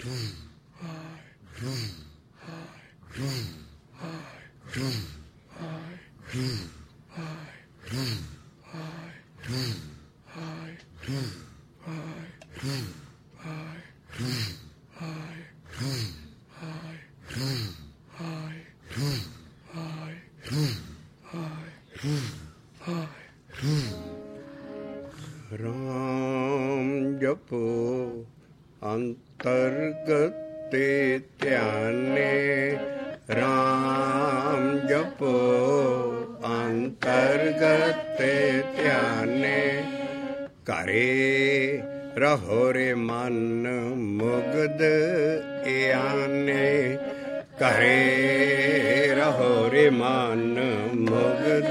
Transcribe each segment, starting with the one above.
ਰਾਮ ਜਪੋ ਅੰਤਰਗਤ ਤੇ ਧਿਆਨੇ, ਰਾਮ ਜਪੋ ਅੰਤਰਗਤ ਤੇ ਧਿਆਨੇ, ਘਰੇ ਰਹੋ ਰੇ ਮਨ ਮੁਗਧ ਇਆਨੇ, ਘਰੇ ਰਹੋ ਰੇ ਮਨ ਮੁਗਧ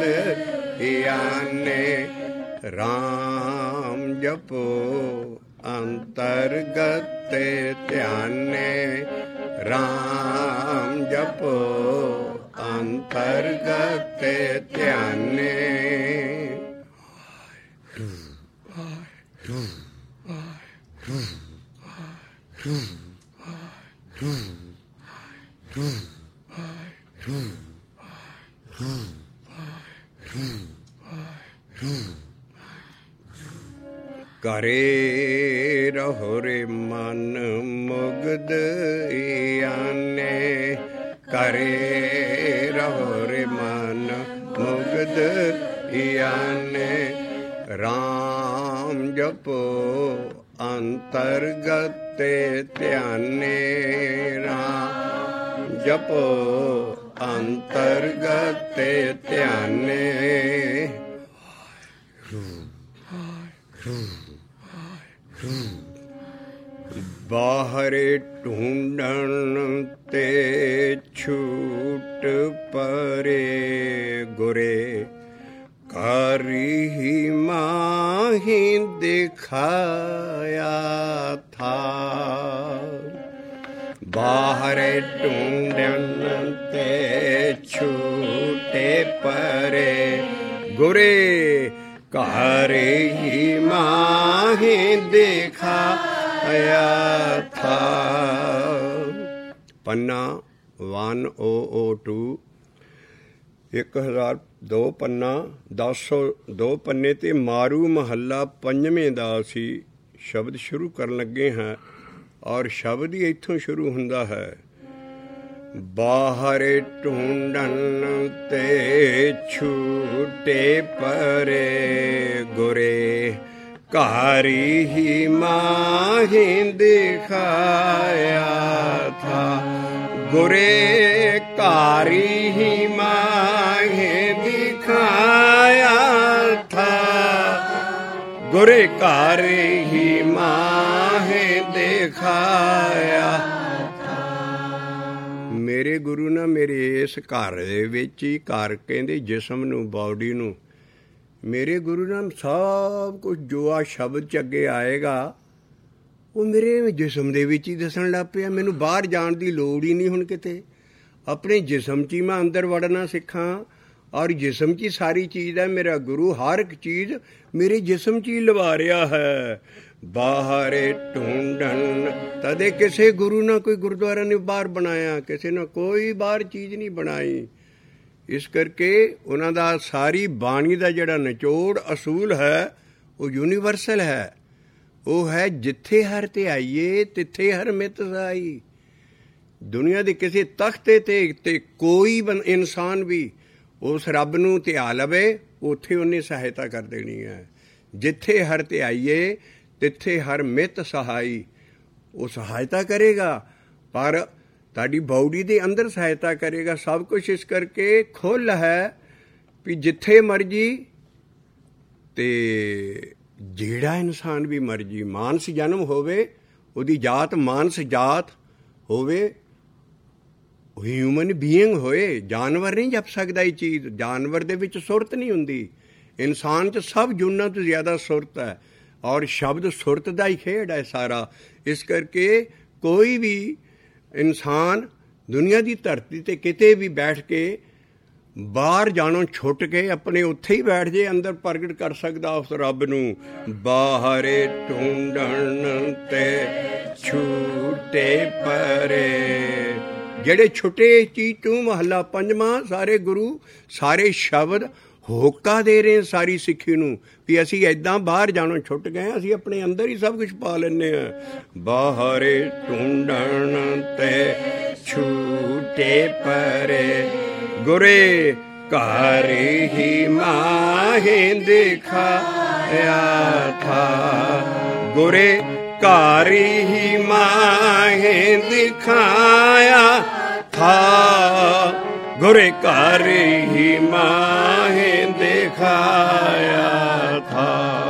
ਇਆਨੇ, ਰਾਮ ਜਪੋ ਅੰਤਰਗਤ ਤੇ ਧਿਆਨੇ, ਰਾਮ ਜਪੋ ਅੰਤਰਗਤ ਤੇ ਧਿਆਨੇ। ਘਰੇ ਰਹੋ ਰੇ ਮਨ ਮੁਗਧ ਇਆਨੇ, ਘਰੇ ਰਹੋ ਰੇ ਮਨ ਮੁਗਧ ਇਆਨੇ, ਰਾਮ ਜਪੋ ਅੰਤਰਗਤ ਤੇ ਧਿਆਨੇ, ਰਾਮ ਜਪੋ ਅੰਤਰਗਤ ਤੇ ਧਿਆਨੇ। ਬਾਹਰੇ ਢੂੰਡਣ ਤੇ ਛੂਟ ਪਰੇ ਗੁਰੇ, ਕਾਰੀ ਹੀ ਮਾਹੀ ਦਿਖਾਇਆ ਥਾ, ਬਾਹਰੇ ਢੂੰਡਣ ਤੇ ਛੂਟੇ ਪਰੇ ਗੁਰੇ, ਕਾਰੀ ਹੀ ਮਾਹੀ ਦਿਖਾਇਆ ਥਾ। ਪੰਨਾ 1002 1002 ਪੰਨਾ 1002 ਪੰਨੇ ਤੇ ਮਾਰੂ ਮਹੱਲਾ ਪੰਜਵੇਂ ਦਾ ਅਸੀਂ ਸ਼ਬਦ ਸ਼ੁਰੂ ਕਰਨ ਲੱਗੇ ਹਾਂ, ਔਰ ਸ਼ਬਦ ਹੀ ਇੱਥੋਂ ਸ਼ੁਰੂ ਹੁੰਦਾ ਹੈ। ਬਾਹਰੇ ਢੂੰਡਣ ਤੇ ਛੂਟੇ ਪਰੇ ਗੁਰੇ, ਕਾਰੀ ਹੀ ਮਾਹੀ ਦਿਖਾਇਆ ਥਾ, ਗੁਰੇ ਕਾਰੀ ਹੀ ਮਾਹੀ ਦਿਖਾਇਆ ਥਾ, ਗੁਰੇ ਕਾਰੀ ਹੀ ਮਾਹੀ ਦਿਖਾਇਆ। ਮੇਰੇ ਗੁਰੂ ਨਾ ਮੇਰੇ ਇਸ ਘਰ ਦੇ ਵਿੱਚ ਹੀ, ਘਰ ਕਹਿੰਦੇ ਜਿਸਮ ਨੂੰ, ਬਾਡੀ ਨੂੰ, ਮੇਰੇ ਗੁਰੂ ਨਾਲ ਸਭ ਕੁਝ ਜੋ ਆ ਸ਼ਬਦ 'ਚ ਅੱਗੇ ਆਏਗਾ ਉਹ ਮੇਰੇ ਜਿਸਮ ਦੇ ਵਿੱਚ ਹੀ ਦੱਸਣ ਲੱਗ ਪਿਆ। ਮੈਨੂੰ ਬਾਹਰ ਜਾਣ ਦੀ ਲੋੜ ਹੀ ਨਹੀਂ ਹੁਣ ਕਿਤੇ, ਆਪਣੇ ਜਿਸਮ 'ਚ ਹੀ ਮੈਂ ਅੰਦਰ ਵੜਨਾ ਸਿੱਖਾਂ, ਔਰ ਜਿਸਮ 'ਚ ਹੀ ਸਾਰੀ ਚੀਜ਼ ਹੈ। ਮੇਰਾ ਗੁਰੂ ਹਰ ਇੱਕ ਚੀਜ਼ ਮੇਰੇ ਜਿਸਮ 'ਚ ਹੀ ਲਵਾ ਰਿਹਾ ਹੈ। ਬਾਹਰੇ ਢੂੰਡਣ ਤਦੇ ਕਿਸੇ ਗੁਰੂ ਨੇ ਕੋਈ ਗੁਰਦੁਆਰਾ ਨਹੀਂ ਬਾਹਰ ਬਣਾਇਆ, ਕਿਸੇ ਨੇ ਕੋਈ ਬਾਹਰ ਚੀਜ਼ ਨਹੀਂ ਬਣਾਈ। ਇਸ ਕਰਕੇ ਉਹਨਾਂ ਦਾ ਸਾਰੀ ਬਾਣੀ ਦਾ ਜਿਹੜਾ ਨਿਚੋੜ ਅਸੂਲ ਹੈ ਉਹ ਯੂਨੀਵਰਸਲ ਹੈ। ਉਹ ਹੈ ਜਿੱਥੇ ਹਰ ਧਿਆਈਏ ਤਿੱਥੇ ਹਰ ਮਿਤ ਸਾਈ। ਦੁਨੀਆ ਦੇ ਕਿਸੇ ਤਖਤੇ ਤੇ ਕੋਈ ਇਨਸਾਨ ਵੀ ਉਸ ਰੱਬ ਨੂੰ ਧਿਆ ਲਵੇ, ਉੱਥੇ ਉਹਨੇ ਸਹਾਇਤਾ ਕਰ ਦੇਣੀ ਹੈ। ਜਿੱਥੇ ਹਰ ਧਿਆਈਏ ਤਿੱਥੇ ਹਰ ਮਿਤ ਸਹਾਈ। ਉਹ ਸਹਾਇਤਾ ਕਰੇਗਾ, ਪਰ ਤੁਹਾਡੀ ਬਾਡੀ ਦੇ ਅੰਦਰ ਸਹਾਇਤਾ ਕਰੇਗਾ ਸਭ ਕੁਛ। ਇਸ ਕਰਕੇ ਖੁੱਲ੍ਹ ਹੈ ਵੀ ਜਿੱਥੇ ਮਰਜੀ ਤੇ ਜਿਹੜਾ ਇਨਸਾਨ ਵੀ ਮਰਜੀ, ਮਾਨਸ ਜਨਮ ਹੋਵੇ, ਉਹਦੀ ਜਾਤ ਮਾਨਸ ਜਾਤ ਹੋਵੇ, ਹਿਊਮਨ ਬੀਇੰਗ ਹੋਏ। ਜਾਨਵਰ ਨਹੀਂ ਜਪ ਸਕਦਾ ਇਹ ਚੀਜ਼, ਜਾਨਵਰ ਦੇ ਵਿੱਚ ਸੁਰਤ ਨਹੀਂ ਹੁੰਦੀ। ਇਨਸਾਨ 'ਚ ਸਭ ਜੂਨਾਂ ਤੋਂ ਜ਼ਿਆਦਾ ਸੁਰਤ ਹੈ, ਔਰ ਸ਼ਬਦ ਸੁਰਤ ਦਾ ਹੀ ਖੇਡ ਹੈ ਸਾਰਾ। ਇਸ ਕਰਕੇ ਕੋਈ ਵੀ ਇਨਸਾਨ ਦੁਨੀਆ ਦੀ ਧਰਤੀ 'ਤੇ ਕਿਤੇ ਵੀ ਬੈਠ ਕੇ ਬਾਹਰ ਜਾਣੋਂ ਛੁੱਟ ਕੇ ਆਪਣੇ ਉੱਥੇ ਹੀ ਬੈਠ ਜੇ, ਅੰਦਰ ਪ੍ਰਗਟ ਕਰ ਸਕਦਾ ਉਸ ਰੱਬ ਨੂੰ। ਬਾਹਰੇ ਢੂੰਡਣ ਤੇ ਛੂਟ ਛੂਟੇ ਪਰੇ। ਜਿਹੜੇ ਛੁੱਟੇ ਚੀਜ਼ ਤੂੰ ਮਹੱਲਾ ਪੰਜਵਾਂ। ਸਾਰੇ ਗੁਰੂ ਸਾਰੇ ਸ਼ਬਦ ਹੋਕਾ ਦੇ ਰਹੇ ਸਾਰੀ ਸਿੱਖੀ ਨੂੰ ਵੀ ਅਸੀਂ ਏਦਾਂ ਬਾਹਰ ਜਾਣੋਂ ਛੁੱਟ ਗਏ, ਅਸੀਂ ਆਪਣੇ ਅੰਦਰ ਹੀ ਸਭ ਕੁਝ ਪਾ ਲੈਂਦੇ ਹਾਂ। ਬਾਹਰੇ ਢੂੰਡਣ ਤੇ ਛੂਟੇ ਪਰੇ, ਗੁਰੇ ਘਰ ਹੀ ਮਾਹੇ ਦਿਖਾਇਆ ਥਾ। ਗੁਰੇ ਘਰ ਹੀ ਮਾਹੇ ਦਿਖਾਇਆ ਥਾ। ਗੁਰੇ ਘਰ ਹੀ ਮਾਹੇ ਦਿਖਾਇਆ ਥਾ।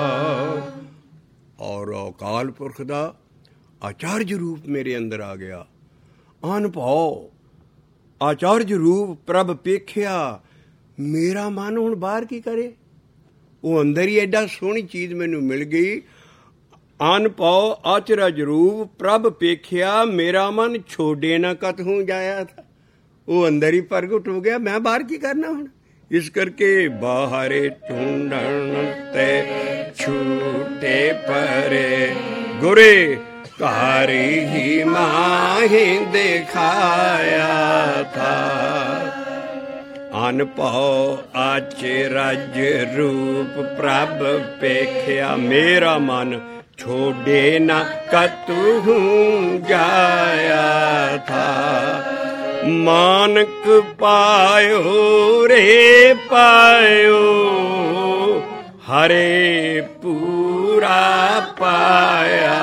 ਔਰ ਅਕਾਲ ਪੁਰਖ ਦਾ ਆਚਾਰਜ ਰੂਪ ਮੇਰੇ ਅੰਦਰ ਆ ਗਿਆ। ਅਨਭਉ ਆਚਾਰਜ ਰੂਪ ਪ੍ਰਭ ਪੇਖਿਆ। ਮੇਰਾ ਮਨ ਹੁਣ ਬਾਹਰ ਕੀ ਕਰੇ? ਉਹ ਅੰਦਰ ਹੀ ਐਡਾ ਸੋਹਣੀ ਚੀਜ਼ ਮੈਨੂੰ ਮਿਲ ਗਈ। ਅਨਭਉ ਆਚਰਜ ਰੂਪ ਪ੍ਰਭ ਪੇਖਿਆ। ਮੇਰਾ ਮਨ ਛੋਡੇ ਨਾ ਕਤਹੂ ਜਾਇਆ ਥਾ। ਉਹ ਅੰਦਰ ਹੀ ਪ੍ਰਗਟ ਹੋ ਗਿਆ। ਮੈਂ ਬਾਹਰ ਕੀ ਕਰਨਾ ਹੁਣ? ਇਸ ਕਰਕੇ ਬਾਹਰੇ ਢੂੰਡਣ ਤੇ ਛੂਟੇ ਪਰੇ, ਗੁਰੇ ਘਰ ਹੀ ਮਾਹੇ ਦਿਖਾਇਆ ਥਾ। ਅਨਭਉ ਆਚਰਜ ਰੂਪ ਪ੍ਰਭ ਪੇਖਿਆ। ਮੇਰਾ ਮਨ ਛੋਡੇ ਨਾ ਕਤਹੂ ਜਾਇਆ ਥਾ। ਮਾਨਕ ਪਾਇਓ ਰੇ ਪਾਇਓ, ਹਰੇ ਪੂਰਾ ਪਾਇਆ।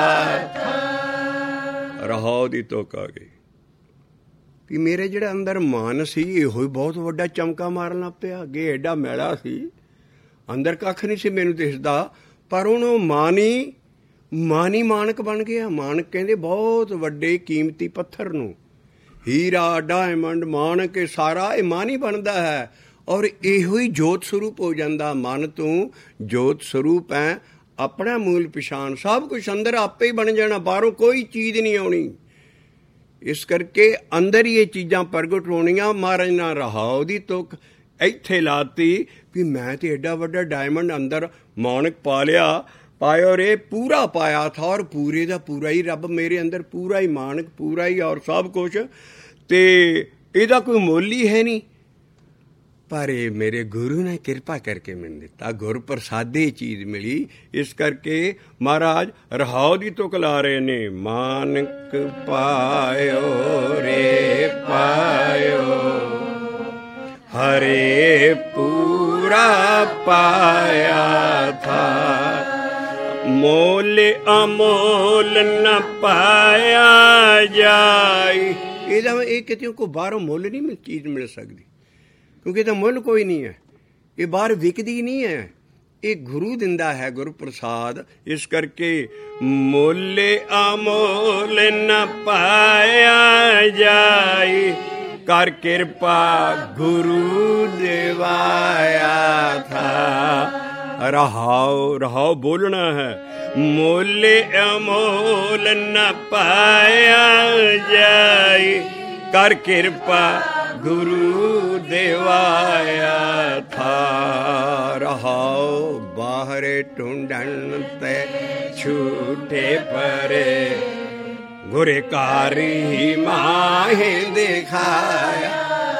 ਰਹਾਉ ਦੀ ਤੁਕ ਆ ਗਈ ਵੀ ਮੇਰੇ ਜਿਹੜਾ ਅੰਦਰ ਮਨ ਸੀ ਇਹੋ ਹੀ ਬਹੁਤ ਵੱਡਾ ਚਮਕਾ ਮਾਰਨ ਲੱਗ ਪਿਆ। ਅੱਗੇ ਐਡਾ ਮੈਲਾ ਸੀ, ਅੰਦਰ ਕੱਖ ਨਹੀਂ ਸੀ ਮੈਨੂੰ ਦਿਸਦਾ, ਪਰ ਹੁਣ ਉਹ ਮਾਨੀ ਮਾਨਕ ਬਣ ਗਿਆ। ਮਾਨਕ ਕਹਿੰਦੇ ਬਹੁਤ ਵੱਡੇ ਕੀਮਤੀ ਪੱਥਰ ਨੂੰ। ਹੀਰਾ ਡਾਇਮੰਡ ਮਾਨਕ ਇਹ ਸਾਰਾ ਇਹ ਮਨ ਹੀ ਬਣਦਾ ਹੈ। ਔਰ ਇਹੋ ਹੀ ਜੋਤ ਸਰੂਪ ਹੋ ਜਾਂਦਾ। ਮਨ ਤੂੰ ਜੋਤ ਸਰੂਪ ਹੈ। ਆਪਣਾ ਮੂਲ ਪਛਾਣ ਸਭ ਕੁਛ ਅੰਦਰ ਆਪੇ ਹੀ ਬਣ ਜਾਣਾ, ਬਾਹਰੋਂ ਕੋਈ ਚੀਜ਼ ਨਹੀਂ ਆਉਣੀ। ਇਸ ਕਰਕੇ ਅੰਦਰ ਹੀ ਇਹ ਚੀਜ਼ਾਂ ਪ੍ਰਗਟ ਹੋਣੀਆਂ। ਮਹਾਰਾਜ ਨਾਲ ਰਹਾਉ ਦੀ ਤੁਕ ਇੱਥੇ ਲਾਤੀ ਵੀ ਮੈਂ ਤੇ ਐਡਾ ਵੱਡਾ ਡਾਇਮੰਡ ਅੰਦਰ ਮਾਨਕ ਪਾ ਲਿਆ। ਪਾਇਓ ਰੇ ਪੂਰਾ ਪਾਇਆ ਥਾ। ਔਰ ਪੂਰੇ ਦਾ ਪੂਰਾ ਹੀ ਰੱਬ ਮੇਰੇ ਅੰਦਰ, ਪੂਰਾ ਹੀ ਮਾਨਕ, ਪੂਰਾ ਹੀ ਔਰ ਸਭ ਕੁਛ। ਤੇ ਇਹਦਾ ਕੋਈ ਮੁੱਲ ਹੀ ਹੈ ਨਹੀਂ। ਪਰ ਇਹ ਮੇਰੇ ਗੁਰੂ ਨੇ ਕਿਰਪਾ ਕਰਕੇ ਮੈਨੂੰ ਦਿੱਤਾ। ਗੁਰ ਪ੍ਰਸਾਦੇ ਚੀਜ਼ ਮਿਲੀ। ਇਸ ਕਰਕੇ ਮਹਾਰਾਜ ਰਹਾਉ ਦੀ ਤੁਕ ਲਾ ਰਹੇ ਨੇ। ਮਾਨਕ ਪਾਇਓ ਰੇ ਪਾਇਓ, ਹਰੇ ਪੂਰਾ ਪਾਇਆ ਥਾ। ਮੋਲ ਅਮੋਲ ਨ ਪਾਇਆ ਜਾਈ। ਇਹਦਾ ਇਹ ਕਿਤੇ ਕੋਈ ਬਾਹਰੋਂ ਮੁੱਲ ਨਹੀਂ ਚੀਜ਼ ਮਿਲ ਸਕਦੀ, ਕਿਉਂਕਿ ਇਹਦਾ ਮੁੱਲ ਕੋਈ ਨਹੀਂ ਹੈ। ਇਹ ਬਾਹਰ ਵਿਕਦੀ ਨਹੀਂ ਹੈ, ਇਹ ਗੁਰੂ ਦਿੰਦਾ ਹੈ, ਗੁਰੂ ਪ੍ਰਸਾਦ। ਇਸ ਕਰਕੇ ਮੁੱਲ ਅਮੋਲ ਨ ਪਾਇਆ ਜਾਈ। ਕਰ ਕਿਰਪਾ ਗੁਰੂ ਦਿਵਾਇਆ ਥਾ। ਰਹਾਉ ਬੋਲਣਾ ਹੈ। ਮੁੱਲ ਅਮੋਲ ਨ ਪਾਇਆ ਜਾਈ। ਕਰ ਕਿਰਪਾ ਗੁਰੂ ਦਿਵਾਇਆ ਥਾ। ਰਹਾਉ ਬਾਹਰੇ ਢੂੰਡਣ ਤੇ ਛੂਟੇ ਪਰੇ, ਗੁਰੇ ਘਰ ਹੀ ਮਾਹੇ ਦਿਖਾਇਆ।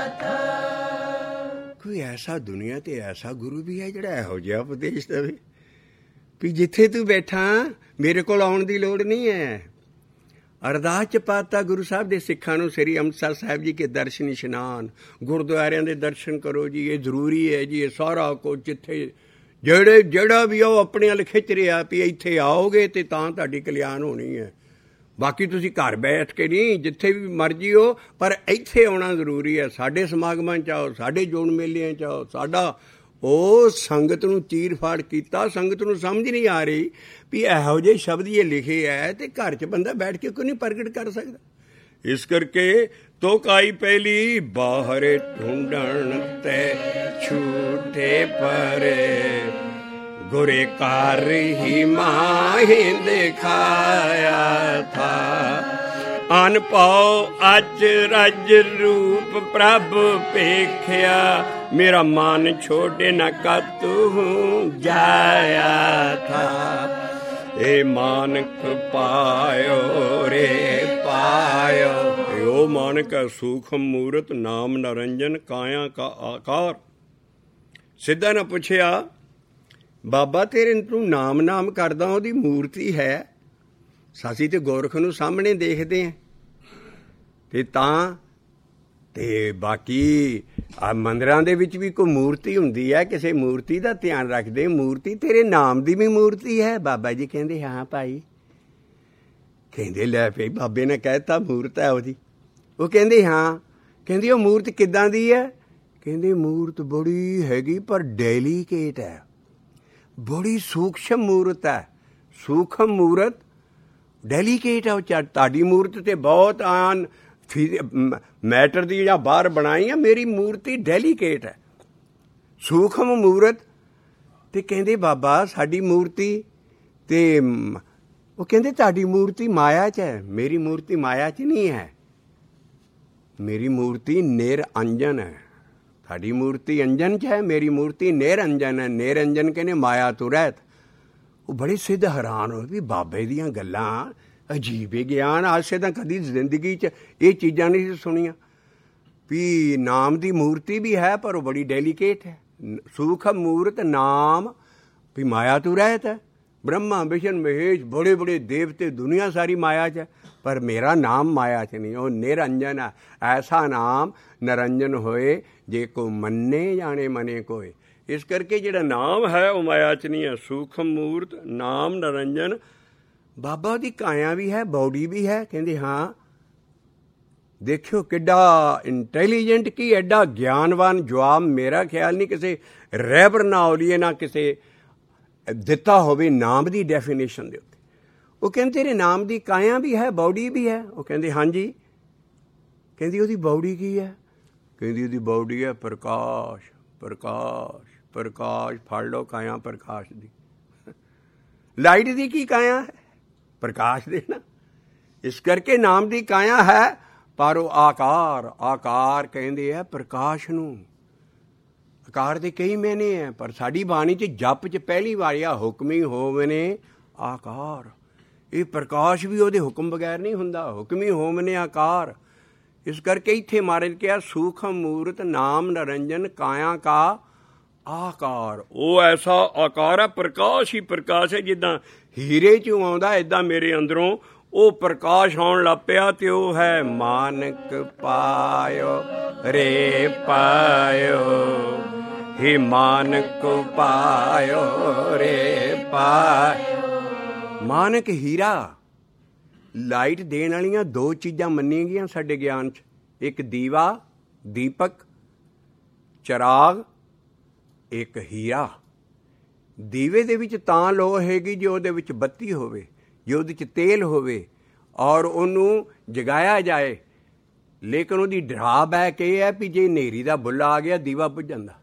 ਕੋਈ ਐਸਾ ਦੁਨੀਆ ਤੇ ਐਸਾ ਗੁਰੂ ਵੀ ਹੈ ਜਿਹੜਾ ਇਹੋ ਜਿਹਾ ਉਪਦੇਸ਼ ਦੇਵੇ ਵੀ ਜਿੱਥੇ ਤੂੰ ਬੈਠਾ ਮੇਰੇ ਕੋਲ ਆਉਣ ਦੀ ਲੋੜ ਨਹੀਂ ਹੈ। ਅਰਦਾਸ ਚ ਪਾਤਾ ਗੁਰੂ ਸਾਹਿਬ ਦੇ ਸਿੱਖਾਂ ਨੂੰ ਸ੍ਰੀ ਅੰਮ੍ਰਿਤਸਰ ਸਾਹਿਬ ਜੀ ਕੇ ਦਰਸ਼ਨ ਇਸ਼ਨਾਨ, ਗੁਰਦੁਆਰਿਆਂ ਦੇ ਦਰਸ਼ਨ ਕਰੋ ਜੀ। ਇਹ ਜ਼ਰੂਰੀ ਹੈ ਜੀ। ਇਹ ਸਾਰਾ ਕੁਝ ਜਿੱਥੇ ਜਿਹੜਾ ਵੀ ਉਹ ਆਪਣੇ ਵੱਲ ਖਿੱਚ ਰਿਹਾ ਵੀ ਇੱਥੇ ਆਓਗੇ ਤੇ ਤਾਂ ਤੁਹਾਡੀ ਕਲਿਆਣ ਹੋਣੀ ਹੈ। ਬਾਕੀ ਤੁਸੀਂ ਘਰ ਬੈਠ ਕੇ ਨਹੀਂ, ਜਿੱਥੇ ਵੀ ਮਰਜ਼ੀ ਹੋ, ਪਰ ਇੱਥੇ ਆਉਣਾ ਜ਼ਰੂਰੀ ਹੈ। ਸਾਡੇ ਸਮਾਗਮਾਂ 'ਚ ਆਓ, ਸਾਡੇ ਜੋੜ ਮੇਲਿਆਂ 'ਚ ਆਓ। ਸਾਡਾ ਉਹ ਸੰਗਤ ਨੂੰ ਚੀਰ ਫਾੜ ਕੀਤਾ। ਸੰਗਤ ਨੂੰ ਸਮਝ ਨਹੀਂ ਆ ਰਹੀ ਵੀ ਇਹੋ ਜਿਹੇ ਸ਼ਬਦ ਇਹ ਲਿਖੇ ਹੈ ਤੇ ਘਰ 'ਚ ਬੰਦਾ ਬੈਠ ਕੇ ਕੋਈ ਨਹੀਂ ਪ੍ਰਗਟ ਕਰ ਸਕਦਾ। ਇਸ ਕਰਕੇ ਤੁਕ ਆਈ ਪਹਿਲੀ। ਬਾਹਰੇ ਢੂੰਡਣ ਤੇ ਛੂਟੇ ਪਰੇ, ਗੁਰੇ ਘਰ ਹੀ ਮਾਹੇ ਦਿਖਾਇਆ ਥਾ। ਅਨਭਉ ਅਚਰਜ ਰੂਪ ਪ੍ਰਭ ਪੇਖਿਆ। ਮੇਰਾ ਮਨ ਛੋਡੇ ਨ ਕਤਹੂ ਜਾਇਆ ਥਾ। ਇਹ ਮਾਨਕ ਪਾਇਓ ਰੇ ਪਾ ਮਾਨਕ ਹੈ ਸੂਖਮ ਮੂਰਤ ਨਾਮ ਨਰੰਜਨ ਕਾਇਆ ਕਾ ਆਕਾਰ। ਸਿੱਧਾ ਨੇ ਪੁੱਛਿਆ, ਬਾਬਾ ਤੇਰੇ ਤੂੰ ਨਾਮ ਕਰਦਾ, ਉਹਦੀ ਮੂਰਤੀ ਹੈ? ਅਸੀਂ ਤੇ ਗੋਰਖ ਨੂੰ ਸਾਹਮਣੇ ਦੇਖਦੇ ਹਾਂ ਤੇ ਬਾਕੀ ਮੰਦਿਰਾਂ ਦੇ ਵਿੱਚ ਵੀ ਕੋਈ ਮੂਰਤੀ ਹੁੰਦੀ ਹੈ, ਕਿਸੇ ਮੂਰਤੀ ਦਾ ਧਿਆਨ ਰੱਖਦੇ। ਮੂਰਤੀ ਤੇਰੇ ਨਾਮ ਦੀ ਵੀ ਮੂਰਤੀ ਹੈ? ਬਾਬਾ ਜੀ ਕਹਿੰਦੇ ਹਾਂ ਭਾਈ। ਕਹਿੰਦੇ ਲੈ ਭਾਈ, ਬਾਬੇ ਨੇ ਕਹਿ ਦਿੱਤਾ ਮੂਰਤ ਹੈ ਉਹਦੀ। ਉਹ ਕਹਿੰਦੇ ਹਾਂ। ਕਹਿੰਦੀ ਉਹ ਮੂਰਤ ਕਿੱਦਾਂ ਦੀ ਹੈ? ਕਹਿੰਦੇ ਮੂਰਤ ਬੜੀ ਹੈਗੀ ਪਰ ਡੈਲੀਕੇਟ ਹੈ, ਬੜੀ ਸੂਖਮ ਮੂਰਤ ਹੈ। ਸੂਖਮ ਮੂਰਤ ਡੈਲੀਕੇਟ ਹੈ। ਉਹ ਤੁਹਾਡੀ ਮੂਰਤ ਤੇ ਬਹੁਤ ਆਨ ਮੈਟਰ ਦੀ ਜਾਂ ਬਾਹਰ ਬਣਾਈ ਹੈ, ਮੇਰੀ ਮੂਰਤੀ ਡੈਲੀਕੇਟ ਹੈ, ਸੂਖਮ ਮੂਰਤ। ਤੇ ਕਹਿੰਦੇ ਬਾਬਾ ਸਾਡੀ ਮੂਰਤੀ ਤੇ ਉਹ ਕਹਿੰਦੇ ਤੁਹਾਡੀ ਮੂਰਤੀ ਮਾਇਆ 'ਚ ਹੈ, ਮੇਰੀ ਮੂਰਤੀ ਮਾਇਆ 'ਚ ਨਹੀਂ ਹੈ, ਮੇਰੀ ਮੂਰਤੀ ਨਿਰਅੰਜਨ ਹੈ। ਤੁਹਾਡੀ ਮੂਰਤੀ ਅੰਜਨ 'ਚ ਹੈ, ਮੇਰੀ ਮੂਰਤੀ ਨਿਰਅੰਜਨ ਹੈ। ਨਿਰਅੰਜਨ ਕਹਿੰਦੇ ਮਾਇਆ ਤੋਂ ਰਹਿਤ। ਉਹ ਬੜੇ ਸਿੱਧ ਹੈਰਾਨ ਹੋਏ ਵੀ ਬਾਬੇ ਦੀਆਂ ਗੱਲਾਂ ਅਜੀਬ ਗਿਆਨ, ਆਸੇ ਤਾਂ ਕਦੀ ਜ਼ਿੰਦਗੀ 'ਚ ਇਹ ਚੀਜ਼ਾਂ ਨਹੀਂ ਸੀ ਸੁਣੀਆਂ ਵੀ ਨਾਮ ਦੀ ਮੂਰਤੀ ਵੀ ਹੈ ਪਰ ਉਹ ਬੜੀ ਡੈਲੀਕੇਟ ਹੈ। ਸੂਖਮ ਮੂਰਤ ਨਾਮ ਵੀ ਮਾਇਆ ਤੋਂ ਰਹਿਤ ਹੈ। ਬ੍ਰਹਮਾ ਵਿਸ਼ਨ ਮਹੇਸ਼ ਬੜੇ ਬੜੇ ਦੇਵਤੇ ਦੁਨੀਆ ਸਾਰੀ ਮਾਇਆ 'ਚ ਹੈ, ਪਰ ਮੇਰਾ ਨਾਮ ਮਾਇਆ 'ਚ ਨਹੀਂ, ਉਹ ਨਿਰੰਜਨ ਹੈ। ਐਸਾ ਨਾਮ ਨਿਰੰਜਨ ਹੋਏ ਜੇ ਕੋ ਮੰਨੇ ਜਾਣੇ ਮਨੇ ਕੋਏ। ਇਸ ਕਰਕੇ ਜਿਹੜਾ ਨਾਮ ਹੈ ਉਹ ਮਾਇਆ 'ਚ ਨਹੀਂ ਹੈ। ਸੂਖਮ ਮੂਰਤ ਨਾਮ ਨਿਰੰਜਨ। ਬਾਬਾ ਦੀ ਕਾਇਆ ਵੀ ਹੈ, ਬੌਡੀ ਵੀ ਹੈ। ਕਹਿੰਦੇ ਹਾਂ। ਦੇਖਿਓ ਕਿੱਡਾ ਇੰਟੈਲੀਜੈਂਟ, ਕੀ ਐਡਾ ਗਿਆਨਵਾਨ ਜਵਾਬ ਮੇਰਾ ਖਿਆਲ ਨਹੀਂ ਕਿਸੇ ਰਹਿਬਰ ਨਾ ਔਲੀਏ ਨਾ ਕਿਸੇ ਦਿੱਤਾ ਹੋਵੇ ਨਾਮ ਦੀ ਡੈਫੀਨੇਸ਼ਨ ਦੇ ਉੱਤੇ। ਉਹ ਕਹਿੰਦੇ ਤੇਰੇ ਨਾਮ ਦੀ ਕਾਇਆ ਵੀ ਹੈ, ਬੌਡੀ ਵੀ ਹੈ? ਉਹ ਕਹਿੰਦੇ ਹਾਂਜੀ। ਕਹਿੰਦੀ ਉਹਦੀ ਬੌਡੀ ਕੀ ਹੈ? ਕਹਿੰਦੀ ਉਹਦੀ ਬੌਡੀ ਹੈ ਪ੍ਰਕਾਸ਼। ਪ੍ਰਕਾਸ਼ ਪ੍ਰਕਾਸ਼ ਫੜ ਲਓ ਕਾਇਆ ਪ੍ਰਕਾਸ਼ ਦੀ। ਲਾਈਟ ਦੀ ਕੀ ਕਾਇਆ ਹੈ? ਪ੍ਰਕਾਸ਼ ਦੇ ਨਾ। ਇਸ ਕਰਕੇ ਨਾਮ ਦੀ ਕਾਇਆ ਹੈ, ਪਰ ਉਹ ਆਕਾਰ। ਆਕਾਰ ਕਹਿੰਦੇ ਆ ਪ੍ਰਕਾਸ਼ ਨੂੰ। ਆਕਾਰ ਦੇ ਕਈ ਮੈਨੇ ਹੈ, ਪਰ ਸਾਡੀ ਬਾਣੀ 'ਚ ਜਪ 'ਚ ਪਹਿਲੀ ਵਾਰ ਆ ਹੁਕਮੀ ਹੋਵਨੇ ਆਕਾਰ। ਇਹ ਪ੍ਰਕਾਸ਼ ਵੀ ਉਹਦੇ ਹੁਕਮ ਬਗੈਰ ਨਹੀਂ ਹੁੰਦਾ, ਹੁਕਮੀ ਹੋਵਨੇ ਆਕਾਰ। ਇਸ ਕਰਕੇ ਇੱਥੇ ਮਹਾਰਾਜ ਕਿਹਾ ਸੂਖਮ ਮੂਰਤ ਨਾਮ ਨਿਰੰਜਨ ਕਾਇਆ ਕਾ ਆਕਾਰ। ਉਹ ਐਸਾ ਆਕਾਰ ਹੈ, ਪ੍ਰਕਾਸ਼ ਹੀ ਪ੍ਰਕਾਸ਼ ਹੈ। ਜਿੱਦਾਂ ਹੀਰੇ 'ਚੋਂ ਆਉਂਦਾ ਇੱਦਾਂ ਮੇਰੇ ਅੰਦਰੋਂ ਉਹ ਪ੍ਰਕਾਸ਼ ਆਉਣ ਲੱਗ ਪਿਆ। ਤੇ ਉਹ ਹੈ ਮਾਨਕ ਪਾਇਓ ਰੇ ਪਾਇਓ, ਹੀ ਮਾਨਕ ਪਾਇਓ ਰੇ ਪਾਇਓ। ਮਾਨਕ ਹੀਰਾ। ਲਾਈਟ ਦੇਣ ਵਾਲੀਆਂ ਦੋ ਚੀਜ਼ਾਂ ਮੰਨੀਆਂ ਗਈਆਂ ਸਾਡੇ ਗਿਆਨ 'ਚ, ਇੱਕ ਦੀਵਾ ਦੀਪਕ ਚਿਰਾਗ, ਇੱਕ ਹੀਰਾ। ਦੀਵੇ ਦੇ ਵਿੱਚ ਤਾਂ ਲੋ ਹੈਗੀ ਜੇ ਉਹਦੇ ਵਿੱਚ ਬੱਤੀ ਹੋਵੇ, ਜੇ ਉਹਦੇ 'ਚ ਤੇਲ ਹੋਵੇ ਔਰ ਉਹਨੂੰ ਜਗਾਇਆ ਜਾਏ। ਲੇਕਿਨ ਉਹਦੀ ਡਰਾਬੈਕ ਇਹ ਹੈ ਵੀ ਜੇ ਹਨੇਰੀ ਦਾ ਬੁੱਲਾ ਆ ਗਿਆ ਦੀਵਾ ਬੁੱਝ ਜਾਂਦਾ,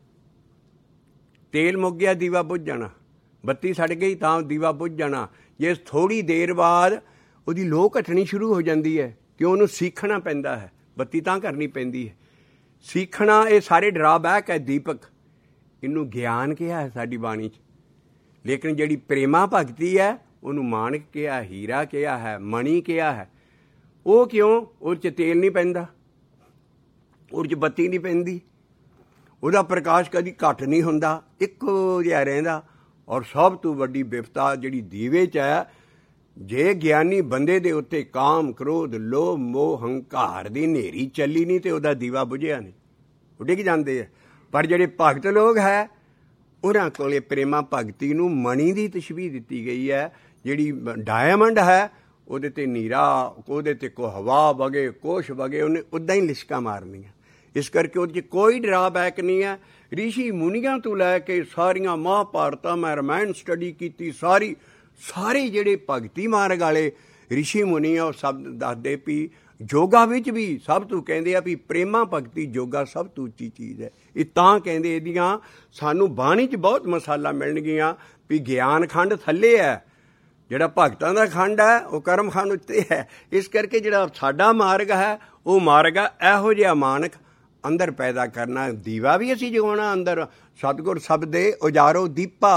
ਤੇਲ ਮੁੱਕ ਗਿਆ ਦੀਵਾ ਬੁੱਝ ਜਾਣਾ, ਬੱਤੀ ਸੜ ਗਈ ਤਾਂ ਦੀਵਾ ਬੁੱਝ ਜਾਣਾ। ਜੇ ਥੋੜ੍ਹੀ ਦੇਰ ਬਾਅਦ ਉਹਦੀ ਲੋ ਘਟਣੀ ਸ਼ੁਰੂ ਹੋ ਜਾਂਦੀ ਹੈ, ਕਿਉਂ? ਉਹਨੂੰ ਸਿੱਖਣਾ ਪੈਂਦਾ ਹੈ, ਬੱਤੀ ਤਾਂ ਕਰਨੀ ਪੈਂਦੀ ਹੈ। ਸਿੱਖਣਾ ਇਹ ਸਾਰੇ ਡਰਾਬੈਕ ਹੈ। ਦੀਪਕ ਇਹਨੂੰ ਗਿਆਨ ਕਿਹਾ ਹੈ ਸਾਡੀ ਬਾਣੀ 'ਚ। ਲੇਕਿਨ ਜਿਹੜੀ ਪ੍ਰੇਮਾ ਭਗਤੀ ਹੈ ਉਹਨੂੰ ਮਾਨਕ ਕਿਹਾ, ਹੀਰਾ ਕਿਹਾ ਹੈ, ਮਣੀ ਕਿਹਾ ਹੈ। ਉਹ ਕਿਉਂ? ਉਹਦੇ 'ਚ ਤੇਲ ਨਹੀਂ ਪੈਂਦਾ, ਉਹਦੇ 'ਚ ਬੱਤੀ ਨਹੀਂ ਪੈਂਦੀ, ਉਹਦਾ ਪ੍ਰਕਾਸ਼ ਕਦੀ ਘੱਟ ਨਹੀਂ ਹੁੰਦਾ, ਇੱਕੋ ਜਿਹਾ ਰਹਿੰਦਾ। ਔਰ ਸਭ ਤੋਂ ਵੱਡੀ ਬਿਪਤਾ ਜਿਹੜੀ ਦੀਵੇ 'ਚ ਹੈ, ਜੇ ਗਿਆਨੀ ਬੰਦੇ ਦੇ ਉੱਤੇ ਕਾਮ ਕ੍ਰੋਧ ਲੋਭ ਮੋਹ ਹੰਕਾਰ ਦੀ ਹਨੇਰੀ ਚੱਲੀ ਨਹੀਂ ਤੇ ਉਹਦਾ ਦੀਵਾ ਬੁਝਿਆ ਨਹੀਂ, ਉਹ ਡਿੱਗ ਜਾਂਦੇ ਆ। ਪਰ ਜਿਹੜੇ ਭਗਤ ਲੋਕ ਹੈ ਉਹਨਾਂ ਕੋਲੇ ਪ੍ਰੇਮਾ ਭਗਤੀ ਨੂੰ ਮਣੀ ਦੀ ਤਸ਼ਬੀਹ ਦਿੱਤੀ ਗਈ ਹੈ। ਜਿਹੜੀ ਡਾਇਮੰਡ ਹੈ ਉਹਦੇ 'ਤੇ ਨੀਰਾ, ਉਹਦੇ 'ਤੇ ਕੋ ਹਵਾ ਵਗੇ ਕੁਛ ਵਗੇ, ਉਹਨੇ ਉੱਦਾਂ ਹੀ ਲਿਸ਼ਕਾਂ ਮਾਰਨੀਆਂ। ਇਸ ਕਰਕੇ ਉਹਦੇ 'ਚ ਕੋਈ ਡਰਾਬੈਕ ਨਹੀਂ ਹੈ। ਰਿਸ਼ੀ ਮੁਨੀਆਂ ਤੋਂ ਲੈ ਕੇ ਸਾਰੀਆਂ ਮਹਾਂਭਾਰਤਾਂ ਮੈਂ ਰਾਮਾਇਣ ਸਟੱਡੀ ਕੀਤੀ, ਸਾਰੇ ਜਿਹੜੇ ਭਗਤੀ ਮਾਰਗ ਵਾਲੇ ਰਿਸ਼ੀ ਮੁਨੀ ਆ ਉਹ ਸਭ ਦੱਸਦੇ ਵੀ ਯੋਗਾ ਵਿੱਚ ਵੀ ਸਭ ਤੋਂ ਕਹਿੰਦੇ ਆ ਵੀ ਪ੍ਰੇਮਾ ਭਗਤੀ ਯੋਗਾ ਸਭ ਤੋਂ ਉੱਚੀ ਚੀਜ਼ ਹੈ। ਇਹ ਤਾਂ ਕਹਿੰਦੇ ਇਹਦੀਆਂ ਸਾਨੂੰ ਬਾਣੀ 'ਚ ਬਹੁਤ ਮਸਾਲਾ ਮਿਲਣਗੀਆਂ ਵੀ ਗਿਆਨ ਖੰਡ ਥੱਲੇ ਹੈ, ਜਿਹੜਾ ਭਗਤਾਂ ਦਾ ਖੰਡ ਹੈ ਉਹ ਕਰਮ ਖੰਡ ਉੱਤੇ ਹੈ। ਇਸ ਕਰਕੇ ਜਿਹੜਾ ਸਾਡਾ ਮਾਰਗ ਹੈ ਉਹ ਮਾਰਗ ਹੈ ਇਹੋ ਜਿਹਾ ਮਾਨਕ ਅੰਦਰ ਪੈਦਾ ਕਰਨਾ। ਦੀਵਾ ਵੀ ਅਸੀਂ ਜਗਾਉਣਾ ਅੰਦਰ। ਸਤਿਗੁਰ ਸਬਦੇ ਉਜਾਰੋ ਦੀਪਾ,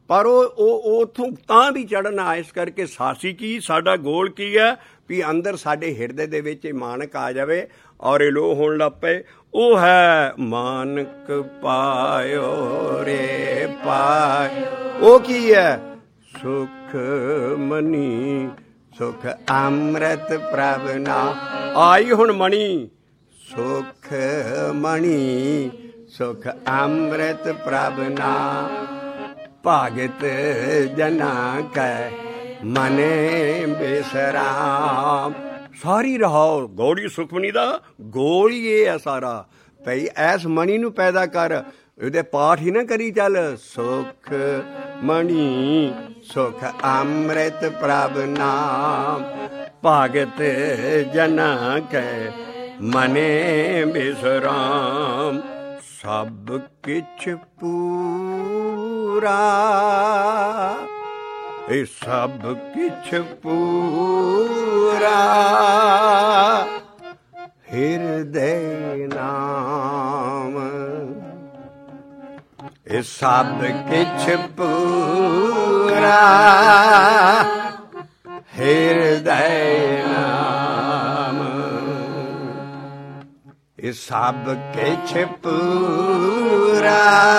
ਪਰ ਉਹ ਉੱਥੋਂ ਤਾਂ ਵੀ ਚੜ੍ਹਨਾ। ਇਸ ਕਰਕੇ ਸਾਸੀ ਕੀ ਸਾਡਾ ਗੋਲ ਕੀ ਹੈ ਵੀ ਅੰਦਰ ਸਾਡੇ ਹਿਰਦੇ ਦੇ ਵਿੱਚ ਮਾਨਕ ਆ ਜਾਵੇ ਔਰ ਇਹ ਲੋ ਹੋਣ ਲੱਗ ਪਏ। ਉਹ ਹੈ ਮਾਨਕ ਪਾਇਓ ਰੇ ਪਾਇਓ। ਉਹ ਕੀ ਹੈ? ਸੁਖ ਮਨੀ ਸੁਖ ਅੰਮ੍ਰਿਤ ਪ੍ਰਭ ਨਾ ਆਈ। ਹੁਣ ਮਣੀ ਸੁਖ ਮਣੀ ਸੁਖ ਅੰਮ੍ਰਿਤ ਪ੍ਰਭ ਨਾ ਭਾਗਤ ਜਨਾ ਕੈ ਮਨੇ ਬਿਸਰਾਮ। ਸਾਰੀ ਰਹਾਓ ਗੌੜੀ ਸੁਖਮਨੀ ਦਾ ਗੋਲ ਹੀ ਇਹ ਹੈ ਸਾਰਾ। ਭਈ ਐਸ ਮਣੀ ਨੂੰ ਪੈਦਾ ਕਰ, ਇਹਦੇ ਪਾਠ ਹੀ ਨਾ ਕਰੀ ਚੱਲ। ਸੁਖ ਮਣੀ ਸੁਖ ਅੰਮ੍ਰਿਤ ਪ੍ਰਭ ਨਾਮ ਭਾਗਤ ਜਨਾ ਕੈ ਮਨੇ ਬਿਸਰਾਮ। ਸਭ ਕਿਛ ਪੂਰਾ ਇਹ ਸਭ ਕਿਛ ਪੂਰਾ ਹਿਰਦੈ ਨਾਮ। ਇਹ ਸਭ ਕਿਛ ਪੂਰਾ ਹਿਰਦੈ ਨਾਮ। ਇਹ ਸਭ ਕਿਛ ਪੂਰਾ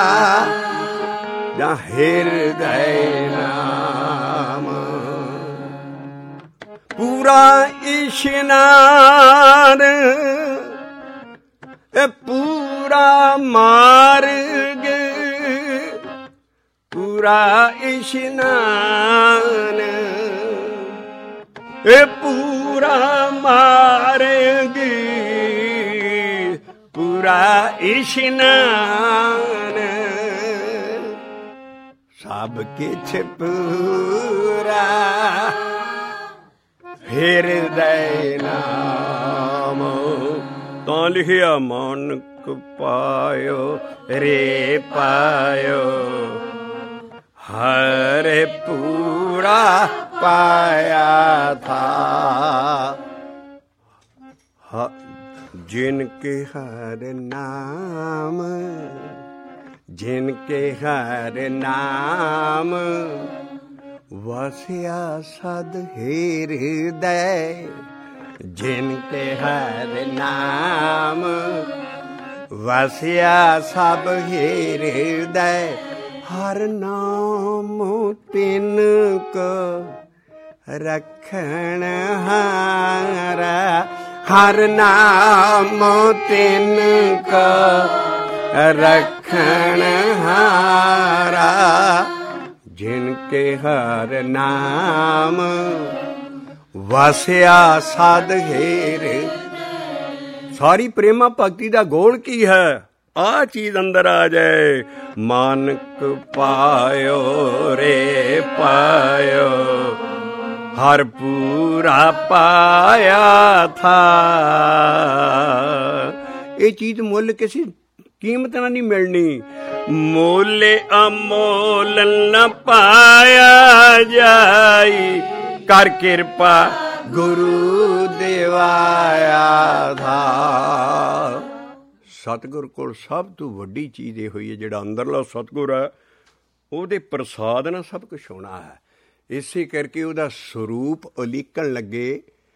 ਜਾਂ ਹਿਰਦੈ ਨਾਮ। ਪੂਰਾ ਇਸ਼ਨਾਨ ਪੂਰਾ ਮਾਰਗ ਪੂਰਾ ਇਸ਼ਨਾਨ ਪੂਰਾ ਮਾਰਗ ਪੂਰਾ ਇਸ਼ਨਾਨ। ਸਭ ਕਿਛ ਪੂਰਾ ਹਿਰਦੈ ਨਾਮ। ਤਾਂ ਲਿਖਿਆ ਮਾਨਕ ਪਾਇਓ ਰੇ ਪਾਇਓ ਹਰੇ ਪੂਰਾ ਪਾਇਆ ਥਾ। जिनके हर नाम जिनके हर नाम वसिया सद हृदय। जिनके हर नाम वसिया सब हृदय। हर नाम तिनको रखण हारा। हर नाम तिनको रखण हारा। जिनके हर नाम वसिया सद हेर। सारी प्रेमा भगती का गोल की है? आ चीज अंदर आ जाए। मानक पायो रे पायो हर पूरा पाया था। ये चीज मुल किसी कीमत ना नहीं मिलनी। मोले अमोल न पाया जाई कर किरपा गुरु देवाया था। सतगुर कोल सब तो वड्डी चीज़ ये हुई है जिहड़ा अंदरला सतगुर है ਉਹਦੇ ਪ੍ਰਸਾਦ ਨਾਲ ਸਭ ਕੁਛ ਹੋਣਾ ਹੈ। ਇਸੇ ਕਰਕੇ ਉਹਦਾ ਸਰੂਪ ਉਲੀਕਣ ਲੱਗੇ।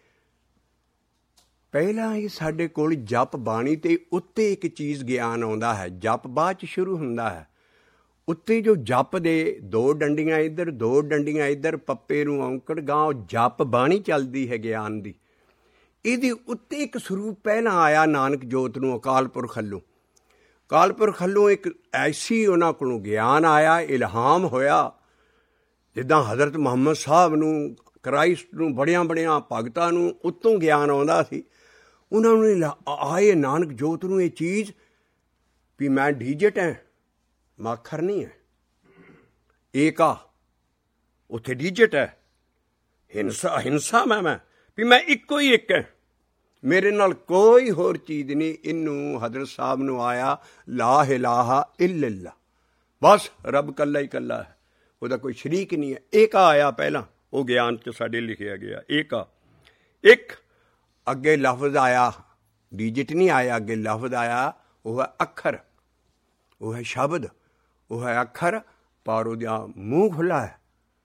ਪਹਿਲਾਂ ਹੀ ਸਾਡੇ ਕੋਲ ਜਪ ਬਾਣੀ ਤੇ ਉੱਤੇ ਇੱਕ ਚੀਜ਼ ਗਿਆਨ ਆਉਂਦਾ ਹੈ। ਜਪ ਬਾਅਦ 'ਚ ਸ਼ੁਰੂ ਹੁੰਦਾ ਹੈ। ਉੱਤੇ ਜੋ ਜਪ ਦੇ ਦੋ ਡੰਡੀਆਂ ਇੱਧਰ ਦੋ ਡੰਡੀਆਂ ਇੱਧਰ ਪੱਪੇ ਨੂੰ ਔਂਕੜ ਗਾਂ ਜਪ ਬਾਣੀ ਚੱਲਦੀ ਹੈ ਗਿਆਨ ਦੀ। ਇਹਦੇ ਉੱਤੇ ਇੱਕ ਸਰੂਪ ਪਹਿਲਾਂ ਆਇਆ ਨਾਨਕ ਜੋਤ ਨੂੰ ਅਕਾਲ ਪੁਰਖ ਵੱਲੋਂ। ਅਕਾਲ ਪੁਰਖ ਵੱਲੋਂ ਇੱਕ ਐਸੀ ਉਹਨਾਂ ਕੋਲੋਂ ਗਿਆਨ ਆਇਆ, ਇਲਹਾਮ ਹੋਇਆ। ਜਿੱਦਾਂ ਹਜ਼ਰਤ ਮੁਹੰਮਦ ਸਾਹਿਬ ਨੂੰ, ਕ੍ਰਾਈਸਟ ਨੂੰ, ਬੜਿਆਂ ਬੜਿਆਂ ਭਗਤਾਂ ਨੂੰ ਉੱਤੋਂ ਗਿਆਨ ਆਉਂਦਾ ਸੀ। ਉਹਨਾਂ ਨੂੰ ਆਏ ਨਾਨਕ ਜੋਤ ਨੂੰ ਇਹ ਚੀਜ਼ ਵੀ ਮੈਂ ਡੀਜਿਟ ਹੈ, ਮੈਂ ਅੱਖਰ ਨਹੀਂ ਹੈ। ਏਕਾ ਉੱਥੇ ਡੀਜਿਟ ਹੈ, ਹਿੰਸਾ ਮੈਂ ਵੀ ਮੈਂ ਇੱਕੋ ਹੀ ਇੱਕ ਹੈ, ਮੇਰੇ ਨਾਲ ਕੋਈ ਹੋਰ ਚੀਜ਼ ਨਹੀਂ। ਇਹਨੂੰ ਹਜ਼ਰਤ ਸਾਹਿਬ ਨੂੰ ਆਇਆ ਲਾ ਇਲਾਹਾ ਇल्लल्लाह, ਬਸ ਰੱਬ ਇਕੱਲਾ ਹੀ ਇਕੱਲਾ ਹੈ, ਉਹਦਾ ਕੋਈ ਸ਼ਰੀਕ ਨਹੀਂ ਹੈ। ਏਕਾ ਆਇਆ ਪਹਿਲਾਂ, ਉਹ ਗਿਆਨ 'ਚ ਸਾਡੇ ਲਿਖਿਆ ਗਿਆ ਏਕਾ। ਇੱਕ ਅੱਗੇ ਲਫ਼ਜ਼ ਆਇਆ, ਡੀਜਿਟ ਨਹੀਂ ਆਇਆ, ਅੱਗੇ ਲਫ਼ਜ਼ ਆਇਆ, ਉਹ ਹੈ ਅੱਖਰ, ਉਹ ਹੈ ਸ਼ਬਦ, ਉਹ ਹੈ ਅੱਖਰ ਪਰ ਉਹਦਾ ਮੂੰਹ ਖੁੱਲ੍ਹਾ ਹੈ।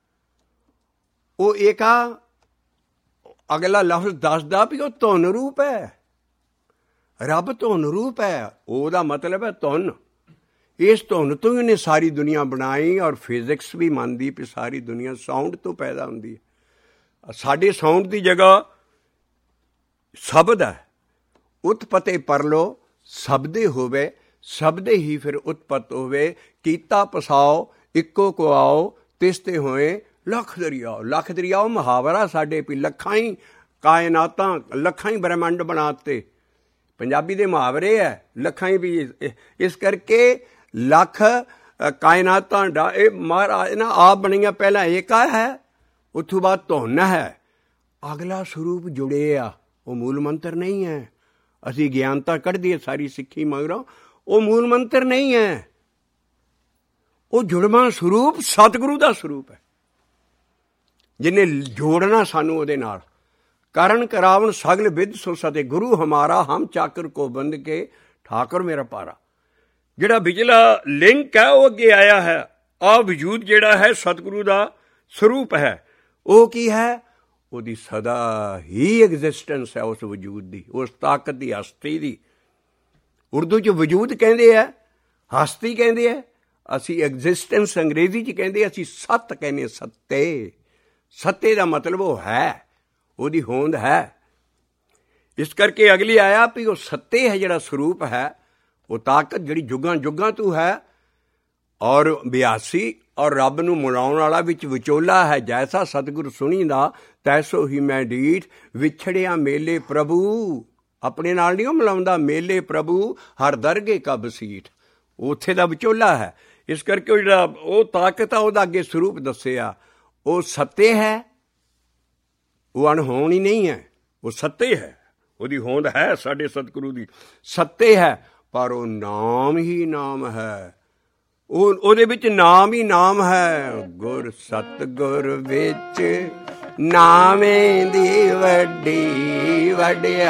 ਉਹ ਇੱਕ ਅਗਲਾ ਲਫ਼ਜ਼ ਦੱਸਦਾ ਵੀ ਉਹ ਧੁਨ ਰੂਪ ਹੈ, ਰੱਬ ਧੁਨ ਰੂਪ ਹੈ। ਉਹਦਾ ਮਤਲਬ ਹੈ ਧੁਨ। ਇਸ ਧੁਨ ਤੋਂ ਹੀ ਉਹਨੇ ਸਾਰੀ ਦੁਨੀਆ ਬਣਾਈ, ਔਰ ਫਿਜ਼ਿਕਸ ਵੀ ਮੰਨਦੀ ਵੀ ਸਾਰੀ ਦੁਨੀਆ ਸਾਊਂਡ ਤੋਂ ਪੈਦਾ ਹੁੰਦੀ ਹੈ। ਸਾਡੇ ਸਾਊਂਡ ਦੀ ਜਗ੍ਹਾ ਸ਼ਬਦ ਹੈ। ਉਤਪਤੇ ਪਰਲੋ ਸ਼ਬਦੇ ਹੋਵੇ, ਸ਼ਬਦੇ ਹੀ ਫਿਰ ਉਤਪਤ ਹੋਵੇ। ਕੀਤਾ ਪਸਾਓ ਇੱਕੋ ਕੋ ਆਓ, ਤਿਸ ਤੇ ਹੋਏ ਲੱਖ ਦਰਿਆਓ। ਲੱਖ ਦਰਿਆਓ ਮੁਹਾਵਰਾ ਸਾਡੇ ਵੀ ਲੱਖਾਂ ਹੀ ਕਾਇਨਾਤਾਂ, ਲੱਖਾਂ ਹੀ ਬ੍ਰਹਿਮੰਡ ਬਣਾਤੇ। ਪੰਜਾਬੀ ਦੇ ਮੁਹਾਵਰੇ ਹੈ ਲੱਖਾਂ ਹੀ ਵੀ। ਇਸ ਕਰਕੇ ਲੱਖ ਕਾਇਨਾਤਾਂ ਦਾ ਇਹ ਮਹਾਰਾਜ ਨਾ ਆਪ ਬਣੀਆਂ। ਪਹਿਲਾਂ ਏਕਾ ਹੈ, ਉਸ ਤੋਂ ਬਾਅਦ ਧੁਨ ਹੈ, ਅਗਲਾ ਸਰੂਪ ਜੁੜੇ ਆ। ਉਹ ਮੂਲ ਮੰਤਰ ਨਹੀਂ ਹੈ। ਅਸੀਂ ਗਿਆਨਤਾ ਕੱਢਦੀ ਸਾਰੀ ਸਿੱਖੀ ਮਗਰੋਂ, ਉਹ ਮੂਲ ਮੰਤਰ ਨਹੀਂ ਹੈ। ਉਹ ਜੁੜਵਾਂ ਸਰੂਪ ਸਤਿਗੁਰੂ ਦਾ ਸਰੂਪ ਹੈ, ਜਿਹਨੇ ਜੋੜਨਾ ਸਾਨੂੰ ਉਹਦੇ ਨਾਲ। ਕਰਨ ਕਰਾਵਣ ਸਗਲ ਵਿਦ ਸੋ ਸਤੇ, ਗੁਰੂ ਹਮਾਰਾ ਹਮ ਚਾਕਰ ਕੋ ਬੰਦ ਕੇ ਠਾਕੁਰ ਮੇਰਾ ਪਾਰਾ। ਜਿਹੜਾ ਵਿਚਲਾ ਲਿੰਕ ਹੈ ਉਹ ਅੱਗੇ ਆਇਆ ਹੈ। ਆਹ ਵਜੂਦ ਜਿਹੜਾ ਹੈ ਸਤਿਗੁਰੂ ਦਾ ਸਰੂਪ ਹੈ। ਉਹ ਕੀ ਹੈ? ਉਹਦੀ ਸਦਾ ਹੀ ਐਗਜ਼ਿਸਟੈਂਸ ਹੈ, ਉਸ ਵਜੂਦ ਦੀ, ਉਸ ਤਾਕਤ ਦੀ, ਹਸਤੀ ਦੀ। ਉਰਦੂ 'ਚ ਵਜੂਦ ਕਹਿੰਦੇ ਹੈ, ਹਸਤੀ ਕਹਿੰਦੇ ਹੈ। ਅਸੀਂ ਐਗਜ਼ਿਸਟੈਂਸ ਅੰਗਰੇਜ਼ੀ 'ਚ ਕਹਿੰਦੇ, ਅਸੀਂ ਸੱਤ ਕਹਿੰਦੇ, ਸੱਤੇ। ਸੱਤੇ ਦਾ ਮਤਲਬ ਉਹ ਹੈ, ਉਹਦੀ ਹੋਂਦ ਹੈ। ਇਸ ਕਰਕੇ ਅਗਲੀ ਆਇਆ ਵੀ ਉਹ ਸੱਤੇ ਹੈ, ਜਿਹੜਾ ਸਰੂਪ ਹੈ, ਉਹ ਤਾਕਤ ਜਿਹੜੀ ਜੁਗਾਂ ਜੁਗਾਂ ਤੋਂ ਹੈ, ਔਰ ਬਿਆਸੀ ਔਰ ਰੱਬ ਨੂੰ ਮਿਲਾਉਣ ਵਾਲਾ ਵਿੱਚ ਵਿਚੋਲਾ ਹੈ। ਜੈਸਾ ਸਤਿਗੁਰ ਸੁਣੀ ਦਾ ਤੈਸੋ ਹੀ ਮੈਂ ਡੀਠ, ਵਿਛੜਿਆ ਮੇਲੇ ਪ੍ਰਭੂ। ਆਪਣੇ ਨਾਲ ਨਹੀਂ ਉਹ ਮਿਲਾਉਂਦਾ, ਮੇਲੇ ਪ੍ਰਭੂ ਹਰ ਦਰਗੇ ਕਾ ਬਸੀਠ, ਉੱਥੇ ਦਾ ਵਿਚੋਲਾ ਹੈ। ਇਸ ਕਰਕੇ ਉਹ ਜਿਹੜਾ ਉਹ ਤਾਕਤ ਆ, ਉਹਦਾ ਅੱਗੇ ਸਰੂਪ ਦੱਸਿਆ। ਉਹ ਸੱਤੇ ਹੈ, ਉਹ ਅਣਹੋਣੀ ਨਹੀਂ ਹੈ, ਉਹ ਸੱਤੇ ਹੈ। ਉਹਦੀ ਹੋਂਦ ਹੈ ਸਾਡੇ ਸਤਿਗੁਰੂ ਦੀ, ਸੱਤੇ ਹੈ। ਪਰ ਉਹ ਨਾਮ ਹੀ ਨਾਮ ਹੈ, ਉਹਦੇ ਵਿੱਚ ਨਾਮ ਹੀ ਨਾਮ ਹੈ। ਗੁਰ ਸਤਿਗੁਰ ਵਿੱਚ ਨਾਮੇ ਦੀ ਵੱਡੀ ਵਡਿਆ,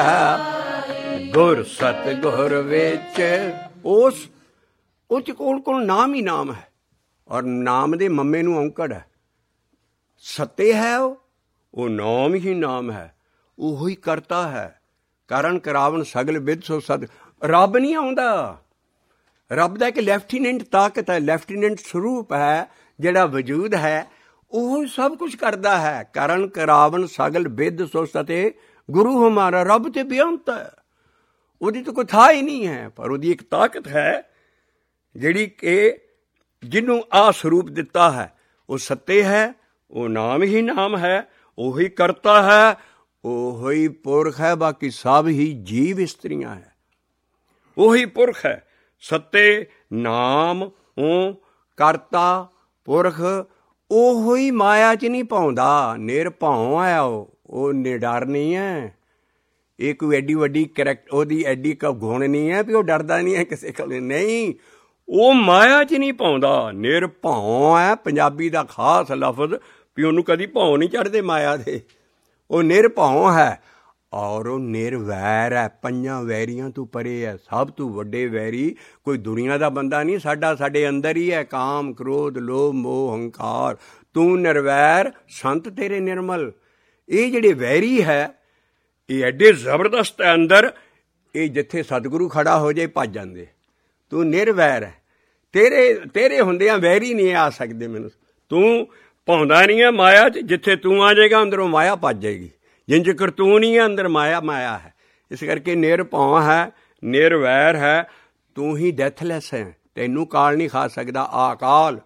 ਗੁਰ ਸਤਿਗੁਰ ਵਿੱਚ ਉਸ ਉਹ 'ਚ ਕੋਲ ਨਾਮ ਹੀ ਨਾਮ ਹੈ, ਔਰ ਨਾਮ ਦੇ ਮੰਮੇ ਨੂੰ ਔਂਕੜ ਹੈ। ਸੱਤੇ ਹੈ ਉਹ ਨਾਮ ਹੀ ਨਾਮ ਹੈ, ਉਹੀ ਕਰਤਾ ਹੈ। ਕਰਨ ਕਰਾਵਣ ਸਗਲ ਵਿਦ ਸੋ ਸਤ। ਰੱਬ ਨਹੀਂ ਆਉਂਦਾ, ਰੱਬ ਦਾ ਇੱਕ ਲੈਫਟੀਨੈਂਟ ਤਾਕਤ ਹੈ, ਲੈਫਟੀਨੈਂਟ ਸਰੂਪ ਹੈ, ਜਿਹੜਾ ਵਜੂਦ ਹੈ, ਉਹ ਸਭ ਕੁਛ ਕਰਦਾ ਹੈ। ਕਰਨ ਕਰਾਵਣ ਸਗਲ ਵਿਦ ਸੋ ਸਤੇ, ਗੁਰੂ ਹਮਾਰਾ। ਰੱਬ ਤੇ ਬੇਅੰਤ ਹੈ, ਉਹਦੀ ਤਾਂ ਕੋਈ ਥਾਂ ਹੀ ਨਹੀਂ ਹੈ। ਪਰ ਉਹਦੀ ਇੱਕ ਤਾਕਤ ਹੈ ਜਿਹੜੀ ਕਿ ਜਿਹਨੂੰ ਆਹ ਸਰੂਪ ਦਿੱਤਾ ਹੈ, ਉਹ ਸੱਤੇ ਹੈ, ਉਹ ਨਾਮ ਹੀ ਨਾਮ ਹੈ, ਉਹੀ ਕਰਤਾ ਹੈ, ਉਹੀ ਪੁਰਖ ਹੈ। ਬਾਕੀ ਸਭ ਹੀ ਜੀਵ ਇਸਤਰੀਆਂ ਹੈ। ਉਹੀ ਪੁਰਖ ਹੈ, ਸੱਤੇ, ਨਾਮ, ਉਹ ਕਰਤਾ, ਪੁਰਖ। ਉਹੀ ਮਾਇਆ 'ਚ ਨਹੀਂ ਪਾਉਂਦਾ, ਨਿਰਭਉ ਹੈ ਉਹ ਨਿਡਰ ਨਹੀਂ ਹੈ। ਇਹ ਕੋਈ ਐਡੀ ਵੱਡੀ ਉਹਦੀ ਐਡੀ ਗੁਣ ਨਹੀਂ ਹੈ ਵੀ ਉਹ ਡਰਦਾ ਨਹੀਂ ਹੈ ਕਿਸੇ ਕੋਲ, ਨਹੀਂ। ਉਹ ਮਾਇਆ 'ਚ ਨਹੀਂ ਪਾਉਂਦਾ, ਨਿਰਭਉ ਹੈ। ਪੰਜਾਬੀ ਦਾ ਖਾਸ ਲਫ਼ਜ਼ ਵੀ ਉਹਨੂੰ ਕਦੀ ਭਉ ਨਹੀਂ ਚੜ੍ਹਦੇ ਮਾਇਆ ਦੇ। ਉਹ ਨਿਰਭਉ ਹੈ, ਔਰ ਉਹ ਨਿਰਵੈਰ ਹੈ, ਪੰਜਾਂ ਵੈਰੀਆਂ ਤੋਂ ਪਰੇ ਹੈ। ਸਭ ਤੋਂ ਵੱਡੇ ਵੈਰੀ ਕੋਈ ਦੁਨੀਆ ਦਾ ਬੰਦਾ ਨਹੀਂ, ਸਾਡੇ ਅੰਦਰ ਹੀ ਹੈ। ਕਾਮ, ਕ੍ਰੋਧ, ਲੋਭ, ਮੋਹ, ਹੰਕਾਰ। ਤੂੰ ਨਿਰਵੈਰ, ਸੰਤ ਤੇਰੇ ਨਿਰਮਲ। ਇਹ ਜਿਹੜੇ ਵੈਰੀ ਹੈ, ਇਹ ਐਡੇ ਜ਼ਬਰਦਸਤ ਹੈ ਅੰਦਰ, ਇਹ ਜਿੱਥੇ ਸਤਿਗੁਰੂ ਖੜਾ ਹੋ ਜਾਏ ਭੱਜ ਜਾਂਦੇ। ਤੂੰ ਨਿਰਵੈਰ ਹੈ, ਤੇਰੇ ਹੁੰਦਿਆਂ ਵੈਰੀ ਨਹੀਂ ਆ ਸਕਦੇ ਮੈਨੂੰ। ਤੂੰ ਪਾਉਂਦਾ ਨਹੀਂ ਹੈ ਮਾਇਆ 'ਚ, ਜਿੱਥੇ ਤੂੰ ਆ ਜਾਏਗਾ ਅੰਦਰੋਂ ਮਾਇਆ ਭੱਜ ਜਾਏਗੀ। ਜਿੰਨ ਚਿਰ ਤੂੰ ਨਹੀਂ ਹੈ ਅੰਦਰ ਮਾਇਆ ਹੈ। ਇਸ ਕਰਕੇ ਨਿਰਭਉ ਹੈ, ਨਿਰਵੈਰ ਹੈ। ਤੂੰ ਹੀ ਡੈਥਲੈਸ ਹੈ, ਤੈਨੂੰ ਕਾਲ ਨਹੀਂ ਖਾ ਸਕਦਾ। ਅਕਾਲ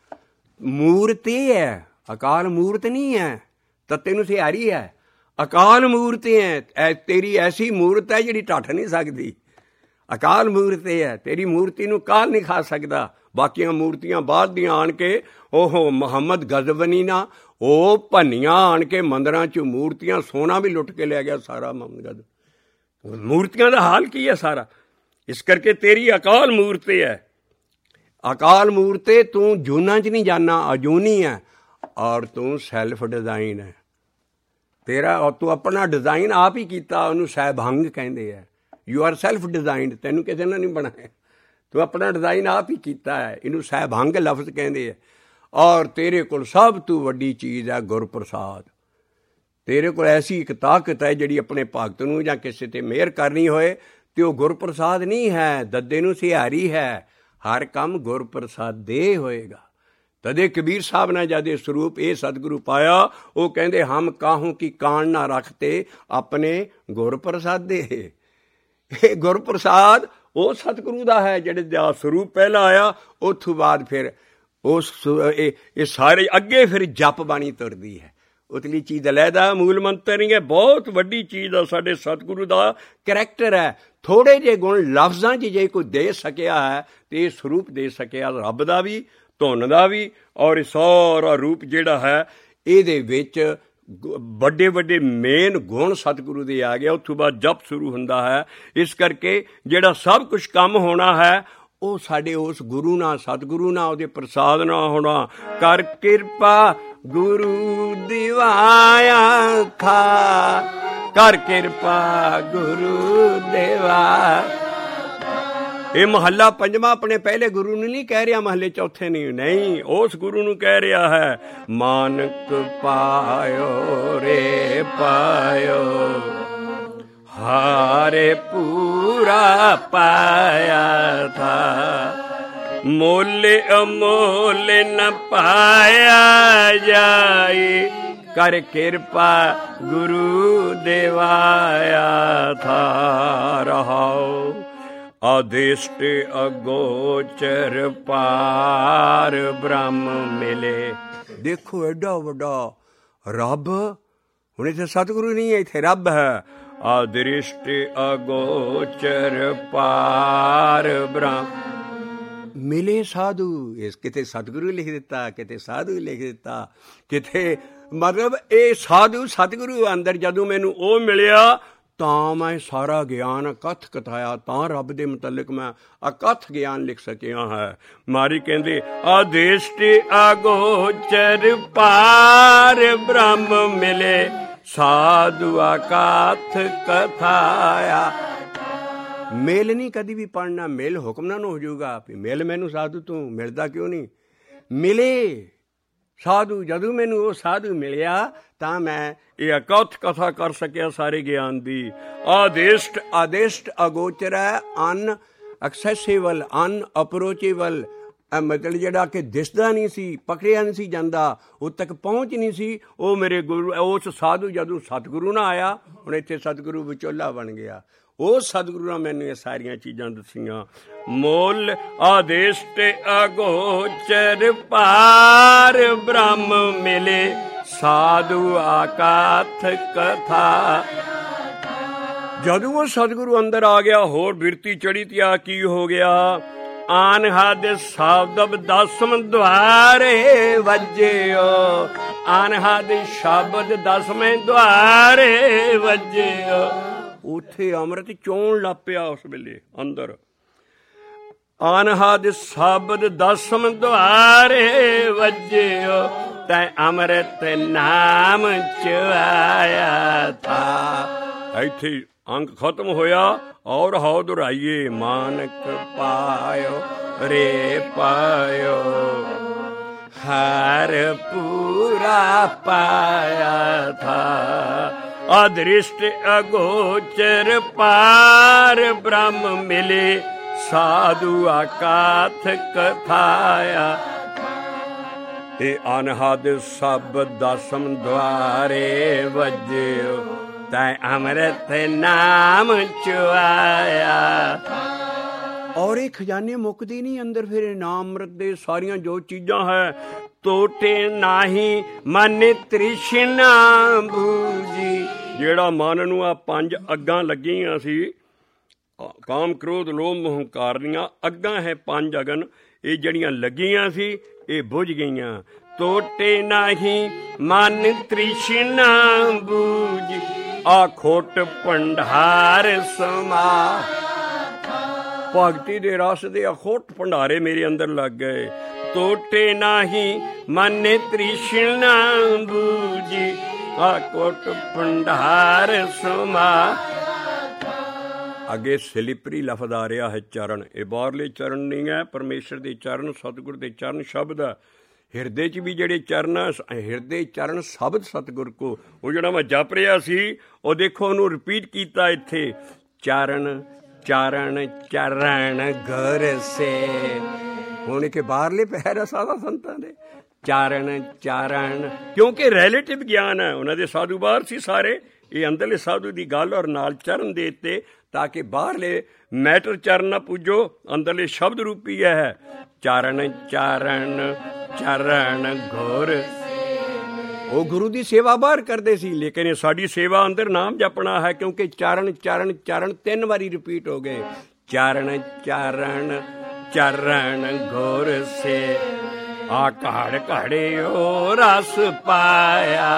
ਮੂਰਤ ਇਹ ਹੈ, ਅਕਾਲ ਮੂਰਤ ਨਹੀਂ ਹੈ। ਤਾਂ ਤੈਨੂੰ ਸਿਹਾਰੀ ਹੈ, ਅਕਾਲ ਮੂਰਤ ਹੈ। ਤੇਰੀ ਐਸੀ ਮੂਰਤ ਹੈ ਜਿਹੜੀ ਢੱਠ ਨਹੀਂ ਸਕਦੀ। ਅਕਾਲ ਮੂਰਤ ਇਹ ਹੈ, ਤੇਰੀ ਮੂਰਤੀ ਨੂੰ ਕਾਲ ਨਹੀਂ ਖਾ ਸਕਦਾ। ਬਾਕੀਆਂ ਮੂਰਤੀਆਂ ਬਾਅਦ ਦੀਆਂ ਆਣ ਕੇ, ਉਹ ਮੁਹੰਮਦ ਗਜ਼ਵਨੀ ਨਾ, ਉਹ ਭੰਨੀਆਂ ਆਣ ਕੇ ਮੰਦਰਾਂ 'ਚ ਮੂਰਤੀਆਂ, ਸੋਨਾ ਵੀ ਲੁੱਟ ਕੇ ਲੈ ਗਿਆ ਸਾਰਾ ਮੁਹੰਮਦ ਗਜ਼ਵਨੀ। ਮੂਰਤੀਆਂ ਦਾ ਹਾਲ ਕੀ ਹੈ ਸਾਰਾ। ਇਸ ਕਰਕੇ ਤੇਰੀ ਅਕਾਲ ਮੂਰਤ ਹੈ। ਅਕਾਲ ਮੂਰਤੇ ਤੂੰ ਜੂਨਾਂ 'ਚ ਨਹੀਂ ਜਾਣਾ, ਅਜੂਨੀ ਹੈ। ਔਰ ਤੂੰ ਸੈਲਫ ਡਿਜ਼ਾਈਨ ਹੈ ਤੇਰਾ, ਤੂੰ ਆਪਣਾ ਡਿਜ਼ਾਈਨ ਆਪ ਹੀ ਕੀਤਾ। ਉਹਨੂੰ ਸਹਿਭੰਗ ਕਹਿੰਦੇ ਹੈ। ਯੂ ਆਰ ਸੈਲਫ ਡਿਜ਼ਾਈਨਡ, ਤੈਨੂੰ ਕਿਸੇ ਨੇ ਨਹੀਂ ਬਣਾਇਆ। ਤੂੰ ਆਪਣਾ ਡਿਜ਼ਾਈਨ ਆਪ ਹੀ ਕੀਤਾ ਹੈ। ਇਹਨੂੰ ਸਹਿਭੰਗ ਲਫ਼ਜ਼ ਕਹਿੰਦੇ ਆ। ਔਰ ਤੇਰੇ ਕੋਲ ਸਭ ਤੋਂ ਵੱਡੀ ਚੀਜ਼ ਹੈ ਗੁਰਪ੍ਰਸਾਦ। ਤੇਰੇ ਕੋਲ ਐਸੀ ਇੱਕ ਤਾਕਤ ਹੈ ਜਿਹੜੀ ਆਪਣੇ ਭਗਤ ਨੂੰ ਜਾਂ ਕਿਸੇ 'ਤੇ ਮਿਹਰ ਕਰਨੀ ਹੋਏ ਤੇ ਉਹ ਗੁਰਪ੍ਰਸਾਦ ਨਹੀਂ ਹੈ, ਦੱਦੇ ਨੂੰ ਸਿਹਾਰੀ ਹੈ। ਹਰ ਕੰਮ ਗੁਰਪ੍ਰਸਾਦੇ ਹੋਏਗਾ। ਤਦੇ ਕਬੀਰ ਸਾਹਿਬ ਨੇ ਜਦ ਇਹ ਸਰੂਪ ਇਹ ਸਤਿਗੁਰੂ ਪਾਇਆ, ਉਹ ਕਹਿੰਦੇ ਹਮ ਕਾਹੂ ਕੀ ਕਾਣ ਨਾ ਰੱਖਤੇ ਆਪਣੇ ਗੁਰਪ੍ਰਸਾਦੇ। ਇਹ ਗੁਰਪ੍ਰਸਾਦ ਉਹ ਸਤਿਗੁਰੂ ਦਾ ਹੈ ਜਿਹੜੇ ਦਾ ਸਰੂਪ ਪਹਿਲਾਂ ਆਇਆ। ਉੱਥੋਂ ਬਾਅਦ ਫਿਰ ਉਸ ਇਹ ਸਾਰੇ ਅੱਗੇ ਫਿਰ ਜਪ ਬਾਣੀ ਤੁਰਦੀ ਹੈ। ਉਤਲੀ ਚੀਜ਼ ਅਲੱਗਾ ਮੂਲ ਮੰਤਰ ਨਹੀਂ ਹੈ, ਬਹੁਤ ਵੱਡੀ ਚੀਜ਼ ਆ। ਸਾਡੇ ਸਤਿਗੁਰੂ ਦਾ ਕਰੈਕਟਰ ਹੈ। ਥੋੜ੍ਹੇ ਜਿਹੇ ਗੁਣ ਲਫ਼ਜ਼ਾਂ 'ਚ ਜੇ ਕੋਈ ਦੇ ਸਕਿਆ ਹੈ ਤੇ ਇਹ ਸਰੂਪ ਦੇ ਸਕਿਆ ਰੱਬ ਦਾ ਵੀ, ਧੁਨ ਦਾ ਵੀ। ਔਰ ਇਹ ਸਾਰਾ ਰੂਪ ਜਿਹੜਾ ਹੈ ਇਹਦੇ ਵਿੱਚ ਵੱਡੇ ਵੱਡੇ ਮੇਨ ਗੁਣ ਸਤਿਗੁਰੂ ਦੇ ਆ ਗਿਆ। ਉੱਥੋਂ ਬਾਅਦ ਜਪ ਸ਼ੁਰੂ ਹੁੰਦਾ ਹੈ। ਇਸ ਕਰਕੇ ਜਿਹੜਾ ਸਭ ਕੁਛ ਕੰਮ ਹੋਣਾ ਹੈ ਉਹ ਸਾਡੇ ਉਸ ਗੁਰੂ ਨਾਲ, ਸਤਿਗੁਰੂ ਨਾਲ, ਉਹਦੇ ਪ੍ਰਸਾਦ ਨਾਲ ਹੋਣਾ। ਕਰ ਕਿਰਪਾ ਗੁਰੂ ਦਿਵਾਇਆ ਥਾ, ਕਰ ਕਿਰਪਾ ਗੁਰੂ ਦੇਵਾ। ਇਹ ਮਹੱਲਾ ਪੰਜਵਾਂ ਆਪਣੇ ਪਹਿਲੇ ਗੁਰੂ ਨੂੰ ਨਹੀਂ ਕਹਿ ਰਿਹਾ, ਮਹੱਲੇ ਚੌਥੇ ਨਹੀਂ, ਉਸ ਗੁਰੂ ਨੂੰ ਕਹਿ ਰਿਹਾ ਹੈ। ਮਾਨਕ ਪਾਇਓ ਰੇ ਪਾਇਓ, ਹਾਰੇ ਪੂਰਾ ਪਾਇਆ ਥਾ, ਮੁੱਲ ਅਮੋਲ ਨ ਪਾਇਆ ਜਾਈ, ਕਰ ਕਿਰਪਾ ਗੁਰੂ ਦੇਵਾਇਆ ਥਾ। ਰਹਾਉ ਆਦਿਸ਼ਟ ਅਗੋਚਰ ਪਾਰ ਬ੍ਰਹਮ ਮਿਲੇ। ਦੇਖੋ ਐਡਾ ਵੱਡਾ ਰੱਬ, ਹੁਣ ਇੱਥੇ ਸਤਿਗੁਰੂ ਨਹੀਂ ਹੈ, ਇੱਥੇ ਰੱਬ ਹੈ। ਆਦਿਸ਼ਟ ਅਗੋਚਰ ਪਾਰ ਬ੍ਰਹਮ ਮਿਲੇ ਸਾਧੂ। ਇਸ ਕਿਤੇ ਸਤਿਗੁਰੂ ਲਿਖ ਦਿੱਤਾ, ਕਿਤੇ ਸਾਧੂ ਲਿਖ ਦਿੱਤਾ, ਕਿਤੇ ਮਤਲਬ ਇਹ ਸਾਧੂ ਸਤਿਗੁਰੂ ਅੰਦਰ ਜਦੋਂ ਮੈਨੂੰ ਉਹ ਮਿਲਿਆ ਤਾਂ ਮੈਂ ਸਾਰਾ ਗਿਆਨ ਅਕੱਥ ਕਥਾਇਆ, ਤਾਂ ਰੱਬ ਦੇ ਮੁਤਲਕ ਮੈਂ ਅਕੱਥ ਗਿਆਨ ਲਿਖ ਸਕਿਆ ਹੈ। ਮਾਰੀ ਕਹਿੰਦੇ ਆਦਿਸ਼ਟ ਅਗੋਚਰ ਪਾਰ ਬ੍ਰਹਮ ਮਿਲੇ, ਸਾਧੂ ਅਕੱਥ ਕਥਾਇਆ। ਮੇਲ ਨਹੀਂ ਕਦੀ ਵੀ ਪੜ੍ਹਨਾ, ਮੇਲ ਹੁਕਮ ਨਾਲ ਹੋ ਜਾਊਗਾ ਵੀ ਮਿਲ ਮੈਨੂੰ ਸਾਧੂ, ਤੂੰ ਮਿਲਦਾ ਕਿਉਂ ਨਹੀਂ? ਮਿਲੇ ਸਾਧੂ, ਜਦੋਂ ਮੈਨੂੰ ਉਹ ਸਾਧੂ ਮਿਲਿਆ ਤਾਂ ਮੈਂ ਇਹ ਅਕੱਥ ਕਥਾ ਕਰ ਸਕਿਆ ਸਾਰੇ ਗਿਆਨ ਦੀ। ਆਦਿਸ਼ਟ, ਆਦਿਸ਼ਟ ਅਗੋਚਰ ਹੈ, ਅਨ ਐਕਸੈਸਿਬਲ, ਅਨ ਅਪਰੋਚੇਬਲ। ਮਤਲਬ ਜਿਹੜਾ ਕਿ ਦਿਸਦਾ ਨਹੀਂ ਸੀ, ਪਕੜਿਆ ਨਹੀਂ ਸੀ ਜਾਂਦਾ, ਉਹ ਤੱਕ ਪਹੁੰਚ ਨਹੀਂ ਸੀ। ਉਹ ਮੇਰੇ ਗੁਰੂ, ਉਸ ਸਾਧੂ ਜਦੋਂ ਸਤਿਗੁਰੂ ਨਾਲ ਆਇਆ, ਹੁਣ ਇੱਥੇ ਸਤਿਗੁਰੂ ਵਿਚੋਲਾ ਬਣ ਗਿਆ। ਉਹ ਸਤਿਗੁਰੂ ਨੇ ਮੈਨੂੰ ਇਹ ਸਾਰੀਆਂ ਚੀਜ਼ਾਂ ਦੱਸੀਆਂ। ਮੁੱਲ ਆਦਿਸ਼ਟ ਅਗੋਚਰ ਪਾਰ ਬ੍ਰਹਮ ਮਿਲੇ, ਸਾਧੂ ਅਕੱਥ ਕਥਾ। ਜਦੋਂ ਉਹ ਸਤਿਗੁਰੂ ਅੰਦਰ ਆ ਗਿਆ, ਹੋਰ ਬਿਰਤੀ ਚੜੀ ਤੇ ਆ ਕੀ ਹੋ ਗਿਆ? ਅਨਹਦ ਸ਼ਬਦ ਦਸਮ ਦੁਆਰੇ ਵੱਜਿਓ, ਅਨਹਦ ਸ਼ਬਦ ਦਸਵੇਂ ਦੁਆਰੇ ਵੱਜਿਓ। ਉੱਥੇ ਅੰਮ੍ਰਿਤ ਚੋਣ ਲੱਗ ਪਿਆ ਉਸ ਵੇਲੇ ਅੰਦਰ। ਅਨਹਦ ਸ਼ਬਦ ਦਸਮ ਦੁਆਰੇ ਵੱਜਿਓ, ਤੈਂ ਅੰਮ੍ਰਿਤ ਨਾਮ ਚੁਆਇਆ ਥਾ। ਇੱਥੇ ਅੰਕ ਖਤਮ ਹੋਇਆ। ਔਰ ਹਉ ਦੁਹਰਾਈਏ, ਮਾਨਕ ਪਾਇਓ ਰੇ ਪਾਇਓ, ਹਰ ਪੂਰਾ ਪਾਇਆ ਥਾ। ਅਦ੍ਰਿਸ਼ਟ ਅਗੋਚਰ ਪਾਰ ਬ੍ਰਹਮ ਮਿਲੇ, ਸਾਧੂ ਅਕੱਥ ਕਥਾਇਆ। ਤੇ ਅਨਹਦ ਸ਼ਬਦ ਦਸਮ ਦੁਆਰੇ ਵੱਜਿਓ, ਤੈਂ ਅੰਮ੍ਰਿਤ ਨਾਮ ਚੁਆਇਆ। ਔਰ ਇਹ ਖਜ਼ਾਨੇ ਮੁੱਕਦੇ ਨਹੀਂ ਅੰਦਰ। ਫਿਰ ਨਾਮ ਅੰਮ੍ਰਿਤ ਦੇ ਸਾਰੀਆਂ ਜੋ ਚੀਜ਼ਾਂ ਹੈ, ਟੋਟੇ ਨਾਹੀ ਮਨ ਤ੍ਰਿਸ਼ਨਾ ਬੂਜੀ। ਜਿਹੜਾ ਮਨ ਨੂੰ ਆ ਪੰਜ ਅੱਗਾਂ ਲੱਗੀਆਂ ਸੀ, ਕਾਮ ਕ੍ਰੋਧ ਲੋਭ ਮੋਹ ਹੰਕਾਰ ਦੀਆਂ ਅੱਗਾਂ ਹੈ ਪੰਜ ਅਗਨ, ਇਹ ਜਿਹੜੀਆਂ ਲੱਗੀਆਂ ਸੀ ਇਹ ਬੁਝ ਗਈਆਂ। ਟੋਟੇ ਨਾਹੀ ਮਨ ਤ੍ਰਿਸ਼ਨਾ ਬੂਜੀ, ਆਖੋਟ ਭੰਡਾਰ ਸਮਾ। ਭਗਤੀ ਦੇ ਰਸ ਦੇ ਅਖੋਟ ਭੰਡਾਰੇ ਮੇਰੇ ਅੰਦਰ ਲੱਗ ਗਏ। ਟੋਟੇ ਨਾਹੀ ਮਨ ਤ੍ਰਿਸ਼ਨਾ ਬੂਜੀ, ਆਖੋਟ ਭੰਡਾਰ ਸਮਾ। ਅੱਗੇ ਸਲਿਪਰੀ ਲਫ਼ਜ਼ ਆ ਰਿਹਾ ਹੈ ਚਰਨ। ਇਹ ਬਾਹਰਲੇ ਚਰਨ ਨਹੀਂ ਹੈ, ਪਰਮੇਸ਼ਰ ਦੇ ਚਰਨ, ਸਤਿਗੁਰ ਦੇ ਚਰਨ ਸ਼ਬਦ ਹੈ। ਹਿਰਦੇ 'ਚ ਵੀ ਜਿਹੜੇ ਚਰਨ ਆ, ਹਿਰਦੇ ਚਰਨ ਸ਼ਬਦ ਸਤਿਗੁਰ ਕੋ। ਉਹ ਜਿਹੜਾ ਮੈਂ ਜਪ ਰਿਹਾ ਸੀ, ਉਹ ਦੇਖੋ ਉਹਨੂੰ ਰਿਪੀਟ ਕੀਤਾ ਇੱਥੇ, ਚਰਨ ਚਰਨ ਚਰਨ ਘਰ ਸੇ। ਹੁਣ ਕਿ ਬਾਹਰਲੇ ਪੈਰ ਆ ਸਾਧਾ ਸੰਤਾਂ ਦੇ, ਚਰਨ ਚਰਨ, ਕਿਉਂਕਿ ਰਿਲੇਟਿਵ ਗਿਆਨ ਹੈ। ਉਹਨਾਂ ਦੇ ਸਾਧੂ ਬਾਹਰ ਸੀ ਸਾਰੇ, ਇਹ ਅੰਦਰਲੇ ਸਾਧੂ ਦੀ ਗੱਲ, ਔਰ ਨਾਲ ਚਰਨ ਦੇ ਦਿੱਤੇ ਤਾਂ ਕਿ ਬਾਹਰਲੇ ਮੈਟਰ ਚਰਨ ਨਾ ਪੁੱਜੋ, ਅੰਦਰਲੇ ਸ਼ਬਦ ਰੂਪੀ ਹੈ। ਚਰਨ ਚਰਨ ਚਰਨ ਘੋਰ। ਉਹ ਗੁਰੂ ਦੀ ਸੇਵਾ ਬਾਹਰ ਕਰਦੇ ਸੀ, ਲੇਕਿਨ ਇਹ ਸਾਡੀ ਸੇਵਾ ਅੰਦਰ ਨਾਮ ਜਪਣਾ ਹੈ, ਕਿਉਂਕਿ ਚਰਨ ਚਰਨ ਚਰਨ 3 ਵਾਰੀ ਰਿਪੀਟ ਹੋ ਗਏ। ਚਰਨ ਚਰਨ ਚਰਨ ਘੋਰ ਸੇ ਆ ਘੜ ਘੜਿਓ ਰਸ ਪਾਇਆ।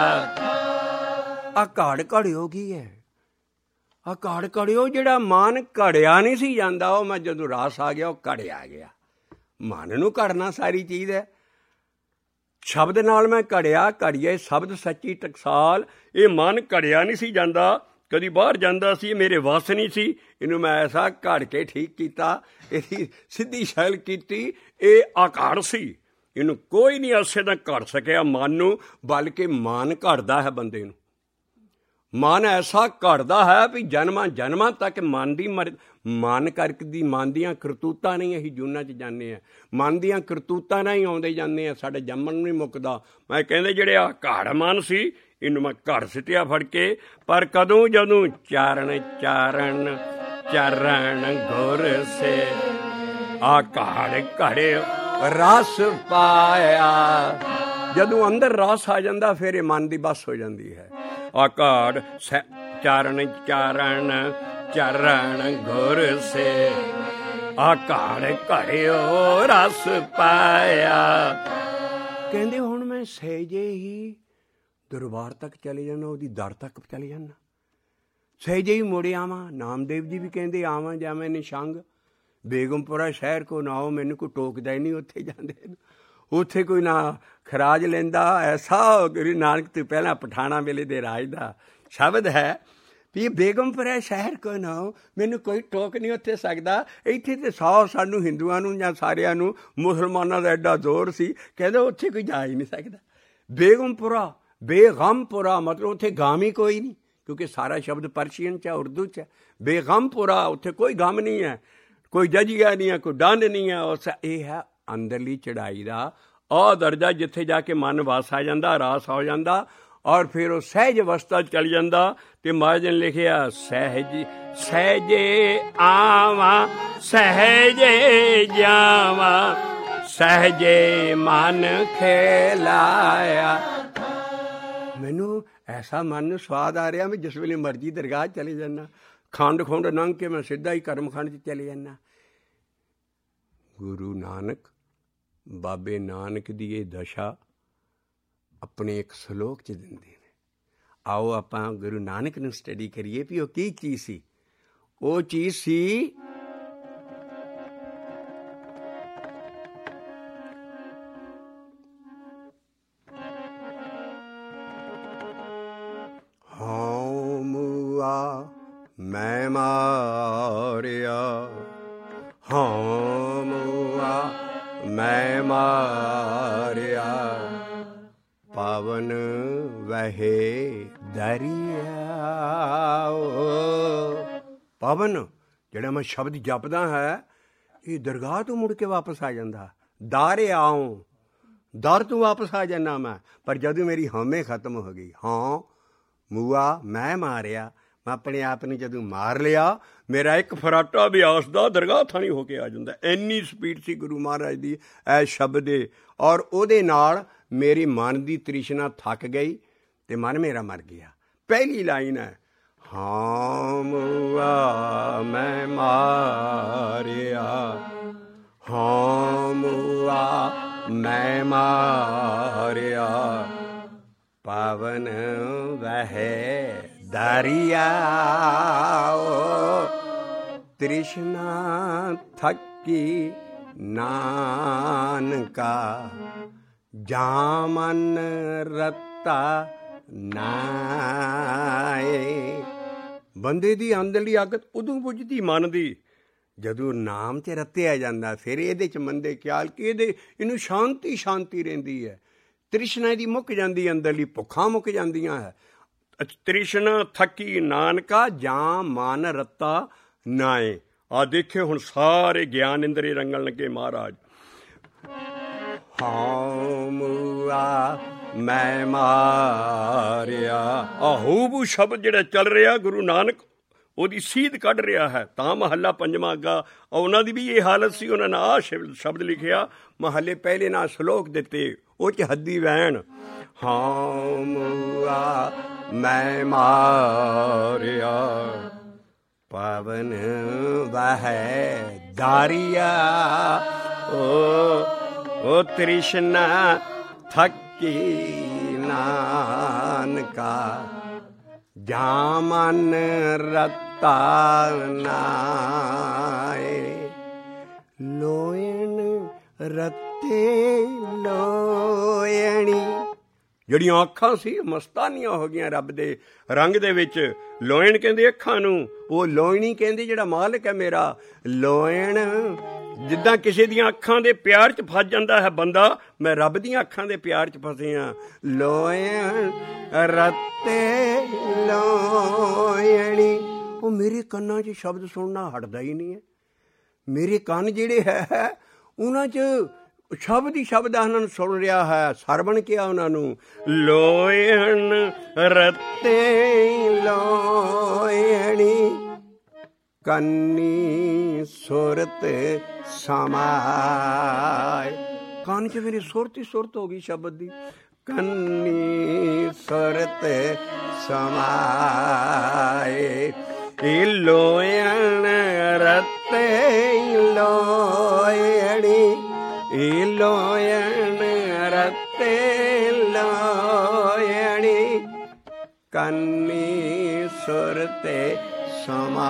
ਆ ਘੜ ਘੜਿਓ ਕੀ ਹੈ? ਆ ਘੜ ਘੜਿਓ ਜਿਹੜਾ ਮਨ ਘੜਿਆ ਨਹੀਂ ਸੀ ਜਾਂਦਾ, ਉਹ ਮੈਂ ਜਦੋਂ ਰਸ ਆ ਗਿਆ ਉਹ ਘੜਿਆ ਗਿਆ। ਮਨ ਨੂੰ ਘੜਨਾ ਸਾਰੀ ਚੀਜ਼ ਹੈ। ਸ਼ਬਦ ਨਾਲ ਮੈਂ ਘੜਿਆ, ਘੜੀਏ ਸ਼ਬਦ ਸੱਚੀ ਟਕਸਾਲ। ਇਹ ਮਨ ਘੜਿਆ ਨਹੀਂ ਸੀ ਜਾਂਦਾ, ਕਦੀ ਬਾਹਰ ਜਾਂਦਾ ਸੀ, ਮੇਰੇ ਵੱਸ ਨਹੀਂ ਸੀ। ਇਹਨੂੰ ਮੈਂ ਐਸਾ ਘੜ ਕੇ ਠੀਕ ਕੀਤਾ, ਇਹਦੀ ਸਿੱਧੀ ਸ਼ੈਲ ਕੀਤੀ। ਇਹ ਆਕਾਰ ਸੀ, ਇਹਨੂੰ ਕੋਈ ਨਹੀਂ ਐਸੇ ਦਾ ਘੜ ਸਕਿਆ ਮਨ ਨੂੰ, ਬਲਕਿ ਮਨ ਘੜਦਾ ਹੈ ਬੰਦੇ ਨੂੰ। ਮਨ ਐਸਾ ਘੜਦਾ ਹੈ ਵੀ ਜਨਮਾਂ ਜਨਮਾਂ ਤੱਕ ਮਨ ਦੀ ਮਨ ਕਰਕੇ ਦੀ ਮਨ ਦੀਆਂ ਕਰਤੂਤਾਂ ਨਹੀਂ ਅਸੀਂ ਜੂਨਾਂ 'ਚ ਜਾਂਦੇ ਹਾਂ, ਮਨ ਦੀਆਂ ਕਰਤੂਤਾਂ ਨਾਲ ਹੀ ਆਉਂਦੇ ਜਾਂਦੇ ਹਾਂ, ਸਾਡੇ ਜੰਮਣ ਨਹੀਂ ਮੁੱਕਦਾ। ਮੈਂ ਕਹਿੰਦੇ ਜਿਹੜੇ ਆ ਘੜ ਮਨ ਸੀ, ਇਹਨੂੰ ਮੈਂ ਘੜ ਸਿੱਟਿਆ ਫੜ ਕੇ। ਪਰ ਕਦੋਂ? ਜਦੋਂ ਚਰਨ ਚਰਨ ਚਰਨ ਘੋਰ ਸੇ ਆ ਘੜ ਘੜੇ ਰਸ ਪਾਇਆ। ਜਦੋਂ ਅੰਦਰ ਰਸ ਆ ਜਾਂਦਾ, ਫਿਰ ਇਹ ਮਨ ਦੀ ਬਸ ਹੋ ਜਾਂਦੀ ਹੈ। ਆ ਘੜ ਚਰਨ ਚਰਨ ਚਰਨ ਘੋਰ ਸੇ ਆ ਘੜ ਘੜਿਓ ਰਸ ਪਾਇਆ। ਕਹਿੰਦੇ ਹੁਣ ਮੈਂ ਸਹਿਜੇ ਹੀ ਦਰਬਾਰ ਤੱਕ ਚਲੇ ਜਾਣਾ, ਉਹਦੀ ਦਰ ਤੱਕ ਚਲੇ ਜਾਣਾ, ਸਹਿਜੇ ਹੀ ਮੁੜ ਆਵਾਂ। ਨਾਮਦੇਵ ਜੀ ਵੀ ਕਹਿੰਦੇ ਆਵਾਂ ਜਾਵੇਂ ਨਿਸ਼ੰਗ, ਬੇਗਮਪੁਰਾ ਸ਼ਹਿਰ ਕੋ ਨਾ ਆਓ, ਮੈਨੂੰ ਕੋਈ ਟੋਕਦਾ ਹੀ ਨਹੀਂ ਉੱਥੇ ਜਾਂਦੇ ਨੂੰ। ਉੱਥੇ ਕੋਈ ਨਾ ਖਰਾਜ ਲੈਂਦਾ। ਐਸਾ ਗੁਰੂ ਨਾਨਕ ਤੋਂ ਪਹਿਲਾਂ ਪਠਾਣਾ ਵੇਲੇ ਦੇ ਰਾਜ ਦਾ ਸ਼ਬਦ ਹੈ ਵੀ ਬੇਗਮਪੁਰਾ ਸ਼ਹਿਰ ਕੋ ਨਾ ਆਓ, ਮੈਨੂੰ ਕੋਈ ਟੋਕ ਨਹੀਂ ਉੱਥੇ ਸਕਦਾ। ਇੱਥੇ ਤਾਂ 100 ਸਾਨੂੰ ਹਿੰਦੂਆਂ ਨੂੰ ਜਾਂ ਸਾਰਿਆਂ ਨੂੰ ਮੁਸਲਮਾਨਾਂ ਦਾ ਐਡਾ ਜ਼ੋਰ ਸੀ, ਕਹਿੰਦੇ ਉੱਥੇ ਕੋਈ ਜਾ ਹੀ ਨਹੀਂ ਸਕਦਾ। ਬੇਗਮਪੁਰਾ, ਬੇਗਮਪੁਰਾ ਮਤਲਬ ਉੱਥੇ ਗਮ ਹੀ ਕੋਈ ਨਹੀਂ, ਕਿਉਂਕਿ ਸਾਰਾ ਸ਼ਬਦ ਪਰਸ਼ੀਅਨ 'ਚ, ਉਰਦੂ 'ਚ। ਬੇਗਮਪੁਰਾ, ਉੱਥੇ ਕੋਈ ਗਮ ਨਹੀਂ ਹੈ, ਕੋਈ ਜਜੀਆ ਨਹੀਂ ਹੈ, ਕੋਈ ਡੰਡ ਨਹੀਂ ਹੈ। ਉਸ ਇਹ ਹੈ ਅੰਦਰਲੀ ਚੜ੍ਹਾਈ ਦਾ ਉਹ ਦਰਜਾ, ਜਿੱਥੇ ਜਾ ਕੇ ਮਨ ਵਸ ਆ ਜਾਂਦਾ, ਰਾਸ ਹੋ ਜਾਂਦਾ, ਔਰ ਫਿਰ ਉਹ ਸਹਿਜ ਅਵਸਥਾ 'ਚ ਚਲ ਜਾਂਦਾ। ਅਤੇ ਮਹਾਰਾਜ ਨੇ ਲਿਖਿਆ ਸਹਿਜ ਸਹਿਜੇ ਆਵਾਂ ਸਹਿਜੇ ਜਾਵਾਂ, ਸਹਿਜੇ ਮਨ ਖੇਲਾਇਆ। ਮੈਨੂੰ ਐਸਾ ਮਨ ਨੂੰ ਸਵਾਦ ਆ ਰਿਹਾ, ਮੈਂ ਜਿਸ ਵੇਲੇ ਮਰਜ਼ੀ ਦਰਗਾਹ ਚਲੇ ਜਾਂਦਾ, ਖੰਡ ਖੁੰਡ ਲੰਘ ਕੇ ਮੈਂ ਸਿੱਧਾ ਹੀ ਕਰਮਖੰਡ 'ਚ ਚਲੇ ਜਾਂਦਾ। ਗੁਰੂ ਨਾਨਕ, ਬਾਬੇ ਨਾਨਕ ਦੀ ਇਹ ਦਸ਼ਾ ਆਪਣੇ ਇੱਕ ਸਲੋਕ 'ਚ ਦਿੰਦੇ ਨੇ। ਆਓ ਆਪਾਂ ਗੁਰੂ ਨਾਨਕ ਨੂੰ ਸਟੱਡੀ ਕਰੀਏ ਵੀ ਉਹ ਕੀ ਚੀਜ਼ ਸੀ। ਉਹ ਚੀਜ਼ ਸੀ ਹਾਂ ਮੂਆ ਮੈਂ ਮਾਰਿਆ, ਹਾਂ ਮੂਆ ਮੈਂ ਮਾਰਿਆ, ਪਾਵਨ ਵਹੇ ਦਰਿਆ। ਪਾਵਨ ਜਿਹੜਾ ਮੈਂ ਸ਼ਬਦ ਜਪਦਾ ਹੈ, ਇਹ ਦਰਗਾਹ ਤੋਂ ਮੁੜ ਕੇ ਵਾਪਸ ਆ ਜਾਂਦਾ। ਦਰ ਆਉਂ, ਦਰ ਤੋਂ ਵਾਪਸ ਆ ਜਾਂਦਾ ਮੈਂ। ਪਰ ਜਦੋਂ ਮੇਰੀ ਹਉਮੈ ਖਤਮ ਹੋ ਗਈ, ਹਾਂ ਮੂਆ ਮੈਂ ਮਾਰਿਆ, ਮੈਂ ਆਪਣੇ ਆਪ ਨੂੰ ਜਦੋਂ ਮਾਰ ਲਿਆ, ਮੇਰਾ ਇੱਕ ਫਰਾਟਾ ਬਿਆਸ ਦਾ ਦਰਗਾਹ ਥਾਣੀ ਹੋ ਕੇ ਆ ਜਾਂਦਾ। ਇੰਨੀ ਸਪੀਡ ਸੀ ਗੁਰੂ ਮਹਾਰਾਜ ਦੀ ਇਹ ਸ਼ਬਦ ਦੇ। ਔਰ ਉਹਦੇ ਨਾਲ ਮੇਰੀ ਮਨ ਦੀ ਤ੍ਰਿਸ਼ਨਾ ਥੱਕ ਗਈ ਅਤੇ ਮਨ ਮੇਰਾ ਮਰ ਗਿਆ। ਪਹਿਲੀ ਲਾਈਨ ਹੈ ਹਾਂ ਮੂਆ ਮੈਂ ਮਾਰਿਆ, ਹਾਂ ਮੂਆ ਮੈਂ ਮਾਰਿਆ, ਪਾਵਨ ਵਹੇ ਦਰਿਆ। ਤ੍ਰਿਸ਼ਨਾ ਥੱਕੀ ਨਾਨਕਾ, ਜਾਮਨ ਰਤਾ ਨਾਏ, ਬੰਦੇ ਦੀ ਅੰਦਰਲੀ ਆਕਤ ਉਦੋਂ ਬੁੱਝਦੀ ਮਨ ਦੀ ਜਦੋਂ ਨਾਮ 'ਚ ਰਤਿਆ ਜਾਂਦਾ। ਫਿਰ ਇਹਦੇ 'ਚ ਮੰਦੇ ਖਿਆਲ ਕਿ ਇਹਨੂੰ ਸ਼ਾਂਤੀ ਰਹਿੰਦੀ ਹੈ। ਤ੍ਰਿਸ਼ਨਾ ਦੀ ਮੁੱਕ ਜਾਂਦੀ, ਅੰਦਰਲੀ ਭੁੱਖਾਂ ਮੁੱਕ ਜਾਂਦੀਆਂ ਹੈ। ਤ੍ਰਿਸ਼ਨਾ ਥੱਕੀ ਨਾਨਕਾ ਜਾਂ ਮਨ ਰਤਾ ਨਾਏ। ਆ ਦੇਖਿਓ ਹੁਣ ਸਾਰੇ ਗਿਆਨ ਇੰਦਰੀ ਰੰਗਣ ਲੱਗੇ ਮਹਾਰਾਜ। ਹਾਂ ਮੈਂ ਮਾਰਿਆ ਆ ਹੂਬੂ ਸ਼ਬਦ ਜਿਹੜਾ ਚੱਲ ਰਿਹਾ ਗੁਰੂ ਨਾਨਕ ਉਹਦੀ ਸੀਧ ਕੱਢ ਰਿਹਾ ਹੈ। ਤਾਂ ਮਹੱਲਾ ਪੰਜਵਾਂ ਅੱਗਾ ਉਹਨਾਂ ਦੀ ਵੀ ਇਹ ਹਾਲਤ ਸੀ। ਉਹਨਾਂ ਨੇ ਆਹ ਸ਼ਬਦ ਲਿਖਿਆ, ਮਹੱਲੇ ਪਹਿਲੇ ਨਾਲ ਸ਼ਲੋਕ ਦਿੱਤੇ, ਉਹ 'ਚ ਹੱਦੀ ਵੈਣ। ਹਾਂ ਮੈਂ ਮਾਰਿਆ ਪਵਨ ਵਹਿ ਦਾਰੀਆ ਓ ਤ੍ਰਿਸ਼ਨਾ ਥੱਕੀ ਨਾਨਕਾ ਜਾਂ ਮਨ ਰਤਾ ਨਾਏ। ਲੋਇਣ ਰਤੇ ਲੋਇਣੀ ਜਿਹੜੀਆਂ ਅੱਖਾਂ ਸੀ ਮਸਤਾਨੀਆਂ ਹੋ ਗਈਆਂ ਰੱਬ ਦੇ ਰੰਗ ਦੇ ਵਿੱਚ। ਲੋਇਣ ਕਹਿੰਦੇ ਅੱਖਾਂ ਨੂੰ, ਉਹ ਲੋਇਣੀ ਕਹਿੰਦੀ ਜਿਹੜਾ ਮਾਲਕ ਹੈ ਮੇਰਾ। ਲੋਇਣ ਜਿੱਦਾਂ ਕਿਸੇ ਦੀਆਂ ਅੱਖਾਂ ਦੇ ਪਿਆਰ 'ਚ ਫਸ ਜਾਂਦਾ ਹੈ ਬੰਦਾ, ਮੈਂ ਰੱਬ ਦੀਆਂ ਅੱਖਾਂ ਦੇ ਪਿਆਰ 'ਚ ਫਸੇ ਹਾਂ। ਲੋਇਣ ਰਤੇ ਲੋਇਣੀ। ਉਹ ਮੇਰੇ ਕੰਨਾਂ 'ਚ ਸ਼ਬਦ ਸੁਣਨਾ ਹਟਦਾ ਹੀ ਨਹੀਂ ਹੈ। ਮੇਰੇ ਕੰਨ ਜਿਹੜੇ ਹੈ ਉਹਨਾਂ 'ਚ ਸ਼ਬਦ ਹੀ ਸ਼ਬਦ ਉਹਨਾਂ ਨੂੰ ਸੁਣ ਰਿਹਾ ਹੈ। ਸਰਵਣ ਕਿਹਾ ਉਹਨਾਂ ਨੂੰ। ਲੋਇਣ ਰਤੇ ਲੋਇਣੀ ਕੰਨੀ ਸੁਰਤ ਸਮਾਏ। ਕੰਨ 'ਚ ਮੇਰੀ ਸੁਰਤ ਹੀ ਸੁਰਤ ਹੋ ਗਈ ਸ਼ਬਦ ਦੀ। ਕੰਨੀ ਸੁਰਤ ਸਮਾਏ। ਇਹ ਲੋਇਣ ਰਤੇ ਲੋਇਣੀ ਇਹ ਲੋਇਣ ਰਤੇ ਲੋਇਣੀ ਕੰਨੀ ਸੁਰਤੇ ਸਮਾ।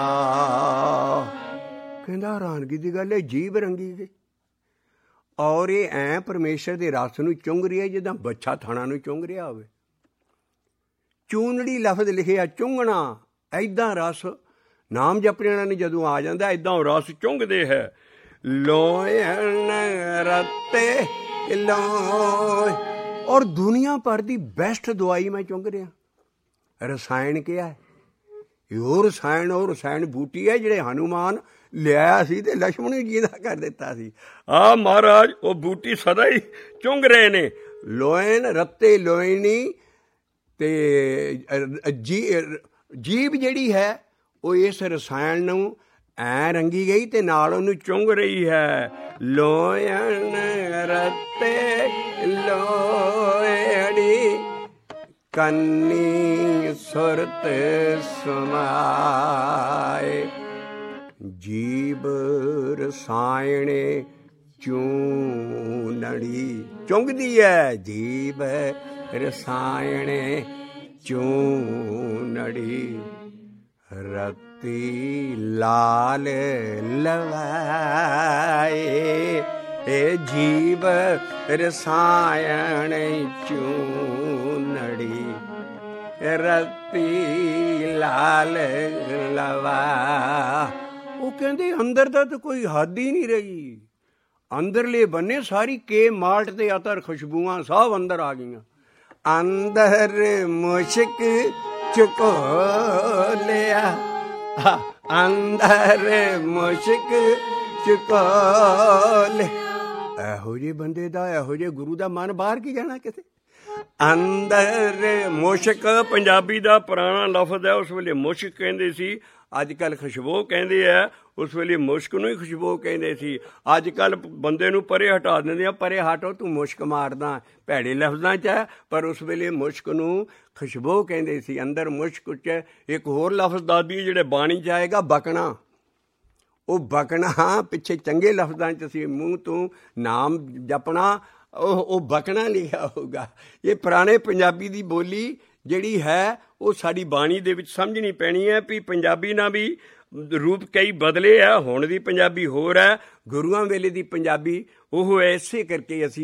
ਕਹਿੰਦਾ ਹੈਰਾਨਗੀ ਦੀ ਗੱਲ ਹੈ, ਜੀਭ ਰੰਗੀ ਗਈ ਔਰ ਇਹ ਐਂ ਪਰਮੇਸ਼ਰ ਦੇ ਰਸ ਨੂੰ ਚੁੰਘ ਰਿਹਾ ਜਿੱਦਾਂ ਬੱਚਾ ਥਣਾ ਨੂੰ ਚੁੰਘ ਰਿਹਾ ਹੋਵੇ। ਚੂਨੜੀ ਲਫ਼ਜ਼ ਲਿਖਿਆ ਚੁੰਘਣਾ। ਐਦਾਂ ਰਸ ਨਾਮ ਜਪਣ ਵਾਲਾ ਨੇ ਜਦੋਂ ਆ ਜਾਂਦਾ ਐਦਾਂ ਉਹ ਰਸ ਚੁੰਘਦੇ ਹੈ। ਲੋਇਣ ਰਤੇ ਲੋਇ। ਔਰ ਦੁਨੀਆ ਭਰ ਦੀ ਬੈਸਟ ਦਵਾਈ ਮੈਂ ਚੁੰਘ ਰਿਹਾ। ਰਸਾਇਣ ਕਿਹਾ ਹੈ, ਉਹ ਰਸਾਇਣ ਬੂਟੀ ਹੈ ਜਿਹੜੇ ਹਨੂੰਮਾਨ ਲਿਆਇਆ ਸੀ ਤੇ ਲక్ష్ਮਣ ਜੀ ਦਾ ਕਰ ਦਿੱਤਾ ਸੀ। ਆਹ ਮਹਾਰਾਜ ਉਹ ਬੂਟੀ ਸਦਾ ਹੀ ਚੁੰਘ ਰਹੇ ਨੇ। ਲੋਇਣ ਰਤੇ ਲੋਇਣੀ। ਤੇ ਜੀਭ ਜਿਹੜੀ ਹੈ ਉਹ ਇਸ ਰਸਾਇਣ ਨੂੰ ਐ ਰੰਗੀ ਗਈ ਤੇ ਨਾਲ ਉਹਨੂੰ ਚੁੰਘ ਰਹੀ ਹੈ। ਲੋਇਣ ਰਤੇ ਲੋਇਣੀ ਕੰਨੀ ਸੁਰਤ ਸਮਾਏ। ਜੀਭ ਰਸਾਇਣੇ ਚੂਨੜੀ ਚੁੰਘਦੀ ਹੈ। ਜੀਭ ਰਸਾਇਣੇ ਚੂਨੜੀ ਰਤੀ ਲਾਲ ਲਵਾਏ। ਇਹ ਜੀਵ ਰਸਾਇਣ ਚੂਨੜੀ ਰਤੀ ਲਾਲ ਲਵਾ। ਉਹ ਕਹਿੰਦੇ ਅੰਦਰ ਦਾ ਤਾਂ ਕੋਈ ਹੱਦ ਹੀ ਨਹੀਂ ਰਹੀ। ਅੰਦਰਲੇ ਬੰਨੇ ਸਾਰੀ ਕੇ ਮਾਲਟ ਤੇ ਅਤਰ ਖੁਸ਼ਬੂਆਂ ਸਭ ਅੰਦਰ ਆ ਗਈਆਂ। ਅੰਦਰ ਮੁਸ਼ਕ ਚੁਕੋ ਲਿਆ। ਅੰਦਰ ਮੁਸ਼ਕ ਚੁਕੋ ਲਿਆ। ਇਹੋ ਜਿਹੇ ਬੰਦੇ ਦਾ, ਇਹੋ ਜਿਹੇ ਗੁਰੂ ਦਾ ਮਨ ਬਾਹਰ ਕੀ ਜਾਣਾ ਕਿਤੇ। ਅੰਦਰ ਮੁਸ਼ਕ ਪੰਜਾਬੀ ਦਾ ਪੁਰਾਣਾ ਲਫ਼ਜ਼ ਹੈ। ਉਸ ਵੇਲੇ ਮੁਸ਼ਕ ਕਹਿੰਦੇ ਸੀ, ਅੱਜ ਕੱਲ੍ਹ ਖੁਸ਼ਬੂ ਕਹਿੰਦੇ ਆ। ਉਸ ਵੇਲੇ ਮੁਸ਼ਕ ਨੂੰ ਹੀ ਖੁਸ਼ਬੂ ਕਹਿੰਦੇ ਸੀ। ਅੱਜ ਕੱਲ੍ਹ ਬੰਦੇ ਨੂੰ ਪਰੇ ਹਟਾ ਦਿੰਦੇ ਆ, ਪਰੇ ਹਟੋ ਤੂੰ ਮੁਸ਼ਕ ਮਾਰਦਾ, ਭੈੜੇ ਲਫ਼ਜ਼ਾਂ 'ਚ ਹੈ। ਪਰ ਉਸ ਵੇਲੇ ਮੁਸ਼ਕ ਨੂੰ ਖੁਸ਼ਬੂ ਕਹਿੰਦੇ ਸੀ। ਅੰਦਰ ਮੁਸ਼ਕ 'ਚ ਇੱਕ ਹੋਰ ਲਫ਼ਜ਼ ਦੱਸਦੀ ਜਿਹੜੇ ਬਾਣੀ 'ਚ ਆਏਗਾ, ਬਕਣਾ। ਉਹ ਬਕਣਾ ਪਿੱਛੇ ਚੰਗੇ ਲਫ਼ਜ਼ਾਂ 'ਚ ਸੀ, ਮੂੰਹ ਤੋਂ ਨਾਮ ਜਪਣਾ, ਉਹ ਬਕਣਾ ਲਿਖਿਆ ਹੋਊਗਾ। ਇਹ ਪੁਰਾਣੇ ਪੰਜਾਬੀ ਦੀ ਬੋਲੀ ਜਿਹੜੀ ਹੈ ਉਹ ਸਾਡੀ ਬਾਣੀ ਦੇ ਵਿੱਚ ਸਮਝਣੀ ਪੈਣੀ ਹੈ ਵੀ ਪੰਜਾਬੀ ਨਾਲ ਵੀ ਰੂਪ ਕਈ ਬਦਲੇ ਆ। ਹੁਣ ਦੀ ਪੰਜਾਬੀ ਹੋਰ ਹੈ, ਗੁਰੂਆਂ ਵੇਲੇ ਦੀ ਪੰਜਾਬੀ ਉਹ ਐਸੇ ਕਰਕੇ ਅਸੀਂ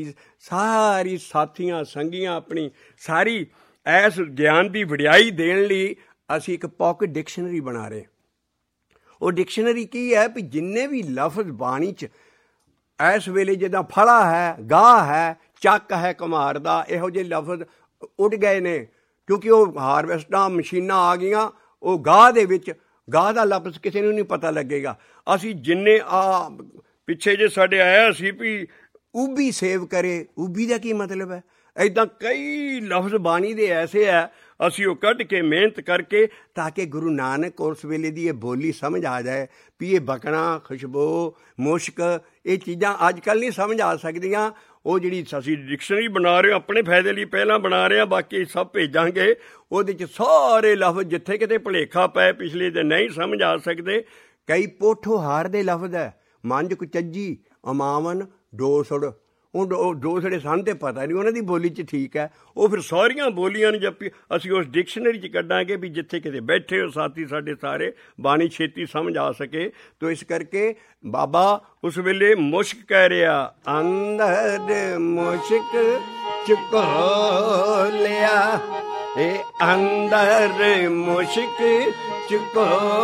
ਸਾਰੀ ਸਾਥੀਆਂ ਸੰਗੀਆਂ ਆਪਣੀ ਸਾਰੀ ਇਸ ਗਿਆਨ ਦੀ ਵਡਿਆਈ ਦੇਣ ਲਈ ਅਸੀਂ ਇੱਕ ਪੌਕਟ ਡਿਕਸ਼ਨਰੀ ਬਣਾ ਰਹੇ। ਉਹ ਡਿਕਸ਼ਨਰੀ ਕੀ ਹੈ ਵੀ ਜਿੰਨੇ ਵੀ ਲਫ਼ਜ਼ ਬਾਣੀ 'ਚ ਇਸ ਵੇਲੇ ਜਿੱਦਾਂ ਫਲਾ ਹੈ, ਗਾਹ ਹੈ, ਚੱਕ ਹੈ ਕੁਮਹਾਰ ਦਾ, ਇਹੋ ਜਿਹੇ ਲਫ਼ਜ਼ ਉੱਡ ਗਏ ਨੇ ਕਿਉਂਕਿ ਉਹ ਹਾਰਵੈਸਟਾਂ ਮਸ਼ੀਨਾਂ ਆ ਗਈਆਂ। ਉਹ ਗਾਹ ਦੇ ਵਿੱਚ ਗਾਹ ਦਾ ਲਫ਼ਜ਼ ਕਿਸੇ ਨੂੰ ਨਹੀਂ ਪਤਾ ਲੱਗੇਗਾ। ਅਸੀਂ ਜਿੰਨੇ ਪਿੱਛੇ ਜੇ ਸਾਡੇ ਆਇਆ ਸੀ ਵੀ ਊਬੀ ਸੇਵ ਕਰੇ, ਊਬੀ ਦਾ ਕੀ ਮਤਲਬ ਹੈ? ਇੱਦਾਂ ਕਈ ਲਫ਼ਜ਼ ਬਾਣੀ ਦੇ ਐਸੇ ਹੈ, ਅਸੀਂ ਉਹ ਕੱਢ ਕੇ ਮਿਹਨਤ ਕਰਕੇ ਤਾਂ ਕਿ ਗੁਰੂ ਨਾਨਕ ਉਸ ਵੇਲੇ ਦੀ ਇਹ ਬੋਲੀ ਸਮਝ ਆ ਜਾਏ ਵੀ ਇਹ ਬਕਣਾ, ਖੁਸ਼ਬੂ, ਮੁਸ਼ਕ, ਇਹ ਚੀਜ਼ਾਂ ਅੱਜ ਕੱਲ੍ਹ ਨਹੀਂ ਸਮਝ ਆ ਸਕਦੀਆਂ। ਉਹ ਜਿਹੜੀ ਅਸੀਂ ਡਿਕਸ਼ਨਰੀ ਬਣਾ ਰਹੇ ਹੋ ਆਪਣੇ ਫਾਇਦੇ ਲਈ ਪਹਿਲਾਂ ਬਣਾ ਰਹੇ ਹਾਂ, ਬਾਕੀ ਸਭ ਭੇਜਾਂਗੇ। ਉਹਦੇ 'ਚ ਸਾਰੇ ਲਫ਼ਜ਼ ਜਿੱਥੇ ਕਿਤੇ ਭੁਲੇਖਾ ਪਏ ਪਿਛਲੇ ਦੇ ਨਹੀਂ ਸਮਝ ਆ ਸਕਦੇ। ਕਈ ਪੋਠੋ ਹਾਰ ਦੇ ਲਫ਼ਜ਼ ਹੈ, ਮੰਝ ਕੁਚੱਜੀ, ਅਮਾਵਨ, ਡੋਸੜ। ਉਹ ਡੋਸੜੇ ਸਾਨੂੰ ਤਾਂ ਪਤਾ ਨਹੀਂ ਉਹਨਾਂ ਦੀ ਬੋਲੀ 'ਚ ਠੀਕ ਹੈ। ਉਹ ਫਿਰ ਸਾਰੀਆਂ ਬੋਲੀਆਂ ਨੂੰ ਜਪੀ ਅਸੀਂ ਉਸ ਡਿਕਸ਼ਨਰੀ 'ਚ ਕੱਢਾਂਗੇ ਵੀ ਜਿੱਥੇ ਕਿਤੇ ਬੈਠੇ ਹੋ ਸਾਥੀ ਸਾਡੇ ਸਾਰੇ ਬਾਣੀ ਛੇਤੀ ਸਮਝ ਆ ਸਕੇ। ਤੋ ਇਸ ਕਰਕੇ ਬਾਬਾ ਉਸ ਵੇਲੇ ਮੁਸ਼ਕ ਕਹਿ ਰਿਹਾ, ਅੰਦਰ ਮੁਸ਼ਕ ਚੁਕੋ ਲਿਆ, ਇਹ ਅੰਦਰ ਮੁਸ਼ਕ ਚੁਕੋ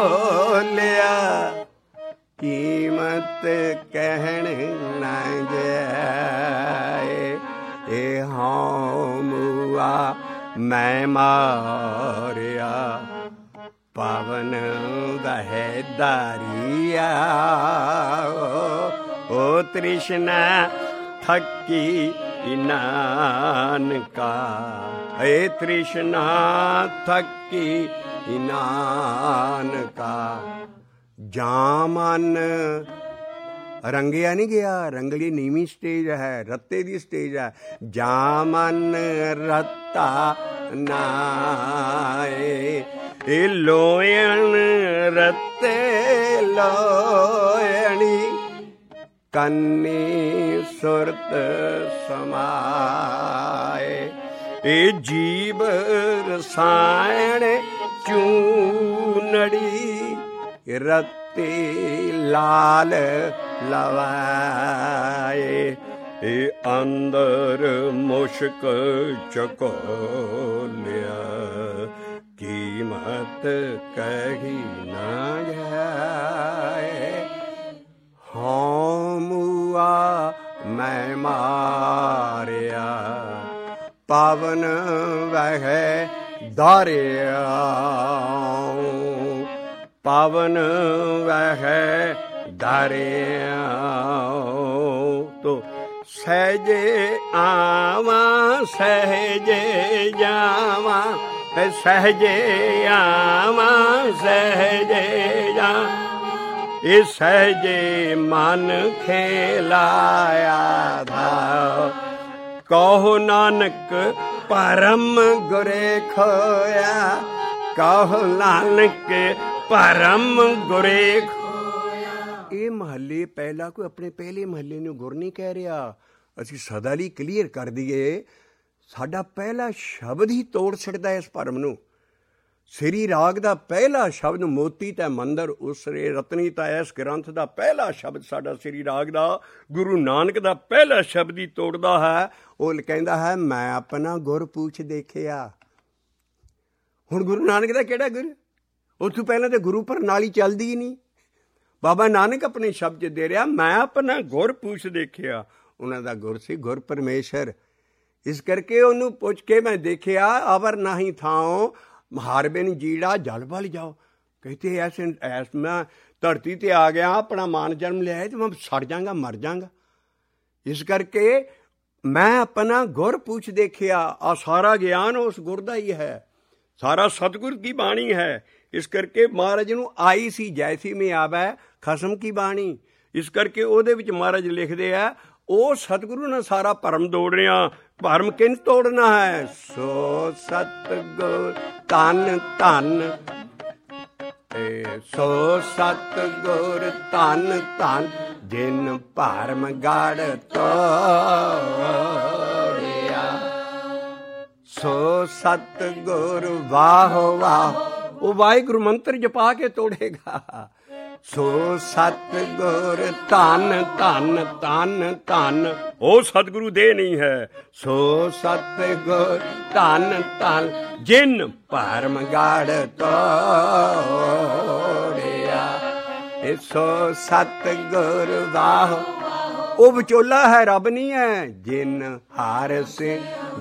ਲਿਆ, ਕੀਮਤ ਕਹਿਣ ਨਾ ਜਾਏ, ਇਹ ਹਉਮਾ ਮੈਂ ਮਾਰਿਆ, ਪਾਵਨ ਵਹਿ ਦਰਿਆ, ਓ ਤ੍ਰਿਸ਼ਨਾ ਥਕੀ ਨਾਨਕਾ, ਏ ਤ੍ਰਿਸ਼ਨਾ ਥਕੀ ਨਾਨਕਾ। ਜਾਂ ਮਨ ਰੰਗਿਆ ਨਹੀਂ ਗਿਆ, ਰੰਗਲੀ ਨੀਵੀਂ ਸਟੇਜ ਹੈ, ਰੱਤੇ ਦੀ ਸਟੇਜ ਹੈ। ਜਾਂ ਮਨ ਰੱਤਾ ਨਾਏ, ਇਹ ਲੋਇਣ ਰੱਤੇ ਲੋਇਣੀ, ਕੰਨੀ ਸੁਰਤ ਸਮਾਏ, ਇਹ ਜੀਵ ਰਸਾਇਣ ਚੂਨੜੀ, ਰੱਤੀ ਲਾਲ ਲਵਾਏ, ਇਹ ਅੰਦਰ ਮੁਸ਼ਕ ਚਕੋਲਿਆ, ਕੀਮਤ ਕਹੀ ਨਾ ਜਾਏ, ਹਉਮਾ ਮੈਂ ਮਾਰਿਆ, ਪਾਵਨ ਵਹਿ ਦਰਿਆ, ਪਾਵਨ ਵਹਿ ਦਰਿਆ। ਤੋ ਸਹਿਜੇ ਆਵਾਂ ਸਹਿਜੇ ਜਾਵਾਂ, ਸਹਿਜੇ ਆਵਾਂ ਸਹਿਜੇ ਜਾ, ਇਹ ਸਹਿਜੇ ਮਨ ਖੇਲਾਇਆ ਧਾਉ, ਕਹੋ ਨਾਨਕ ਪਰਮ ਗੁਰੇ ਖੋਇਆ, ਕਹੋ ਨਾਨਕ ਪਰਮ ਗੁਰੇ ਖੋਇਆ। ਇਹ ਮਹੱਲੇ ਪਹਿਲਾ ਕੋਈ ਆਪਣੇ ਪਹਿਲੇ ਮਹੱਲੇ ਨੂੰ ਗੁਰ ਨਹੀਂ ਕਹਿ ਰਿਹਾ। ਅਸੀਂ ਸਦਾ ਲਈ ਕਲੀਅਰ ਕਰ ਦਈਏ, ਸਾਡਾ ਪਹਿਲਾ ਸ਼ਬਦ ਹੀ ਤੋੜ ਛੱਡਦਾ ਇਸ ਭਰਮ ਨੂੰ। ਸ੍ਰੀ ਰਾਗ ਦਾ ਪਹਿਲਾ ਸ਼ਬਦ ਮੋਤੀ ਤੈ ਮੰਦਰ ਉਸਰੇ ਰਤਨੀ ਤਾਂ ਇਸ ਗ੍ਰੰਥ ਦਾ ਪਹਿਲਾ ਸ਼ਬਦ ਸਾਡਾ ਸ੍ਰੀ ਰਾਗ ਦਾ ਗੁਰੂ ਨਾਨਕ ਦਾ ਪਹਿਲਾ ਸ਼ਬਦ ਹੀ ਤੋੜਦਾ ਹੈ। ਉਹ ਕਹਿੰਦਾ ਹੈ ਮੈਂ ਆਪਣਾ ਗੁਰ ਪੂਛ ਦੇਖਿਆ। ਹੁਣ ਗੁਰੂ ਨਾਨਕ ਦਾ ਕਿਹੜਾ ਗੁਰ? ਉਸ ਤੋਂ ਪਹਿਲਾਂ ਤਾਂ ਗੁਰੂ ਪ੍ਰਣਾਲੀ ਚੱਲਦੀ ਹੀ ਨਹੀਂ। ਬਾਬਾ ਨਾਨਕ ਆਪਣੇ ਸ਼ਬਦ ਦੇ ਰਿਹਾ ਮੈਂ ਆਪਣਾ ਗੁਰ ਪੂਛ ਦੇਖਿਆ। ਉਹਨਾਂ ਦਾ ਗੁਰ ਸੀ ਗੁਰ ਪਰਮੇਸ਼ਰ। ਇਸ ਕਰਕੇ ਉਹਨੂੰ ਪੁੱਛ ਕੇ ਮੈਂ ਦੇਖਿਆ ਅਵਰ ਨਾਹੀ ਥਾਉ ਹਾਰ ਬਿਨ ਜੀੜਾ ਜਲ ਬਲ ਜਾਓ। ਕਹਿੰਦੇ ਐਸ ਮੈਂ ਧਰਤੀ 'ਤੇ ਆ ਗਿਆ, ਆਪਣਾ ਮਾਨ ਜਨਮ ਲਿਆ ਤੇ ਮੈਂ ਸੜ ਜਾਵਾਂਗਾ, ਮਰ ਜਾਵਾਂਗਾ। ਇਸ ਕਰਕੇ ਮੈਂ ਆਪਣਾ ਗੁਰ ਪੁੱਛ ਦੇਖਿਆ। ਆ ਸਾਰਾ ਗਿਆਨ ਉਸ ਗੁਰ ਦਾ ਹੀ ਹੈ, ਸਾਰਾ ਸਤਿਗੁਰ ਕੀ ਬਾਣੀ ਹੈ। ਇਸ ਕਰਕੇ ਮਹਾਰਾਜ ਨੂੰ ਆਈ ਸੀ ਜੈਸੀ ਮੈਂ ਆਵੈ ਖਸਮ ਕੀ ਬਾਣੀ। ਇਸ ਕਰਕੇ ਉਹਦੇ ਵਿੱਚ ਮਹਾਰਾਜ ਲਿਖਦੇ ਆ ਉਹ ਸਤਿਗੁਰੂ ਨਾਲ ਸਾਰਾ ਭਰਮ ਤੋੜ ਰਿਹਾ। ਭਰਮ ਕਿੰਝ ਤੋੜਨਾ ਹੈ? ਸੋ ਸਤਿਗੁਰ ਧੰਨ ਧੰਨ, ਸੋ ਸਤਿਗੁਰ ਧੰਨ ਧੰਨ, ਜਿਨ ਭਰਮ ਗੜ ਤੋੜਿਆ। ਸੋ ਸਤਿਗੁਰ ਵਾਹ ਵਾਹ, ਉਹ ਵਾਹਿਗੁਰੂ ਮੰਤਰ ਜਪਾ ਕੇ ਤੋੜੇਗਾ। ਸੋ ਸਤਿਗੁਰ ਧੰਨ ਧੰਨ ਧੰਨ ਧੰਨ, ਉਹ ਸਤਿਗੁਰੂ ਦੇ ਨਹੀਂ ਹੈ। ਸੋ ਸਤਿਗੁਰ ਧੰਨ ਧੰਨ, ਜਿਨ ਭਰਮ ਗੜ ਤੋੜਿਆ। ਸੋ ਸਤਿਗੁਰ ਵਾਹ, ਉਹ ਵਿਚੋਲਾ ਹੈ, ਰੱਬ ਨਹੀਂ ਹੈ। ਜਿਨ ਹਰਿ ਸਿੰਘ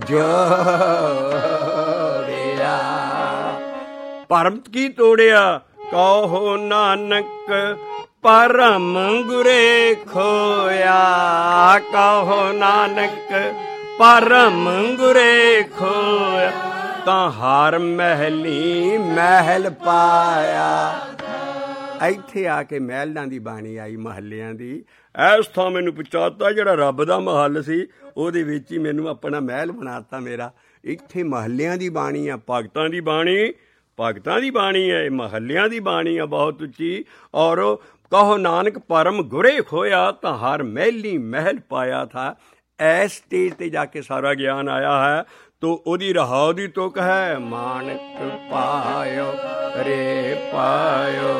ਜੋੜਿਆ, ਭਰਮ ਕੀ ਤੋੜਿਆ। ਕਹੋ ਨਾਨਕ ਪਰਮ ਗੁਰੇ ਖੋਇਆ, ਕਹੋ ਨਾਨਕ ਪਰਮ ਗੁਰੇ ਖੋਇਆ। ਤਾਂ ਹਰ ਮਹਿਲੀ ਮਹਿਲ ਪਾਇਆ। ਇੱਥੇ ਆ ਕੇ ਮਹਿਲਾਂ ਦੀ ਬਾਣੀ ਆਈ, ਮਹੱਲਿਆਂ ਦੀ। ਇਸ ਥਾਂ ਮੈਨੂੰ ਪਹੁੰਚਾਤਾ, ਜਿਹੜਾ ਰੱਬ ਦਾ ਮਹੱਲ ਸੀ ਉਹਦੇ ਵਿੱਚ ਹੀ ਮੈਨੂੰ ਆਪਣਾ ਮਹਿਲ ਬਣਾਤਾ ਮੇਰਾ। ਇੱਥੇ ਮਹੱਲਿਆਂ ਦੀ ਬਾਣੀ ਆ, ਭਗਤਾਂ ਦੀ ਬਾਣੀ, ਭਗਤਾਂ ਦੀ ਬਾਣੀ ਹੈ, ਮਹੱਲਿਆਂ ਦੀ ਬਾਣੀ ਆ, ਬਹੁਤ ਉੱਚੀ। ਔਰ ਕਹੋ ਨਾਨਕ ਪਰਮ ਗੁਰੇ ਖੋਇਆ, ਤਾਂ ਹਰ ਮਹਿਲੀ ਮਹਿਲ ਪਾਇਆ ਥਾ। ਇਸ ਸਟੇਜ ਤੇ ਜਾ ਕੇ ਸਾਰਾ ਗਿਆਨ ਆਇਆ ਹੈ। ਤੋ ਉਹਦੀ ਰਹਾਉ ਦੀ ਤੁਕ ਹੈ, ਮਾਨਕ ਪਾਇਓ ਰੇ ਪਾਇਓ,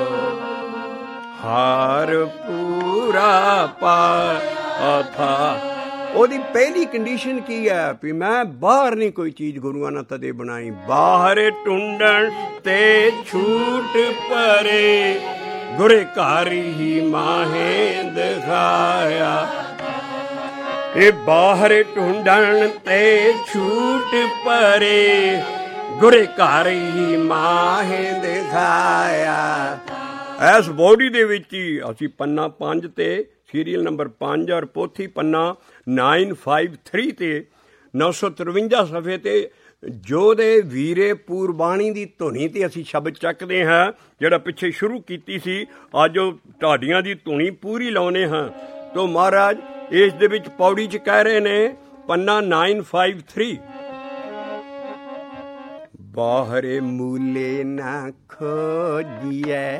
ਹਾਰ ਪੂਰਾ ਪਾਇਆ ਥਾ। ਉਹਦੀ ਪਹਿਲੀ ਕੰਡੀਸ਼ਨ ਕੀ ਹੈ ਵੀ ਮੈਂ ਬਾਹਰ ਨਹੀਂ ਕੋਈ ਚੀਜ਼ ਗੁਰੂਆਂ ਨੇ ਤਦੇ ਬਣਾਈ। ਬਾਹਰ ਟੁੰਡਣ ਤੇ ਛੂਟ ਪਰੇ, ਗੁਰੇ ਘਰ ਹੀ ਮਾਹੇ ਦਿਖਾਇਆ। ਇਹ ਬਾਹਰ ਟੁੰਡਣ ਤੇ ਛੂਟ ਪਰੇ, ਗੁਰੇ ਘਰ ਹੀ ਮਾਹੇ ਦਿਖਾਇਆ। ਇਸ ਬੋਡੀ ਦੇ ਵਿੱਚ ਹੀ ਅਸੀਂ ਪੰਨਾ 5 ਤੇ ਸੀਰੀਅਲ ਨੰਬਰ 5 ਔਰ ਪੋਥੀ ਪੰਨਾ 953 ਤੇ 953 ਸਫੇ ਤੇ ਜੋਦੇ ਵੀਰੇ ਪੂਰਬਾਣੀ ਦੀ ਧੁਨੀ ਤੇ ਅਸੀਂ ਸ਼ਬਦ ਚੱਕਦੇ ਹਾਂ, ਜਿਹੜਾ ਪਿੱਛੇ ਸ਼ੁਰੂ ਕੀਤੀ ਸੀ। ਅੱਜ ਉਹ ਢਾਡੀਆਂ ਦੀ ਧੁਨੀ ਪੂਰੀ ਲਾਉਨੇ ਹਾਂ। ਤੋ ਮਹਾਰਾਜ ਇਸ ਦੇ ਵਿੱਚ ਪੌੜੀ 'ਚ ਕਹਿ ਰਹੇ ਨੇ, ਪੰਨਾ 953, ਬਾਹਰੇ ਮੂਲੇ ਨਾ ਖੋਜੀਐ,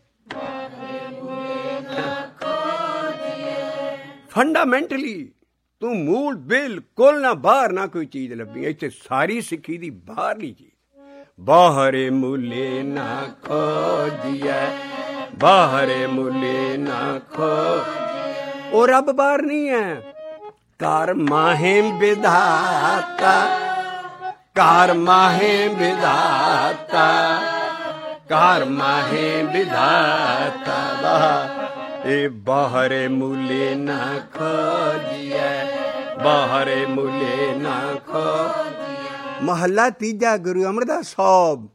ਫੰਡਾਮੈਂਟਲੀ ਤੂੰ ਮੂਲ ਬਿਲਕੁਲ ਨਾ ਬਾਹਰ ਨਾ ਕੋਈ ਚੀਜ਼ ਲੱਭੀ। ਇੱਥੇ ਸਾਰੀ ਸਿੱਖੀ ਦੀ ਬਾਹਰਲੀ ਚੀਜ਼। ਬਾਹਰੇ ਮੂਲੇ ਨਾ ਖੋਜੀਐ, ਬਾਹਰੇ ਮੂਲੇ ਨਾ ਖੋ। ਉਹ ਰੱਬ ਬਾਹਰ ਨਹੀਂ ਹੈ। ਕਰ ਮਾਹੇ ਵਿਧਾਤਾ, ਕਰ ਮਾਹੇ ਵਿਧਾਤਾ, ਕਰ ਮਾਹੇ ਵਿਧਾਤਾ। ਬਾਹਰ ਇਹ ਬਾਹਰੇ ਮੂਲੇ ਨਾ ਖੋਜੀਐ, ਬਾਹਰੇ ਮੂਲੇ ਨਾ ਖੋ। ਮਹੱਲਾ ਤੀਜਾ, ਗੁਰੂ ਅਮਰਦਾਸ ਸਾਹਿਬ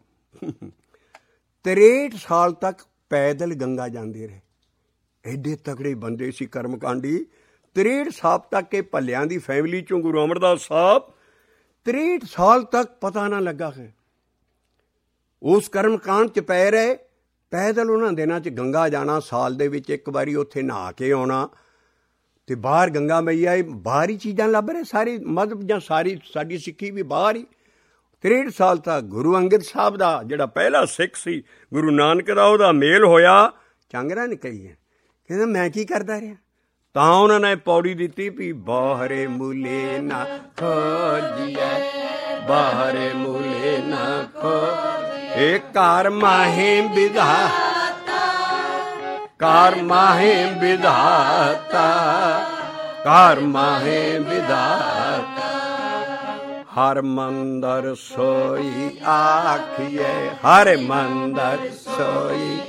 63 ਸਾਲ ਤੱਕ ਪੈਦਲ ਗੰਗਾ ਜਾਂਦੇ ਰਹੇ। ਐਡੇ ਤਕੜੇ ਬੰਦੇ ਸੀ, ਕਰਮਕਾਂਡੀ। 63 ਸਾਲ ਤੱਕ ਇਹ ਭੱਲਿਆਂ ਦੀ ਫੈਮਿਲੀ ਚੋਂ ਗੁਰੂ ਅਮਰਦਾਸ ਸਾਹਿਬ 63 ਸਾਲ ਤੱਕ ਪਤਾ ਨਾ ਲੱਗਾ ਹੈ। ਉਸ ਕਰਮਕਾਂਡ 'ਚ ਪੈ ਰਹੇ। ਪੈਦਲ ਉਹਨਾਂ ਦਿਨਾਂ 'ਚ ਗੰਗਾ ਜਾਣਾ, ਸਾਲ ਦੇ ਵਿੱਚ ਇੱਕ ਵਾਰੀ ਉੱਥੇ ਨਹਾ ਕੇ ਆਉਣਾ, ਅਤੇ ਬਾਹਰ ਗੰਗਾ ਮਈਆ ਬਾਹਰ ਹੀ ਚੀਜ਼ਾਂ ਲੱਭ ਰਹੇ। ਸਾਰੀ ਮਜ਼ਹਬ ਜਾਂ ਸਾਰੀ ਸਾਡੀ ਸਿੱਖੀ ਵੀ ਬਾਹਰ ਹੀ। 63 ਸਾਲ ਤੱਕ ਗੁਰੂ ਅੰਗਦ ਸਾਹਿਬ ਦਾ ਜਿਹੜਾ ਪਹਿਲਾ ਸਿੱਖ ਸੀ, ਗੁਰੂ ਨਾਨਕ ਦਾ, ਉਹਦਾ ਮੇਲ ਹੋਇਆ। ਚਾਂਗਰਾ ਨਿਕਲੀ ਹੈ, ਕਹਿੰਦਾ ਮੈਂ ਕੀ ਕਰਦਾ ਰਿਹਾ। ਤਾਂ ਉਹਨਾਂ ਨੇ ਪੌੜੀ ਦਿੱਤੀ ਵੀ ਬਾਹਰੇ ਮੂਲੇ ਨਾ ਖੋਜੀਐ, ਬਾਹਰੇ ਮੂਲੇ ਨਾ ਖੋ। ਇਹ ਘਰ ਮਾਹੇ ਵਿਧਾਤਾ, ਘਰ ਮਾਹੇ ਵਿਧਾਤਾ, ਘਰ ਮਾਹੇ ਵਿਧਾਤਾ। ਹਰ ਮੰਦਰ ਸੋਈ ਆਖੀਏ, ਹਰ ਮੰਦਰ ਸੋਈ।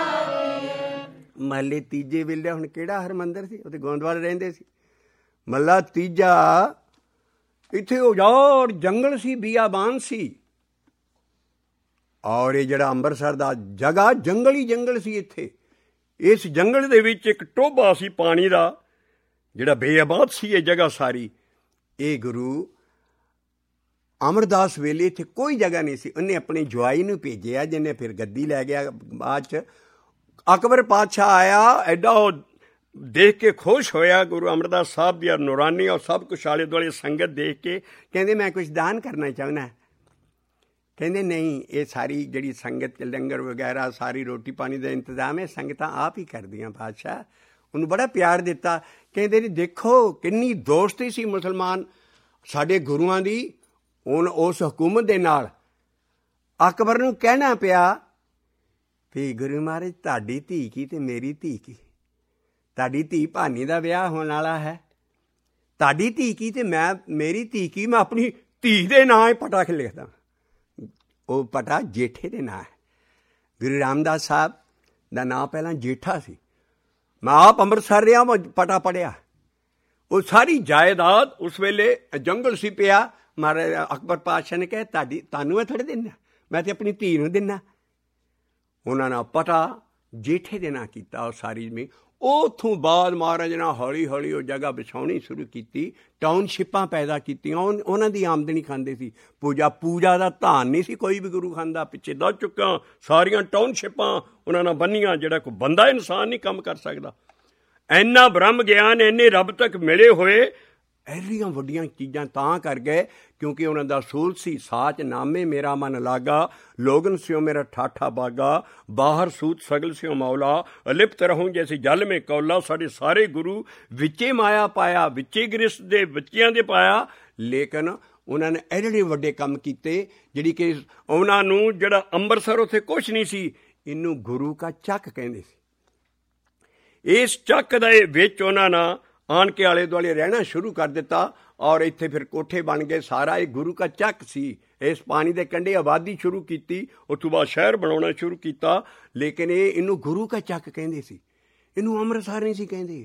ਮਹੱਲੇ ਤੀਜੇ ਵੇਲੇ ਹੁਣ ਕਿਹੜਾ ਹਰਮੰਦਰ ਸੀ, ਉਹ ਤੇ ਗੋਂਦਵਾਲ ਰਹਿੰਦੇ ਸੀ। ਮਹੱਲਾ ਤੀਜਾ, ਇੱਥੇ ਉਜਾੜ ਜੰਗਲ ਸੀ, ਬੀਆਬਾਨ ਸੀ। ਔਰ ਇਹ ਜਿਹੜਾ ਅੰਮ੍ਰਿਤਸਰ ਦਾ ਜਗ੍ਹਾ ਜੰਗਲ ਹੀ ਜੰਗਲ ਸੀ। ਇੱਥੇ ਇਸ ਜੰਗਲ ਦੇ ਵਿੱਚ ਇੱਕ ਟੋਭਾ ਸੀ ਪਾਣੀ ਦਾ, ਜਿਹੜਾ ਬੇਆਬਾਦ ਸੀ ਇਹ ਜਗ੍ਹਾ ਸਾਰੀ। ਇਹ ਗੁਰੂ ਅਮਰਦਾਸ ਵੇਲੇ ਇੱਥੇ ਕੋਈ ਜਗ੍ਹਾ ਨਹੀਂ ਸੀ। ਉਹਨੇ ਆਪਣੀ ਜਵਾਈ ਨੂੰ ਭੇਜਿਆ, ਜਿਹਨੇ ਫਿਰ ਗੱਦੀ ਲੈ ਗਿਆ ਬਾਅਦ 'ਚ। ਅਕਬਰ ਪਾਤਸ਼ਾਹ ਆਇਆ, ਐਡਾ ਉਹ ਦੇਖ ਕੇ ਖੁਸ਼ ਹੋਇਆ ਗੁਰੂ ਅਮਰਦਾਸ ਸਾਹਿਬ ਦੀ ਨੂਰਾਨੀ ਔਰ ਸਭ ਕੁਛ ਆਲੇ ਦੁਆਲੇ ਸੰਗਤ ਦੇਖ ਕੇ। ਕਹਿੰਦੇ ਮੈਂ ਕੁਛ ਦਾਨ ਕਰਨਾ ਚਾਹੁੰਦਾ। ਕਹਿੰਦੇ ਨਹੀਂ, ਇਹ ਸਾਰੀ ਜਿਹੜੀ ਸੰਗਤ ਲੰਗਰ ਵਗੈਰਾ ਸਾਰੀ ਰੋਟੀ ਪਾਣੀ ਦਾ ਇੰਤਜ਼ਾਮ ਹੈ, ਸੰਗਤਾਂ ਆਪ ਹੀ ਕਰਦੀਆਂ। ਬਾਦਸ਼ਾਹ ਉਹਨੂੰ ਬੜਾ ਪਿਆਰ ਦਿੱਤਾ। ਕਹਿੰਦੇ ਨੇ ਦੇਖੋ ਕਿੰਨੀ ਦੋਸਤੀ ਸੀ ਮੁਸਲਮਾਨ ਸਾਡੇ ਗੁਰੂਆਂ ਦੀ ਹੁਣ ਉਸ ਹਕੂਮਤ ਦੇ ਨਾਲ। ਅਕਬਰ ਨੂੰ ਕਹਿਣਾ ਪਿਆ ਵੀ ਗੁਰੂ ਮਹਾਰਾਜ ਤੁਹਾਡੀ ਧੀ ਕੀ ਅਤੇ ਮੇਰੀ ਧੀ ਕੀ? ਤੁਹਾਡੀ ਧੀ ਭਾਨੀ ਦਾ ਵਿਆਹ ਹੋਣ ਵਾਲਾ ਹੈ। ਤੁਹਾਡੀ ਧੀ ਕੀ ਅਤੇ ਮੇਰੀ ਧੀ ਕੀ? ਮੈਂ ਆਪਣੀ ਧੀ ਦੇ ਨਾਂ ਹੀ ਪਟਾ ਕੇ ਲਿਖਦਾ। ਉਹ ਪਟਾ ਜੇਠੇ ਦੇ ਨਾਂ ਹੈ। ਗੁਰੂ ਰਾਮਦਾਸ ਸਾਹਿਬ ਦਾ ਨਾਂ ਪਹਿਲਾਂ ਜੇਠਾ ਸੀ। ਮੈਂ ਆਪ ਅੰਮ੍ਰਿਤਸਰ ਰਿਹਾ, ਮੈਂ ਪਟਾ ਪੜ੍ਹਿਆ। ਉਹ ਸਾਰੀ ਜਾਇਦਾਦ ਉਸ ਵੇਲੇ ਜੰਗਲ ਸੀ ਪਿਆ। ਮਹਾਰਾਜ ਅਕਬਰ ਪਾਤਸ਼ਾਹ ਨੇ ਕਿਹਾ ਤੁਹਾਨੂੰ ਮੈਂ ਥੋੜ੍ਹੇ ਦਿੰਦਾ, ਮੈਂ ਤਾਂ ਆਪਣੀ ਧੀ ਨੂੰ ਦਿੰਦਾ। ਉਹਨਾਂ ਨੇ ਪਟਾ ਜੇਠੇ ਦੇ ਨਾਂ ਕੀਤਾ ਉਹ ਸਾਰੀ ਜ਼ਮੀਨ। ਉੱਥੋਂ ਬਾਅਦ ਮਹਾਰਾਜ ਨੇ ਹੌਲੀ ਹੌਲੀ ਉਹ ਜਗ੍ਹਾ ਵਿਛਾਉਣੀ ਸ਼ੁਰੂ ਕੀਤੀ, ਟਾਊਨਸ਼ਿਪਾਂ ਪੈਦਾ ਕੀਤੀਆਂ। ਉਹਨਾਂ ਦੀ ਆਮਦਨੀ ਖਾਂਦੇ ਸੀ। ਪੂਜਾ ਦਾ ਧਾਨ ਨਹੀਂ ਸੀ ਕੋਈ ਵੀ ਗੁਰੂ ਖਾਂਦਾ। ਪਿੱਛੇ ਦੱਸ ਚੁੱਕਾਂ, ਸਾਰੀਆਂ ਟਾਊਨਸ਼ਿਪਾਂ ਉਹਨਾਂ ਨਾਲ ਬੰਨੀਆਂ, ਜਿਹੜਾ ਕੋਈ ਬੰਦਾ ਇਨਸਾਨ ਨਹੀਂ ਕੰਮ ਕਰ ਸਕਦਾ। ਇੰਨਾ ਬ੍ਰਹਮ ਗਿਆਨ, ਇੰਨੇ ਰੱਬ ਤੱਕ ਮਿਲੇ ਹੋਏ, ਐਡੀਆਂ ਵੱਡੀਆਂ ਚੀਜ਼ਾਂ ਤਾਂ ਕਰ ਗਏ ਕਿਉਂਕਿ ਉਹਨਾਂ ਦਾ ਅਸੂਲ ਸੀ, ਸਾਚ ਨਾਮੇ ਮੇਰਾ ਮਨ ਲਾਗਾ, ਲੋਗਨ ਸਿਓ ਮੇਰਾ ਠਾਠਾ ਬਾਗਾ, ਬਾਹਰ ਸੂਤ ਸਗਲ ਸਿਓ ਮੌਲਾ, ਅਲਿਪਤ ਰਹੂੰ ਜੈਸੇ ਜਲ ਮੇ ਕੌਲਾ। ਸਾਡੇ ਸਾਰੇ ਗੁਰੂ ਵਿੱਚੇ ਮਾਇਆ ਪਾਇਆ, ਵਿੱਚੇ ਗ੍ਰਸਥ ਦੇ ਬੱਚਿਆਂ ਦੇ ਪਾਇਆ। ਲੇਕਿਨ ਉਹਨਾਂ ਨੇ ਐਡੇ ਵੱਡੇ ਕੰਮ ਕੀਤੇ ਜਿਹੜੀ ਕਿ ਉਹਨਾਂ ਨੂੰ, ਜਿਹੜਾ ਅੰਮ੍ਰਿਤਸਰ ਉੱਥੇ ਕੁਛ ਨਹੀਂ ਸੀ, ਇਹਨੂੰ ਗੁਰੂ ਕਾ ਚੱਕ ਕਹਿੰਦੇ ਸੀ। ਇਸ ਚੱਕ ਦੇ ਵਿੱਚ ਉਹਨਾਂ ਨੇ ਆਣ ਕੇ ਆਲੇ ਦੁਆਲੇ ਰਹਿਣਾ ਸ਼ੁਰੂ ਕਰ ਦਿੱਤਾ ਔਰ ਇੱਥੇ ਫਿਰ ਕੋਠੇ ਬਣ ਗਏ। ਸਾਰਾ ਇਹ ਗੁਰੂ ਕਾ ਚੱਕ ਸੀ। ਇਸ ਪਾਣੀ ਦੇ ਕੰਢੇ ਆਬਾਦੀ ਸ਼ੁਰੂ ਕੀਤੀ, ਉਸ ਤੋਂ ਬਾਅਦ ਸ਼ਹਿਰ ਬਣਾਉਣਾ ਸ਼ੁਰੂ ਕੀਤਾ। ਲੇਕਿਨ ਇਹਨੂੰ ਗੁਰੂ ਕਾ ਚੱਕ ਕਹਿੰਦੇ ਸੀ, ਇਹਨੂੰ ਅੰਮ੍ਰਿਤਸਰ ਨਹੀਂ ਸੀ ਕਹਿੰਦੇ,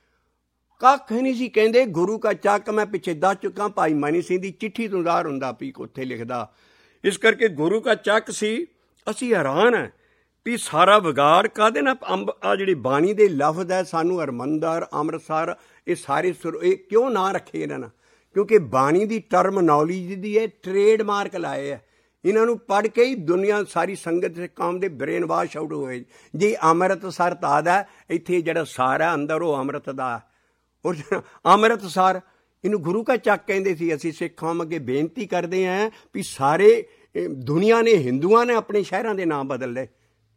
ਕੱਖ ਨਹੀਂ ਸੀ ਕਹਿੰਦੇ। ਗੁਰੂ ਕਾ ਚੱਕ ਮੈਂ ਪਿੱਛੇ ਦੱਸ ਚੁੱਕਾ, ਭਾਈ ਮਨੀ ਸਿੰਘ ਦੀ ਚਿੱਠੀ ਤੋਂ ਜ਼ਾਹਰ ਹੁੰਦਾ ਵੀ ਉੱਥੇ ਲਿਖਦਾ। ਇਸ ਕਰਕੇ ਗੁਰੂ ਕਾ ਚੱਕ ਸੀ। ਅਸੀਂ ਹੈਰਾਨ ਹੈ ਵੀ ਸਾਰਾ ਵਿਗਾੜ ਕਾਹਦੇ ਨਾਲ? ਆ ਜਿਹੜੀ ਬਾਣੀ ਦੇ ਲਫ਼ਜ਼ ਹੈ, ਸਾਨੂੰ ਹਰਿਮੰਦਰ, ਅੰਮ੍ਰਿਤਸਰ, ਇਹ ਸਾਰੇ ਇਹ ਕਿਉਂ ਨਾ ਰੱਖੇ ਇਹਨਾਂ ਨਾਲ? ਕਿਉਂਕਿ ਬਾਣੀ ਦੀ ਟਰਮਨੋਲੋਜੀ ਦੀ ਇਹ ਟ੍ਰੇਡ ਮਾਰਕ ਲਾਏ ਹੈ। ਇਹਨਾਂ ਨੂੰ ਪੜ੍ਹ ਕੇ ਹੀ ਦੁਨੀਆ ਸਾਰੀ ਸੰਗਤ ਦੇ ਕੰਮ ਦੇ ਬ੍ਰੇਨ ਵਾਸ਼ ਆਊਟ ਹੋਏ। ਜੀ ਅੰਮ੍ਰਿਤਸਰ ਤਾਦ ਹੈ, ਇੱਥੇ ਜਿਹੜਾ ਸਾਰ ਹੈ ਅੰਦਰ ਉਹ ਅੰਮ੍ਰਿਤ ਦਾ। ਔਰ ਅੰਮ੍ਰਿਤਸਰ ਇਹਨੂੰ ਗੁਰੂ ਕਾ ਚੱਕ ਕਹਿੰਦੇ ਸੀ। ਅਸੀਂ ਸਿੱਖ ਕੌਮ ਅੱਗੇ ਬੇਨਤੀ ਕਰਦੇ ਹਾਂ ਵੀ ਸਾਰੇ ਦੁਨੀਆ ਨੇ, ਹਿੰਦੂਆਂ ਨੇ ਆਪਣੇ ਸ਼ਹਿਰਾਂ ਦੇ ਨਾਮ ਬਦਲ ਲਏ।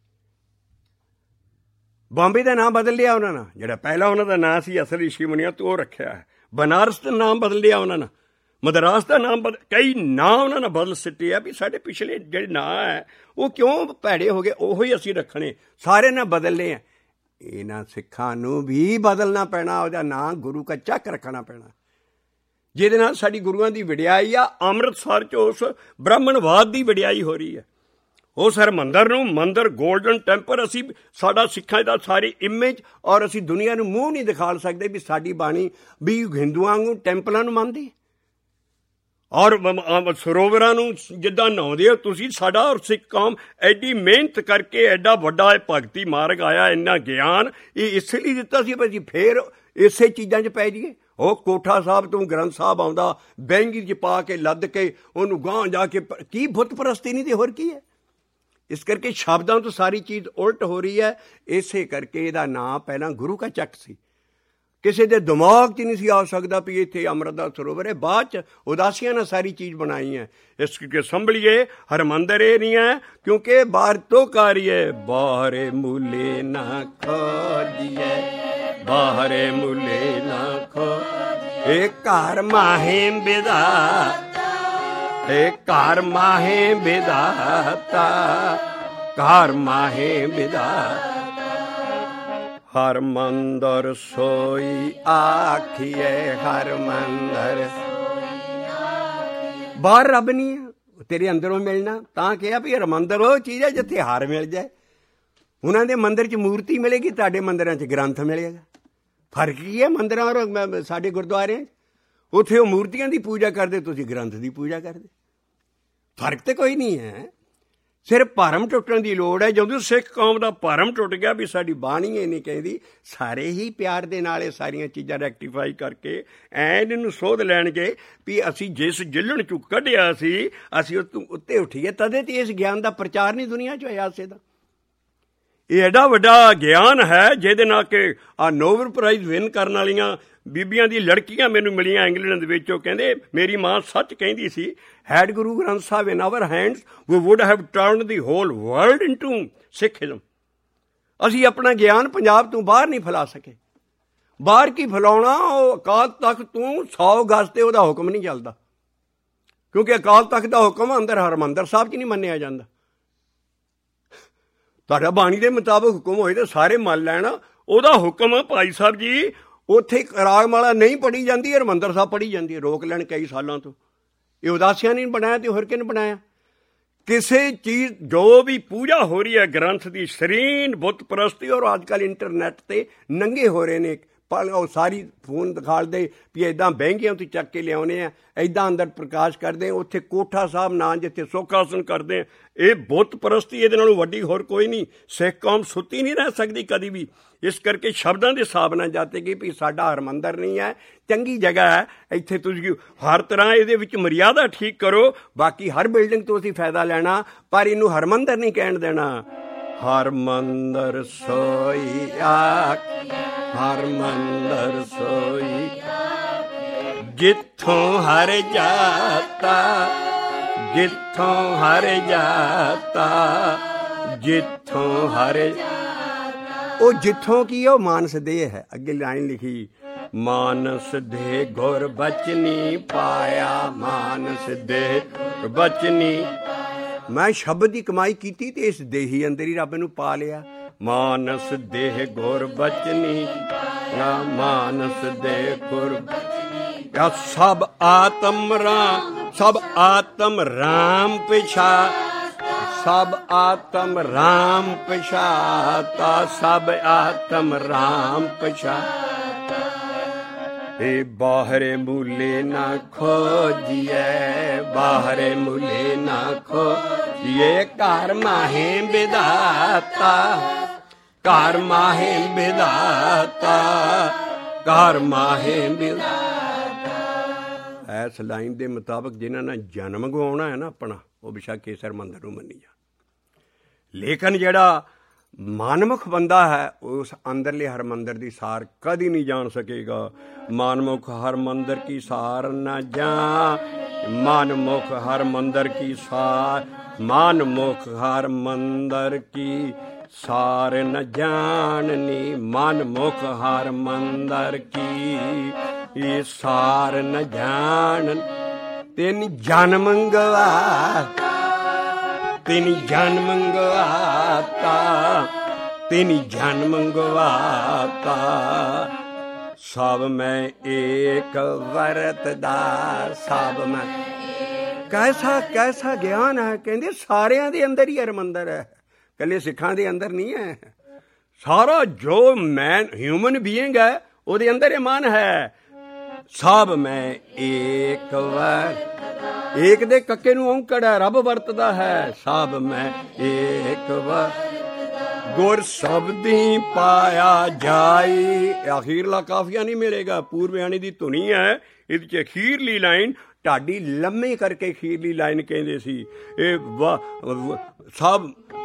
ਬੰਬੇ ਦਾ ਨਾਮ ਬਦਲ ਲਿਆ ਉਹਨਾਂ ਨੇ, ਜਿਹੜਾ ਪਹਿਲਾਂ ਉਹਨਾਂ ਦਾ ਨਾਂ ਸੀ ਅਸਲ ਰਿਸ਼ੀ ਮੁਨੀਆਂ ਤੋਂ, ਉਹ ਰੱਖਿਆ ਹੈ। ਬਨਾਰਸ ਦਾ ਨਾਮ ਬਦਲ ਲਿਆ ਉਹਨਾਂ ਨੇ, ਮਦਰਾਸ ਦਾ ਨਾਮ ਕਈ ਨਾਂ ਉਹਨਾਂ ਨੇ ਬਦਲ ਸਿੱਟੇ ਆ ਵੀ ਸਾਡੇ ਪਿਛਲੇ ਜਿਹੜੇ ਨਾਂ ਹੈ ਉਹ ਕਿਉਂ ਭੈੜੇ ਹੋ ਗਏ, ਉਹੀ ਅਸੀਂ ਰੱਖਣੇ। ਸਾਰੇ ਨੇ ਬਦਲ ਲਏ ਆ। ਇਹਨਾਂ ਸਿੱਖਾਂ ਨੂੰ ਵੀ ਬਦਲਣਾ ਪੈਣਾ, ਉਹਦਾ ਨਾਂ ਗੁਰੂ ਕਾ ਚੱਕ ਰੱਖਣਾ ਪੈਣਾ, ਜਿਹਦੇ ਨਾਲ ਸਾਡੀ ਗੁਰੂਆਂ ਦੀ ਵਡਿਆਈ ਆ। ਅੰਮ੍ਰਿਤਸਰ 'ਚ ਉਸ ਬ੍ਰਾਹਮਣਵਾਦ ਦੀ ਵਡਿਆਈ ਹੋ ਰਹੀ ਹੈ। ਉਸ ਹਰਿਮੰਦਰ ਨੂੰ ਮੰਦਰ, ਗੋਲਡਨ ਟੈਂਪਲ, ਅਸੀਂ ਸਾਡਾ ਸਿੱਖਾਂ ਦਾ ਸਾਰੀ ਇਮੇਜ, ਔਰ ਅਸੀਂ ਦੁਨੀਆ ਨੂੰ ਮੂੰਹ ਨਹੀਂ ਦਿਖਾ ਸਕਦੇ ਵੀ ਸਾਡੀ ਬਾਣੀ ਵੀ ਹਿੰਦੂਆਂ ਨੂੰ ਟੈਂਪਲਾਂ ਨੂੰ ਮੰਨਦੀ, ਔਰ ਸਰੋਵਰਾਂ ਨੂੰ ਜਿੱਦਾਂ ਨਹਾਉਂਦੇ ਹੋ ਤੁਸੀਂ। ਸਾਡਾ ਔਰ ਸਿੱਖ ਕੌਮ ਐਡੀ ਮਿਹਨਤ ਕਰਕੇ ਐਡਾ ਵੱਡਾ ਭਗਤੀ ਮਾਰਗ ਆਇਆ, ਇੰਨਾ ਗਿਆਨ ਇਹ ਇਸੇ ਲਈ ਦਿੱਤਾ ਸੀ ਵੀ ਅਸੀਂ ਫੇਰ ਇਸੇ ਚੀਜ਼ਾਂ 'ਚ ਪੈ ਜਾਈਏ। ਉਹ ਕੋਠਾ ਸਾਹਿਬ ਤੋਂ ਗ੍ਰੰਥ ਸਾਹਿਬ ਆਉਂਦਾ, ਬੈਂਗੀ 'ਚ ਪਾ ਕੇ ਲੱਦ ਕੇ ਉਹਨੂੰ ਗਾਂਹ ਜਾ ਕੇ ਕੀ ਬੁੱਤ ਪ੍ਰਸਤੀ ਨਹੀਂ ਤੇ ਹੋਰ ਕੀ ਹੈ। ਇਸ ਕਰਕੇ ਸ਼ਬਦਾਂ ਤੋਂ ਸਾਰੀ ਚੀਜ਼ ਉਲਟ ਹੋ ਰਹੀ ਹੈ। ਇਸੇ ਕਰਕੇ ਇਹਦਾ ਨਾਂ ਪਹਿਲਾਂ ਗੁਰੂ ਕਾ ਚੱਕ ਸੀ। ਕਿਸੇ ਦੇ ਦਿਮਾਗ 'ਚ ਨਹੀਂ ਸੀ ਆ ਸਕਦਾ ਵੀ ਇੱਥੇ ਅੰਮ੍ਰਿਤ ਦਾ ਸਰੋਵਰ ਹੈ। ਬਾਅਦ 'ਚ ਉਦਾਸੀਆਂ ਨਾਲ ਸਾਰੀ ਚੀਜ਼ ਬਣਾਈ ਹੈ। ਇਸ ਕਰਕੇ ਸੰਭਲੀਏ, ਹਰਿਮੰਦਰ ਇਹ ਨਹੀਂ ਹੈ ਕਿਉਂਕਿ ਬਾਹਰ ਤੋਂ ਕਾਰੀਏ, ਬਾਹਰੇ ਮੂਲੇ ਨਾ ਖੋਜੀਏ, ਬਾਹਰੇ ਮੂਲੇ ਨਾ ਖੋ। ਇਹ ਘਰ ਮਾਹੇ ਵਿਧਾਤਾ, ਇਹ ਘਰ ਮਾਹੇ ਵਿਧਾਤਾ, ਘਰ ਮਾਹੇ ਵਿਧਾਤਾ। ਹਰਿਮੰਦਰ ਸੋਈ ਆਖੀਏ, ਹਰਿਮੰਦਰ ਬਾਹਰ ਰੱਬ ਨਹੀਂ ਹੈ, ਤੇਰੇ ਅੰਦਰੋਂ ਮਿਲਣਾ। ਤਾਂ ਕਿਹਾ ਵੀ ਹਰਿਮੰਦਰ ਉਹ ਚੀਜ਼ ਹੈ ਜਿੱਥੇ ਹਾਰ ਮਿਲ ਜਾਏ। ਉਹਨਾਂ ਦੇ ਮੰਦਿਰ 'ਚ ਮੂਰਤੀ ਮਿਲੇਗੀ, ਤੁਹਾਡੇ ਮੰਦਿਰਾਂ 'ਚ ਗ੍ਰੰਥ ਮਿਲੇਗਾ। ਫਰਕ ਕੀ ਹੈ ਮੰਦਿਰਾਂ ਔਰ ਸਾਡੇ ਗੁਰਦੁਆਰਿਆਂ 'ਚ? ਉੱਥੇ ਉਹ ਮੂਰਤੀਆਂ ਦੀ ਪੂਜਾ ਕਰਦੇ, ਤੁਸੀਂ ਗ੍ਰੰਥ ਦੀ ਪੂਜਾ ਕਰਦੇ। ਫਰਕ ਤਾਂ ਕੋਈ ਨਹੀਂ ਹੈ, ਸਿਰਫ ਭਰਮ ਟੁੱਟਣ ਦੀ ਲੋੜ ਹੈ। ਜਦੋਂ ਸਿੱਖ ਕੌਮ ਦਾ ਭਰਮ ਟੁੱਟ ਗਿਆ ਵੀ ਸਾਡੀ ਬਾਣੀ ਇਹ ਨਹੀਂ ਕਹਿੰਦੀ, ਸਾਰੇ ਹੀ ਪਿਆਰ ਦੇ ਨਾਲ ਇਹ ਸਾਰੀਆਂ ਚੀਜ਼ਾਂ ਰੈਕਟੀਫਾਈ ਕਰਕੇ ਐਨ ਇਹਨੂੰ ਸੋਧ ਲੈਣਗੇ ਵੀ ਅਸੀਂ ਜਿਸ ਜਿੱਲਣ 'ਚੋਂ ਕੱਢਿਆ ਸੀ ਅਸੀਂ ਉਹ ਉੱਤੇ ਉੱਠੀਏ। ਤਦੇ ਤੇ ਇਸ ਗਿਆਨ ਦਾ ਪ੍ਰਚਾਰ ਨਹੀਂ ਦੁਨੀਆ 'ਚ ਹੋਇਆ ਕਿਸੇ ਦਾ। ਇਹ ਐਡਾ ਵੱਡਾ ਗਿਆਨ ਹੈ ਜਿਹਦੇ ਨਾਲ ਕਿ ਆ ਨੋਬਲ ਪ੍ਰਾਈਜ਼ ਵਿਨ ਕਰਨ ਵਾਲੀਆਂ ਬੀਬੀਆਂ ਦੀ ਲੜਕੀਆਂ ਮੈਨੂੰ ਮਿਲੀਆਂ ਇੰਗਲੈਂਡ ਦੇ ਵਿੱਚ। ਉਹ ਕਹਿੰਦੇ ਮੇਰੀ ਮਾਂ ਸੱਚ ਕਹਿੰਦੀ ਸੀ, had Guru Granth Sahib in our hands we would have turned the whole world into Sikhism. ਅਸੀਂ ਆਪਣਾ ਗਿਆਨ ਪੰਜਾਬ ਤੋਂ ਬਾਹਰ ਨਹੀਂ ਫੈਲਾ ਸਕੇ। ਬਾਹਰ ਕੀ ਫੈਲਾਉਣਾ? ਉਹ ਅਕਾਲ ਤਖਤ ਤੋਂ 100 ਗਜ਼ ਤੇ ਉਹਦਾ ਹੁਕਮ ਨਹੀਂ ਚੱਲਦਾ, ਕਿਉਂਕਿ ਅਕਾਲ ਤਖਤ ਦਾ ਹੁਕਮ ਅੰਦਰ ਹਰਿਮੰਦਰ ਸਾਹਿਬ 'ਚ ਨਹੀਂ ਮੰਨਿਆ ਜਾਂਦਾ। ਤੁਹਾਡਾ ਬਾਣੀ ਦੇ ਮੁਤਾਬਕ ਹੁਕਮ ਹੋਏ ਤਾਂ ਸਾਰੇ ਮੰਨ ਲੈਣ। ਉਹਦਾ ਹੁਕਮ ਭਾਈ ਸਾਹਿਬ ਜੀ ਉੱਥੇ ਰਾਗਮਾਲਾ ਨਹੀਂ ਪੜ੍ਹੀ ਜਾਂਦੀ, ਹਰਿਮੰਦਰ ਸਾਹਿਬ ਪੜ੍ਹੀ ਜਾਂਦੀ ਹੈ, ਰੋਕ ਲੈਣ ਕਈ ਸਾਲਾਂ ਤੋਂ। ਇਹ ਉਦਾਸੀਆਂ ਨੇ ਬਣਾਇਆ ਤੇ ਹੋਰ ਕਿਹਨੇ ਬਣਾਇਆ? ਕਿਸੇ ਚੀਜ਼ ਜੋ ਵੀ ਪੂਜਾ ਹੋ ਰਹੀ ਹੈ ਗ੍ਰੰਥ ਦੀ, ਸ਼ਰੀਨ ਬੁੱਤ ਪ੍ਰਸਤੀ, ਔਰ ਅੱਜ ਕੱਲ੍ਹ ਇੰਟਰਨੈਟ 'ਤੇ ਨੰਗੇ ਹੋ ਰਹੇ ਨੇ। ਉਹ ਸਾਰੀ ਫੋਨ ਦਿਖਾਲਦੇ ਵੀ ਇੱਦਾਂ ਬਹਿੰਗੀਆਂ ਉੱਤੇ ਚੱਕ ਕੇ ਲਿਆਉਣੇ ਆ, ਇੱਦਾਂ ਅੰਦਰ ਪ੍ਰਕਾਸ਼ ਕਰਦੇ। ਉੱਥੇ ਕੋਠਾ ਸਾਹਿਬ ਨਾਂ ਜਿੱਥੇ ਸੁੱਖ ਆਸਣ ਕਰਦੇ ਆ। ਇਹ ਬੁੱਤ ਪ੍ਰਸਤੀ, ਇਹਦੇ ਨਾਲੋਂ ਵੱਡੀ ਹੋਰ ਕੋਈ ਨਹੀਂ। ਸਿੱਖ ਕੌਮ ਸੁੱਤੀ ਨਹੀਂ ਰਹਿ ਸਕਦੀ ਕਦੀ ਵੀ। ਇਸ ਕਰਕੇ ਸ਼ਬਦਾਂ ਦੇ ਹਿਸਾਬ ਨਾਲ ਜਾਤੇਗੀ ਵੀ ਸਾਡਾ ਹਰਿਮੰਦਰ ਨਹੀਂ ਹੈ, ਚੰਗੀ ਜਗ੍ਹਾ ਹੈ, ਇੱਥੇ ਤੁਸੀਂ ਹਰ ਤਰ੍ਹਾਂ ਇਹਦੇ ਵਿੱਚ ਮਰਿਆਦਾ ਠੀਕ ਕਰੋ। ਬਾਕੀ ਹਰ ਬਿਲਡਿੰਗ ਤੋਂ ਅਸੀਂ ਫਾਇਦਾ ਲੈਣਾ, ਪਰ ਇਹਨੂੰ ਹਰਿਮੰਦਰ ਨਹੀਂ ਕਹਿਣ ਦੇਣਾ। ਹਰਿਮੰਦਰ ਸੋਈ ਆਖੀਐ, ਹਰਿਮੰਦਰ ਸੋਈ ਜਿੱਥੋਂ ਹਰ ਜਾਤਾ, ਜਿੱਥੋਂ ਹਰ ਜਾਤਾ, ਜਿੱਥੋਂ ਹਰ। ਉਹ ਜਿੱਥੋਂ ਕੀ ਉਹ ਮਾਨਸ ਦੇਹ ਹੈ। ਅੱਗੇ ਲਾਈਨ ਲਿਖੀ, ਮਾਨਸ ਦੇ ਗੁਰ ਬਚਨੀ ਪਾਇਆ, ਮਾਨਸ ਦੇ ਗੁਰ ਬਚਨੀ। ਮੈਂ ਸ਼ਬਦ ਦੀ ਕਮਾਈ ਕੀਤੀ ਤੇ ਇਸ ਦੇਹੀ ਅੰਦਰ ਹੀ ਰੱਬ ਨੂੰ ਪਾ ਲਿਆ। ਮਾਨਸ ਦੇਹ ਗੁਰ ਬਚਨੀ, ਮਾਨਸ ਦੇ ਗੁਰ ਸਭ ਆਤਮ ਰਾਮ, ਸਭ ਆਤਮ ਰਾਮ ਪਿਛਾ, ਸਭ ਆਤਮ ਰਾਮ ਪਛਾਤਾ, ਸਭ ਆਤਮ ਰਾਮ ਪਛਾਤਾ। ਇਹ ਬਾਹਰੇ ਮੂਲੇ ਨਾ ਖੋਜੀਏ, ਬਾਹਰੇ ਮੂਲੇ ਨਾ ਖੋਜੀਏ, ਘਰ ਮਾਹੇ ਵਿਧਾਤਾ, ਘਰ ਮਾਹੇ ਵਿਧਾਤਾ, ਘਰ ਮਾਹੇ ਵਿਧਾਤਾ। ਇਸ ਲਾਈਨ ਦੇ ਮੁਤਾਬਕ ਜਿਨ੍ਹਾਂ ਨੇ ਜਨਮ ਗਵਾਉਣਾ ਹੈ ਨਾ ਆਪਣਾ, ਉਹ ਬੇਸ਼ੱਕ ਇਸ ਹਰਿਮੰਦਰ ਨੂੰ ਮੰਨੀ ਜਾ। ਲੇਕਿਨ ਜਿਹੜਾ ਮਨਮੁਖ ਬੰਦਾ ਹੈ ਉਸ ਅੰਦਰਲੇ ਹਰਿਮੰਦਰ ਦੀ ਸਾਰ ਕਦੀ ਨਹੀਂ ਜਾਣ ਸਕੇਗਾ। ਮਨਮੁਖ ਹਰਿਮੰਦਰ ਕੀ ਸਾਰ ਨਾ ਜਾ, ਮਨਮੁਖ ਹਰਿਮੰਦਰ ਕੀ ਸਾਰ, ਮਨਮੁਖ ਹਰਿਮੰਦਰ ਕੀ ਸਾਰ ਨ ਜਾਣਨੀ, ਮਨਮੁਖ ਹਰਿਮੰਦਰ ਕੀ ਇਹ ਸਾਰ ਨ ਜਾਣ। ਤਿੰਨ ਜਨਮ ਗਵਾਤਾ, ਤਿੰਨ ਜਨਮ ਗਵਾਤਾ, ਤਿੰਨ ਜਨਮ ਗਵਾਤਾ। ਸਭ ਮੈਂ ਏਕ ਵਰਤਦਾ, ਸਭ ਮੈਂ। ਕੈਸਾ ਕੈਸਾ ਗਿਆਨ ਹੈ? ਕਹਿੰਦੇ ਸਾਰਿਆਂ ਦੇ ਅੰਦਰ ਹੀ ਹਰਿਮੰਦਰ ਹੈ, ਇਕੱਲੇ ਸਿੱਖਾਂ ਦੇ ਅੰਦਰ ਨਹੀਂ ਹੈ। ਸਾਰਾ ਜੋ ਮੈਨ ਹਿਊਮਨ ਬੀਇੰਗ ਹੈ ਉਹਦੇ ਅੰਦਰ ਇਹ ਮਨ ਹੈ। ਸਭ ਮੈਂ ਏਕ ਵਰ, ਏਕ ਦੇ ਕੱਕੇ ਨੂੰ ਔਂਕੜ ਹੈ, ਰੱਬ ਵਰਤਦਾ ਹੈ। ਸਭ ਮੈਂ ਏਕ ਵਰ ਗੁਰ ਸ਼ਬਦੀ ਪਾਇਆ ਜਾਈ। ਅਖੀਰਲਾ ਕਾਫੀਆ ਨਹੀਂ ਮਿਲੇਗਾ, ਪੂਰਬਿਆਣੀ ਦੀ ਧੁਨੀ ਹੈ। ਇਹਦੇ 'ਚ ਅਖੀਰਲੀ ਲਾਈਨ ਢਾਡੀ ਲੰਮੀ ਕਰਕੇ ਅਖੀਰਲੀ ਲਾਈਨ ਕਹਿੰਦੇ ਸੀ। ਇਹ ਸਭ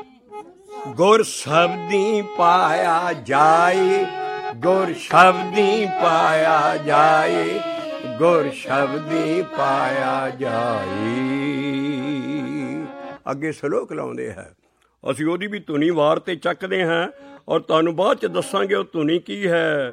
ਗੁਰ ਸ਼ਬਦੀ ਪਾਇਆ ਜਾਈ, ਗੁਰ ਸ਼ਬਦੀ ਪਾਇਆ ਜਾਏ, ਗੁਰ ਸ਼ਬਦੀ ਪਾਇਆ ਜਾਏ। ਅੱਗੇ ਸ਼ਲੋਕ ਲਾਉਂਦੇ ਹੈ, ਅਸੀਂ ਉਹਦੀ ਵੀ ਧੁਨੀ ਵਾਰ ਤੇ ਚੱਕਦੇ ਹਾਂ ਔਰ ਤੁਹਾਨੂੰ ਬਾਅਦ 'ਚ ਦੱਸਾਂਗੇ ਉਹ ਧੁਨੀ ਕੀ ਹੈ।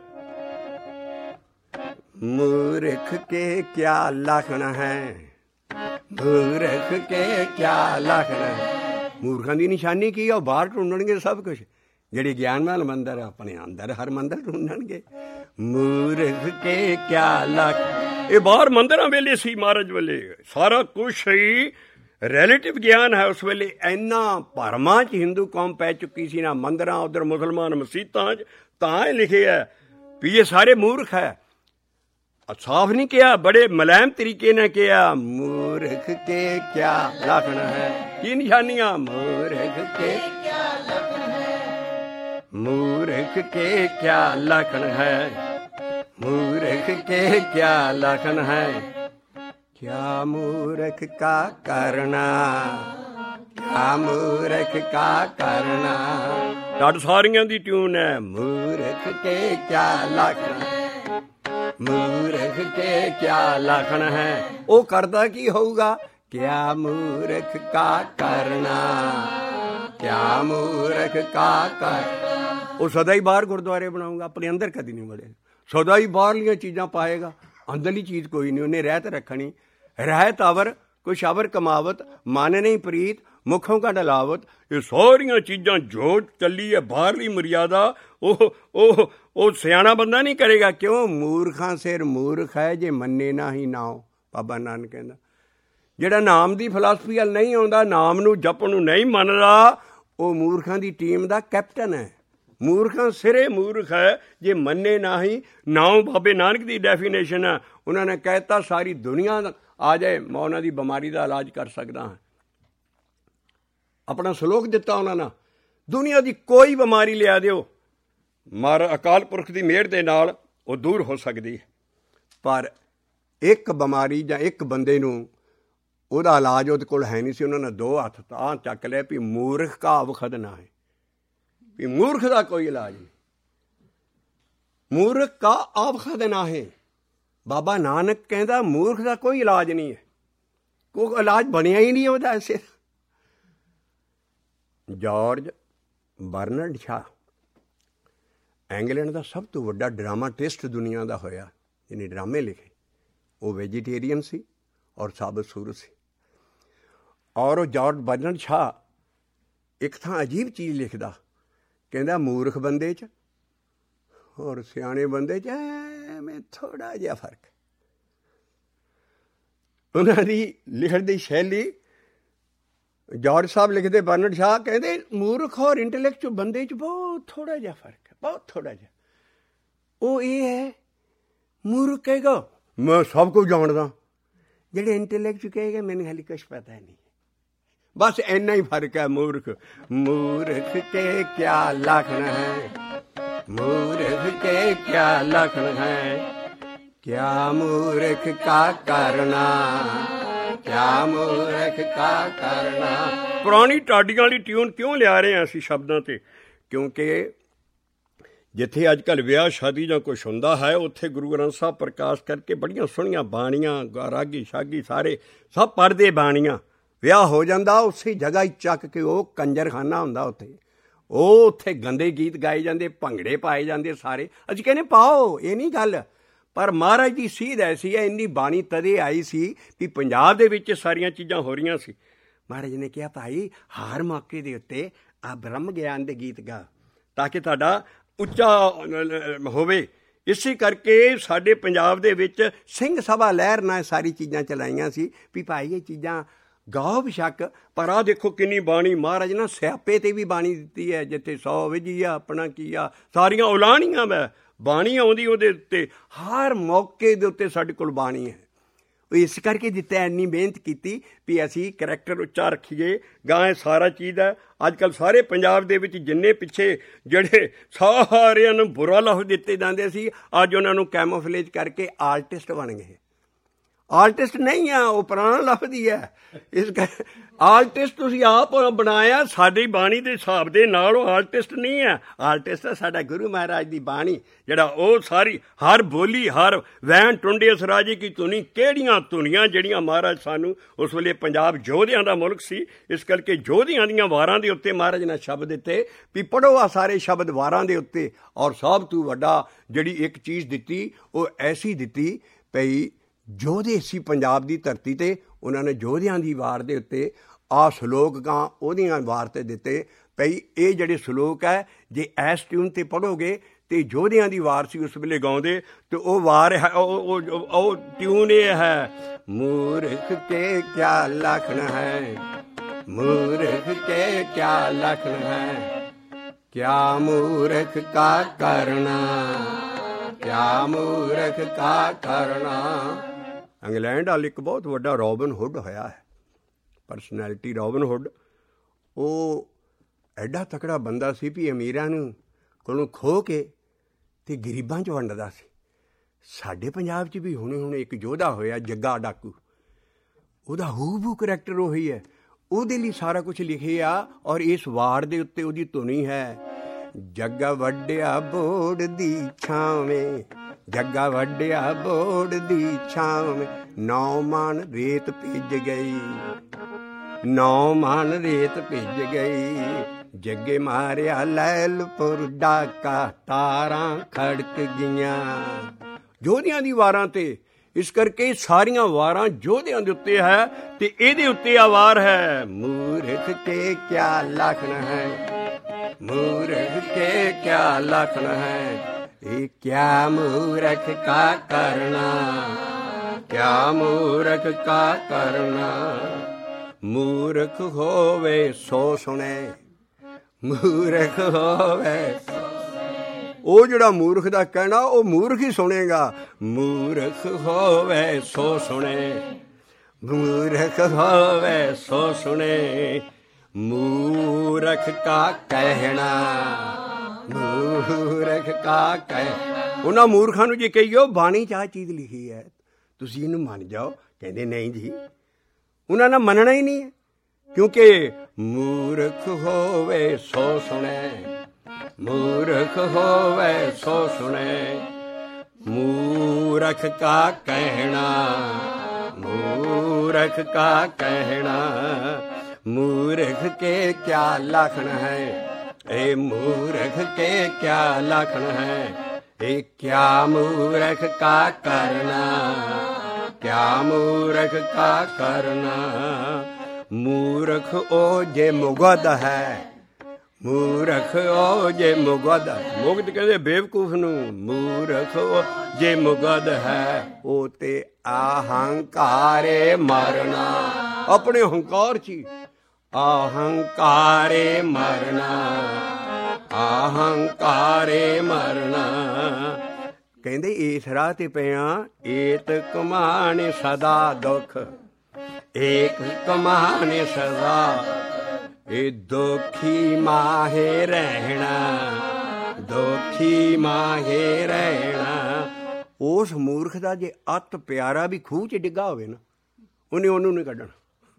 ਮੂਰਖ ਕੇ ਕਿਆ ਲਖਣ ਹੈ, ਮੂਰਖ ਕੇ ਕਿਆ ਲਖਣ ਹੈ। ਮੂਰਖਾਂ ਦੀ ਨਿਸ਼ਾਨੀ ਕੀ ਆ? ਉਹ ਬਾਹਰ ਢੂੰਡਣਗੇ ਸਭ ਕੁਛ। ਜਿਹੜੇ ਗਿਆਨਵਾਨ ਮੰਦਰ ਆਪਣੇ ਅੰਦਰ ਹਰਿਮੰਦਰ ਢੂੰਡਣਗੇ। ਮੂਰਖ ਕੇ ਕਿਆ ਲਖ। ਇਹ ਬਾਹਰ ਮੰਦਰਾਂ ਵੇਲੇ ਸੀ, ਮਹਾਰਾਜ ਵੇਲੇ ਸਾਰਾ ਕੁਛ ਹੀ ਰਿਲੇਟਿਵ ਗਿਆਨ ਹੈ। ਉਸ ਵੇਲੇ ਇੰਨਾ ਭਰਮਾਂ 'ਚ ਹਿੰਦੂ ਕੌਮ ਪੈ ਚੁੱਕੀ ਸੀ ਨਾ, ਮੰਦਰਾਂ ਉੱਧਰ ਮੁਸਲਮਾਨ ਮਸੀਤਾਂ 'ਚ। ਤਾਂ ਇਹ ਲਿਖਿਆ ਵੀ ਇਹ ਸਾਰੇ ਮੂਰਖ ਹੈ। ਸਾਫ਼ ਨਹੀਂ ਕਿਹਾ, ਬੜੇ ਮੁਲਾਇਮ ਤਰੀਕੇ ਨਾਲ ਕਿਹਾ। ਮੂਰਖ ਕੇ ਕਿਆ ਲਖਣ ਹੈ। ਕੀ ਨਿਸ਼ਾਨੀਆਂ? ਮੂਰਖ ਕੇ ਕਿਆ ਲਖਣ ਹੈ, ਮੂਰਖ ਕੇ ਕਿਆ ਲਖਣ ਹੈ, ਮੂਰਖ ਕੇ ਕਿਆ ਲਖਣ ਹੈ। ਕਿਆ ਮੂਰਖ ਕਾ ਕਰਨਾ, ਕਿਆ ਮੂਰਖ ਕਾ ਕਰਨਾ। ਤੁਹਾਡੇ ਸਾਰੀਆਂ ਦੀ ਟਿਊਨ ਹੈ। ਮੂਰਖ ਕੇ ਕਿਆ ਲਖਣ ਹੈ, ਮੂਰਖ ਕੇ ਕਿਆ ਲਖਣ ਹੈ। ਉਹ ਕਰਦਾ ਕੀ ਹੋਊਗਾ? ਕਿਆ ਮੂਰਖ ਕਾ ਕਰਨਾ, ਕਿਆ ਮੂਰਖ ਕਾ ਕਰ। ਉਹ ਸਦਾ ਹੀ ਬਾਹਰ ਗੁਰਦੁਆਰੇ ਬਣਾਊਗਾ, ਆਪਣੇ ਅੰਦਰ ਕਦੀ ਨਹੀਂ ਵੜੇ। ਸਦਾ ਹੀ ਬਾਹਰਲੀਆਂ ਚੀਜ਼ਾਂ ਪਾਏਗਾ, ਅੰਦਰਲੀ ਚੀਜ਼ ਕੋਈ ਨਹੀਂ। ਉਹਨੇ ਰਹਿਤ ਰੱਖਣੀ। ਰਹਿਤ ਅਵਰ ਕੁਛ ਅਵਰ ਕਮਾਵਤ, ਮਨ ਨਹੀਂ ਪ੍ਰੀਤ ਮੁੱਖੋਂ ਕਾ ਡਲਾਵਤ, ਇਹ ਸਾਰੀਆਂ ਚੀਜ਼ਾਂ ਜੋ ਚੱਲੀ ਹੈ ਬਾਹਰਲੀ ਮਰਿਆਦਾ, ਉਹ ਸਿਆਣਾ ਬੰਦਾ ਨਹੀਂ ਕਰੇਗਾ। ਕਿਉਂ? ਮੂਰਖਾਂ ਸਿਰ ਮੂਰਖ ਹੈ ਜੇ ਮੰਨੇ ਨਾ ਹੀ ਨਾਉ। ਬਾਬਾ ਨਾਨਕ ਕਹਿੰਦਾ ਜਿਹੜਾ ਨਾਮ ਦੀ ਫਿਲਾਸਫੀ ਵੱਲ ਨਹੀਂ ਆਉਂਦਾ, ਨਾਮ ਨੂੰ ਜਪਣ ਨੂੰ ਨਹੀਂ ਮੰਨਦਾ, ਉਹ ਮੂਰਖਾਂ ਦੀ ਟੀਮ ਦਾ ਕੈਪਟਨ ਹੈ। ਮੂਰਖਾਂ ਸਿਰੇ ਮੂਰਖ ਹੈ ਜੇ ਮੰਨੇ ਨਾ ਹੀ ਨਾਉ। ਬਾਬੇ ਨਾਨਕ ਦੀ ਡੈਫੀਨੇਸ਼ਨ ਹੈ। ਉਹਨਾਂ ਨੇ ਕਹਿ ਦਿੱਤਾ ਸਾਰੀ ਦੁਨੀਆ ਆ ਜਾਏ, ਮੈਂ ਉਹਨਾਂ ਦੀ ਬਿਮਾਰੀ ਦਾ ਇਲਾਜ ਕਰ ਸਕਦਾ ਹਾਂ। ਆਪਣਾ ਸਲੋਕ ਦਿੱਤਾ ਉਹਨਾਂ ਨੇ, ਦੁਨੀਆ ਦੀ ਕੋਈ ਬਿਮਾਰੀ ਲਿਆ ਦਿਓ, ਅਕਾਲ ਪੁਰਖ ਦੀ ਮਿਹਰ ਦੇ ਨਾਲ ਉਹ ਦੂਰ ਹੋ ਸਕਦੀ ਹੈ। ਪਰ ਇੱਕ ਬਿਮਾਰੀ ਜਾਂ ਇੱਕ ਬੰਦੇ ਨੂੰ ਉਹਦਾ ਇਲਾਜ ਉਹਦੇ ਕੋਲ ਹੈ ਨਹੀਂ ਸੀ। ਉਹਨਾਂ ਨੇ 2 ਹੱਥ ਤਾਂ ਚੱਕ ਲਿਆ ਵੀ ਮੂਰਖ ਕਾ ਅਵਖਦ ਨਾ ਹੈ, ਵੀ ਮੂਰਖ ਦਾ ਕੋਈ ਇਲਾਜ ਨਹੀਂ, ਮੂਰਖ ਕਾ ਅਵਖਦ ਨਾ ਹੈ। ਬਾਬਾ ਨਾਨਕ ਕਹਿੰਦਾ ਮੂਰਖ ਦਾ ਕੋਈ ਇਲਾਜ ਨਹੀਂ ਹੈ, ਕੋਈ ਇਲਾਜ ਬਣਿਆ ਹੀ ਨਹੀਂ ਉਹਦਾ। ਐਸੇ ਜਾਰਜ ਬਰਨਰਡ ਸ਼ਾਹ ਇੰਗਲੈਂਡ ਦਾ ਸਭ ਤੋਂ ਵੱਡਾ ਡਰਾਮਾਟਿਸਟ ਦੁਨੀਆ ਦਾ ਹੋਇਆ, ਜਿਹਨੇ ਡਰਾਮੇ ਲਿਖੇ। ਉਹ ਵੈਜੀਟੇਰੀਅਨ ਸੀ ਔਰ ਸਾਬਤ ਸੂਰਤ ਸੀ। ਔਰ ਉਹ ਜਾਰਜ ਬਰਨਰਡ ਸ਼ਾਹ ਇੱਕ ਥਾਂ ਅਜੀਬ ਚੀਜ਼ ਲਿਖਦਾ, ਕਹਿੰਦਾ ਮੂਰਖ ਬੰਦੇ 'ਚ ਔਰ ਸਿਆਣੇ ਬੰਦੇ 'ਚ ਐਵੇਂ ਥੋੜ੍ਹਾ ਜਿਹਾ ਫਰਕ। ਉਹਨਾਂ ਦੀ ਲਿਖਣ ਦੀ ਸ਼ੈਲੀ, ਜਾਰਜ ਸਾਹਿਬ ਲਿਖਦੇ, ਬਰਨਰਡ ਸ਼ਾਹ ਕਹਿੰਦੇ ਮੂਰਖ ਔਰ ਇੰਟੈਲੈਕਚੁਅਲ ਬੰਦੇ 'ਚ ਬਹੁਤ ਥੋੜ੍ਹਾ ਜਿਹਾ ਫਰਕ ਹੈ, ਬਹੁਤ ਥੋੜ੍ਹਾ ਜਿਹਾ। ਉਹ ਇਹ ਹੈ, ਮੂਰਖ ਕਹੇਗਾ ਮੈਂ ਸਭ ਕੁਝ ਜਾਣਦਾ, ਜਿਹੜੇ ਇੰਟੈਲੈਕਚੁਅਲ ਕਹੇਗਾ ਮੈਨੂੰ ਹਾਲੇ ਕੁਛ ਪਤਾ ਨਹੀਂ। ਬਸ ਇੰਨਾ ਹੀ ਫਰਕ ਹੈ। ਮੂਰਖ ਕੇ ਕਿਆ ਲਖਣ ਹੈ, ਮੂਰਖ ਕੇ ਕਿਆ ਲਖਣ ਹੈ, ਕਿਆ ਮੂਰਖ ਕਾ ਕਰਨਾ, ਕਿਆ ਮੂਰਖ ਕਾ ਕਰਨਾ। ਪੁਰਾਣੀ ਟਾਡੀਆਂ ਵਾਲੀ ਟਿਊਨ ਕਿਉਂ ਲਿਆ ਰਹੇ ਹਾਂ ਅਸੀਂ ਸ਼ਬਦਾਂ 'ਤੇ? ਕਿਉਂਕਿ ਜਿੱਥੇ ਅੱਜ ਕੱਲ੍ਹ ਵਿਆਹ ਸ਼ਾਦੀ ਜਾਂ ਕੁਛ ਹੁੰਦਾ ਹੈ, ਉੱਥੇ ਗੁਰੂ ਗ੍ਰੰਥ ਸਾਹਿਬ ਪ੍ਰਕਾਸ਼ ਕਰਕੇ ਬੜੀਆਂ ਸੋਹਣੀਆਂ ਬਾਣੀਆਂ, ਰਾਗੀ ਸ਼ਾਗੀ ਸਾਰੇ ਸਭ ਪੜ੍ਹਦੇ ਬਾਣੀਆਂ। ਵਿਆਹ ਹੋ ਜਾਂਦਾ, ਉਸੇ ਜਗ੍ਹਾ ਹੀ ਚੱਕ ਕੇ ਉਹ ਕੰਜਰਖਾਨਾ ਹੁੰਦਾ ਉੱਥੇ, ਉਹ ਉੱਥੇ ਗੰਦੇ ਗੀਤ ਗਾਏ ਜਾਂਦੇ, ਭੰਗੜੇ ਪਾਏ ਜਾਂਦੇ ਸਾਰੇ। ਅਸੀਂ ਕਹਿੰਦੇ ਪਾਓ, ਇਹ ਨਹੀਂ ਗੱਲ, ਪਰ ਮਹਾਰਾਜ ਦੀ ਸੀਧ ਐਸੀ ਹੈ, ਇੰਨੀ ਬਾਣੀ ਤਦੇ ਆਈ ਸੀ ਵੀ ਪੰਜਾਬ ਦੇ ਵਿੱਚ ਸਾਰੀਆਂ ਚੀਜ਼ਾਂ ਹੋ ਰਹੀਆਂ ਸੀ। ਮਹਾਰਾਜ ਨੇ ਕਿਹਾ ਭਾਈ ਹਰ ਮੌਕੇ ਦੇ ਉੱਤੇ ਆ ਬ੍ਰਹਮ ਗਿਆਨ ਦੇ ਗੀਤ ਗਾ, ਤਾਂ ਕਿ ਤੁਹਾਡਾ ਉੱਚਾ ਹੋਵੇ। ਇਸੇ ਕਰਕੇ ਸਾਡੇ ਪੰਜਾਬ ਦੇ ਵਿੱਚ ਸਿੰਘ ਸਭਾ ਲਹਿਰ ਨਾਲ ਸਾਰੀ ਚੀਜ਼ਾਂ ਚਲਾਈਆਂ ਸੀ ਵੀ ਭਾਈ ਇਹ ਚੀਜ਼ਾਂ ਗਾਓ ਬੇਸ਼ੱਕ, ਪਰ ਆਹ ਦੇਖੋ ਕਿੰਨੀ ਬਾਣੀ ਮਹਾਰਾਜ ਨਾ ਸਿਆਪੇ 'ਤੇ ਵੀ ਬਾਣੀ ਦਿੱਤੀ ਹੈ, ਜਿੱਥੇ 100 ਵਿਜੀ ਆ ਆਪਣਾ ਕੀ ਆ, ਸਾਰੀਆਂ ਉਲਾਣੀਆਂ ਮੈਂ ਬਾਣੀ ਆਉਂਦੀ ਉਹਦੇ ਉੱਤੇ, ਹਰ ਮੌਕੇ ਦੇ ਉੱਤੇ ਸਾਡੇ ਕੋਲ ਬਾਣੀ ਹੈ। ਉਹ ਇਸ ਕਰਕੇ ਦਿੱਤਾ, ਇੰਨੀ ਮਿਹਨਤ ਕੀਤੀ ਵੀ ਅਸੀਂ ਕਰੈਕਟਰ ਉੱਚਾ ਰੱਖੀਏ, ਗਾਂ ਸਾਰਾ ਚੀਜ਼ ਹੈ। ਅੱਜ ਕੱਲ੍ਹ ਸਾਰੇ ਪੰਜਾਬ ਦੇ ਵਿੱਚ ਜਿੰਨੇ ਪਿੱਛੇ ਜਿਹੜੇ ਸਾਰਿਆਂ ਨੂੰ ਬੁਰਾ ਲਫ਼ਜ਼ ਦਿੱਤੇ ਜਾਂਦੇ ਸੀ, ਅੱਜ ਉਹਨਾਂ ਨੂੰ ਕੈਮੋਫਲੇਜ ਕਰਕੇ ਆਰਟਿਸਟ ਬਣ ਗਏ। ਆਰਟਿਸਟ ਨਹੀਂ ਆ, ਉਹ ਪੁਰਾਣਾ ਲਫ਼ਜ਼ ਹੀ ਹੈ। ਇਸ ਕਰਕੇ ਆਰਟਿਸਟ ਤੁਸੀਂ ਆਪ ਬਣਾਇਆ, ਸਾਡੀ ਬਾਣੀ ਦੇ ਹਿਸਾਬ ਦੇ ਨਾਲ ਉਹ ਆਰਟਿਸਟ ਨਹੀਂ ਹੈ। ਆਰਟਿਸਟ ਹੈ ਸਾਡਾ ਗੁਰੂ ਮਹਾਰਾਜ ਦੀ ਬਾਣੀ, ਜਿਹੜਾ ਉਹ ਸਾਰੀ ਹਰ ਬੋਲੀ, ਹਰ ਵੈਣ ਟੁੰਡੇ ਉਸ ਰਾਜੇ ਕੀ ਧੁਨੀ, ਕਿਹੜੀਆਂ ਧੁਨੀਆਂ ਜਿਹੜੀਆਂ ਮਹਾਰਾਜ ਸਾਨੂੰ ਉਸ ਵੇਲੇ ਪੰਜਾਬ ਯੋਧਿਆਂ ਦਾ ਮੁਲਕ ਸੀ, ਇਸ ਕਰਕੇ ਯੋਧਿਆਂ ਦੀਆਂ ਵਾਰਾਂ ਦੇ ਉੱਤੇ ਮਹਾਰਾਜ ਨੇ ਸ਼ਬਦ ਦਿੱਤੇ ਵੀ ਪੜ੍ਹੋ ਆ ਸਾਰੇ ਸ਼ਬਦ ਵਾਰਾਂ ਦੇ ਉੱਤੇ। ਔਰ ਸਭ ਤੋਂ ਵੱਡਾ ਜਿਹੜੀ ਇੱਕ ਚੀਜ਼ ਦਿੱਤੀ, ਉਹ ਐਸੀ ਦਿੱਤੀ ਪਈ ਯੋਧੇ ਸੀ ਪੰਜਾਬ ਦੀ ਧਰਤੀ 'ਤੇ, ਉਹਨਾਂ ਨੇ ਯੋਧਿਆਂ ਦੀ ਵਾਰ ਦੇ ਉੱਤੇ ਆਹ ਸਲੋਕ ਗਾਂ ਉਹਦੀਆਂ ਵਾਰ 'ਤੇ ਦਿੱਤੇ ਪਈ। ਇਹ ਜਿਹੜੇ ਸਲੋਕ ਹੈ ਜੇ ਐਸ ਟਿਊਨ 'ਤੇ ਪੜ੍ਹੋਗੇ ਤੇ ਯੋਧਿਆਂ ਦੀ ਵਾਰ ਸੀ ਉਸ ਵੇਲੇ ਗਾਉਂਦੇ, ਤੇ ਉਹ ਵਾਰ ਹੈ, ਉਹ ਟਿਊਨ ਇਹ ਹੈ, ਮੂਰਖ ਕੇ ਕਿਆ ਲਖਣ ਹੈ, ਮੂਰਖ ਕੇ ਕਿਆ ਲਖਣ ਹੈ, ਕਿਆ ਮੂਰਖ ਕਾ ਕਰਨਾ, ਕਿਆ ਮੂਰਖ ਕਾ ਕਰਨਾ। ਇੰਗਲੈਂਡ ਵੱਲ ਇੱਕ ਬਹੁਤ ਵੱਡਾ ਰੋਬਿਨ ਹੁੱਡ ਹੋਇਆ ਹੈ, ਪਰਸਨੈਲਿਟੀ ਰੋਬਿਨ ਹੁੱਡ। ਉਹ ਐਡਾ ਤਕੜਾ ਬੰਦਾ ਸੀ ਵੀ ਅਮੀਰਾਂ ਨੂੰ ਕੋਲੋਂ ਖੋਹ ਕੇ ਅਤੇ ਗਰੀਬਾਂ 'ਚ ਵੰਡਦਾ ਸੀ। ਸਾਡੇ ਪੰਜਾਬ 'ਚ ਵੀ ਹੁਣੇ ਇੱਕ ਯੋਧਾ ਹੋਇਆ ਜੱਗਾ ਡਾਕੂ, ਉਹਦਾ ਹੂ ਕਰੈਕਟਰ ਉਹੀ ਹੈ, ਉਹਦੇ ਲਈ ਸਾਰਾ ਕੁਛ ਲਿਖਿਆ। ਔਰ ਇਸ ਵਾਰ ਦੇ ਉੱਤੇ ਉਹਦੀ ਧੁਨੀ ਹੈ, ਜੱਗਾ ਵੱਡਿਆ ਬੋੜ ਦੀ ਛਾਵੇਂ, ਜੱਗਾ ਵੱਡਿਆ ਬੋੜ ਦੀ ਛਾਵੇਂ, 9 ਮਣ ਰੇਤ ਭਿੱਜ ਗਈ, 9 ਮਣ ਰੇਤ ਭਿੱਜ ਗਈ, ਜੱਗੇ ਮਾਰਿਆ ਲੈਲਪੁਰ ਡਾਕਾ, ਤਾਰਾਂ ਖੜਕ ਗਈਆਂ। ਯੋਧਿਆਂ ਦੀ ਵਾਰਾਂ 'ਤੇ ਇਸ ਕਰਕੇ ਸਾਰੀਆਂ ਵਾਰਾਂ ਯੋਧਿਆਂ ਦੇ ਉੱਤੇ ਹੈ ਤੇ ਇਹਦੇ ਉੱਤੇ ਆ ਵਾਰ ਹੈ। ਮੂਰਖ ਕੇ ਕਿਆ ਲਖਣ ਹੈ, ਮੂਰਖ ਕੇ ਕਿਆ ਲਖਣ ਹੈ, ਇਹ ਕਿਆ ਮੂਰਖ ਕਾ ਕਰਨਾ, ਕਿਆ ਮੂਰਖ ਕਾ ਕਰਨਾ। ਮੂਰਖ ਹੋਵੇ ਸੋ ਸੁਣੇ, ਮੂਰਖ ਹੋਵੇ। ਉਹ ਜਿਹੜਾ ਮੂਰਖ ਦਾ ਕਹਿਣਾ ਉਹ ਮੂਰਖ ਹੀ ਸੁਣੇਗਾ। ਮੂਰਖ ਹੋਵੇ ਸੋ ਸੁਣੇ, ਮੂਰਖ ਹੋਵੇ ਸੋ ਸੁਣੇ, ਮੂਰਖ ਕਾ ਕਹਿਣਾ, ਮੂਰਖ ਕਾ ਕਹਿ। ਉਹਨਾਂ ਮੂਰਖਾਂ ਨੂੰ ਜੇ ਕਹੀਓ ਬਾਣੀ 'ਚ ਆਹ ਚੀਜ਼ ਲਿਖੀ ਹੈ ਤੁਸੀਂ ਇਹਨੂੰ ਮੰਨ ਜਾਓ, ਕਹਿੰਦੇ ਨਹੀਂ ਜੀ, ਉਹਨਾਂ ਨੇ ਮੰਨਣਾ ਹੀ ਨਹੀਂ ਹੈ। ਕਿਉਂਕਿ ਮੂਰਖ ਹੋਵੇ ਸੋ ਸੁਣੇ, ਮੂਰਖ ਹੋਵੇ ਸੋ ਸੁਣੇ, ਮੂਰਖ ਕਾ ਕਹਿਣਾ, ਮੂਰਖ ਕਾ ਕਹਿਣਾ। ਮੂਰਖ ਕੇ ਕਿਆ ਲਖਣ ਹੈ, ਇਹ ਮੂਰਖ ਕੇ ਕਿਆ ਲਖਣ ਹੈ, ਇਹ ਕਿਆ ਮੂਰਖ ਕਾ ਕਰਨਾ, ਕਿਆ ਮੂਰਖ ਕਾ ਕਰਨਾ। ਮੂਰਖ ਉਹ ਜੇ ਮੁਗਧ ਹੈ, ਮੂਰਖ ਉਹ ਜੇ ਮੁਗਧ, ਮੁਗਧ ਕਹਿੰਦੇ ਬੇਵਕੂਫ ਨੂੰ, ਮੂਰਖ ਉਹ ਜੇ ਮੁਗਧ ਹੈ, ਉਹ ਤੇ ਅਹੰਕਾਰੇ ਮਰਨਾ, ਆਪਣੇ ਅਹੰਕਾਰ 'ਚ, ਅਹੰਕਾਰੇ ਮਰਨਾ, ਅਹੰਕਾਰੇ ਮਰਨਾ। ਕਹਿੰਦੇ ਇਸ ਰਾਹ ਤੇ ਪਿਆ ਏਤ ਕਮਾਣੇ ਸਦਾ ਦੁੱਖ, ਏਕ ਕਮਾਣੇ ਸਦਾ, ਇਹ ਦੁਖੀ ਮਾਹੇ ਰਹਿਣਾ, ਦੁਖੀ ਮਾਹੇ ਰਹਿਣਾ। ਉਸ ਮੂਰਖ ਦਾ ਜੇ ਅੱਤ ਪਿਆਰਾ ਵੀ ਖੂਹ 'ਚ ਡਿੱਗਾ ਹੋਵੇ ਨਾ, ਉਹਨੂੰ ਨਹੀਂ ਕੱਢਣਾ।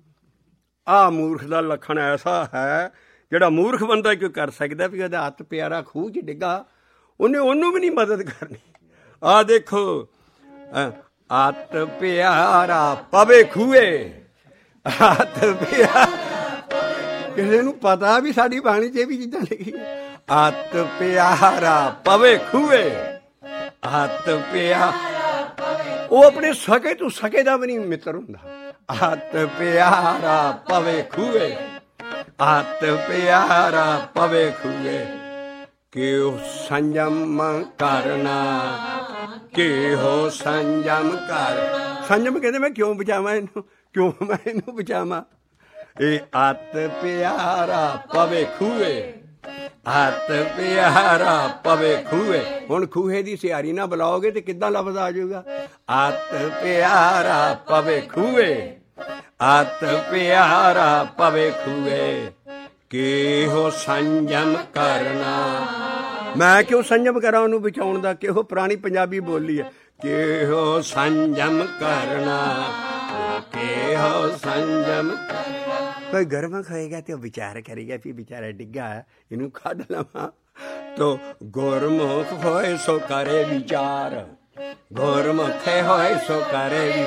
ਆਹ ਮੂਰਖ ਦਾ ਲੱਖਣ ਐਸਾ ਹੈ ਜਿਹੜਾ ਮੂਰਖ ਬੰਦਾ ਕਿਉਂ ਕਰ ਸਕਦਾ ਵੀ ਉਹਦਾ ਅੱਤ ਪਿਆਰਾ ਖੂਹ 'ਚ ਡਿੱਗਾ, ਉਹਨੂੰ ਵੀ ਨਹੀਂ ਮਦਦ ਕਰਨੀ। ਆਹ ਦੇਖੋ, ਅੱਤ ਪਿਆਰਾ ਪਵੇ ਖੂਏ, ਅੱਤ ਪਿਆਰਾ, ਕਿਸੇ ਨੂੰ ਪਤਾ ਵੀ ਸਾਡੀ ਬਾਣੀ 'ਚ ਵੀ ਚੀਜ਼ਾਂ ਲਿਖੀਆਂ। ਅੱਤ ਪਿਆਰਾ ਪਵੇ ਖੂਏ, ਅੱਤ ਪਿਆਰਾ, ਉਹ ਆਪਣੇ ਸਕੇ ਤੋਂ ਸਕੇ ਦਾ ਵੀ ਨਹੀਂ ਮਿੱਤਰ ਹੁੰਦਾ। ਅੱਤ ਪਿਆਰਾ ਪਵੇ ਖੂਏ, ਅੱਤ ਪਿਆਰਾ ਪਵੇ ਖੂਏ, ਕਿਉ ਸੰਜਮ ਕਰਨਾ, ਕਿਉ ਸੰਜਮ ਕਰ। ਸੰਜਮ ਕਹਿੰਦੇ ਮੈਂ ਕਿਉਂ ਬਚਾਵਾਂ ਇਹਨੂੰ, ਕਿਉਂ ਮੈਂ ਇਹਨੂੰ ਬਚਾਵਾਂ। ਇਹ ਅੱਤ ਪਿਆਰਾ ਪਵੇ ਖੂਏ, ਅੱਤ ਪਿਆਰਾ ਪਵੇ ਖੂਏ। ਹੁਣ ਖੂਹੇ ਦੀ ਸਿਆਰੀ ਨਾ ਬੁਲਾਓਗੇ ਤੇ ਕਿੱਦਾਂ ਲਫ਼ਜ਼ ਆ ਜਾਊਗਾ। ਅੱਤ ਪਿਆਰਾ ਪਵੇ ਖੂਏ, ਅੱਤ ਪਿਆਰਾ ਪਵੇ ਖੂਏ, ਕਿਹੋ ਸੰਜਮ ਕਰਨਾ। ਮੈਂ ਕਿਉਂ ਸੰਜਮ ਕਰਾਂ ਉਹਨੂੰ ਬਚਾਉਣ ਦਾ, ਕਿਹੋ ਪੁਰਾਣੀ ਪੰਜਾਬੀ ਬੋਲੀ ਹੈ, ਕਿਹੋ ਸੰਜਮ ਕਰਨਾ, ਕਿਹੋ ਸੰਜਮ। ਕੋਈ ਗੁਰਮੁਖ ਹੋਏਗਾ ਤੇ ਉਹ ਵਿਚਾਰ ਕਰੇਗਾ ਵੀ ਵਿਚਾਰਾ ਡਿੱਗਾ ਹੈ, ਇਹਨੂੰ ਕੱਢ ਲਵਾਂ। ਤੋ ਗੁਰਮੁਖ ਹੋਏ ਸੋ ਕਰੇ ਵਿਚਾਰ, ਗੁਰਮੁਖੇ ਹੋਏ ਸੋ ਕਰੇ ਵੀ।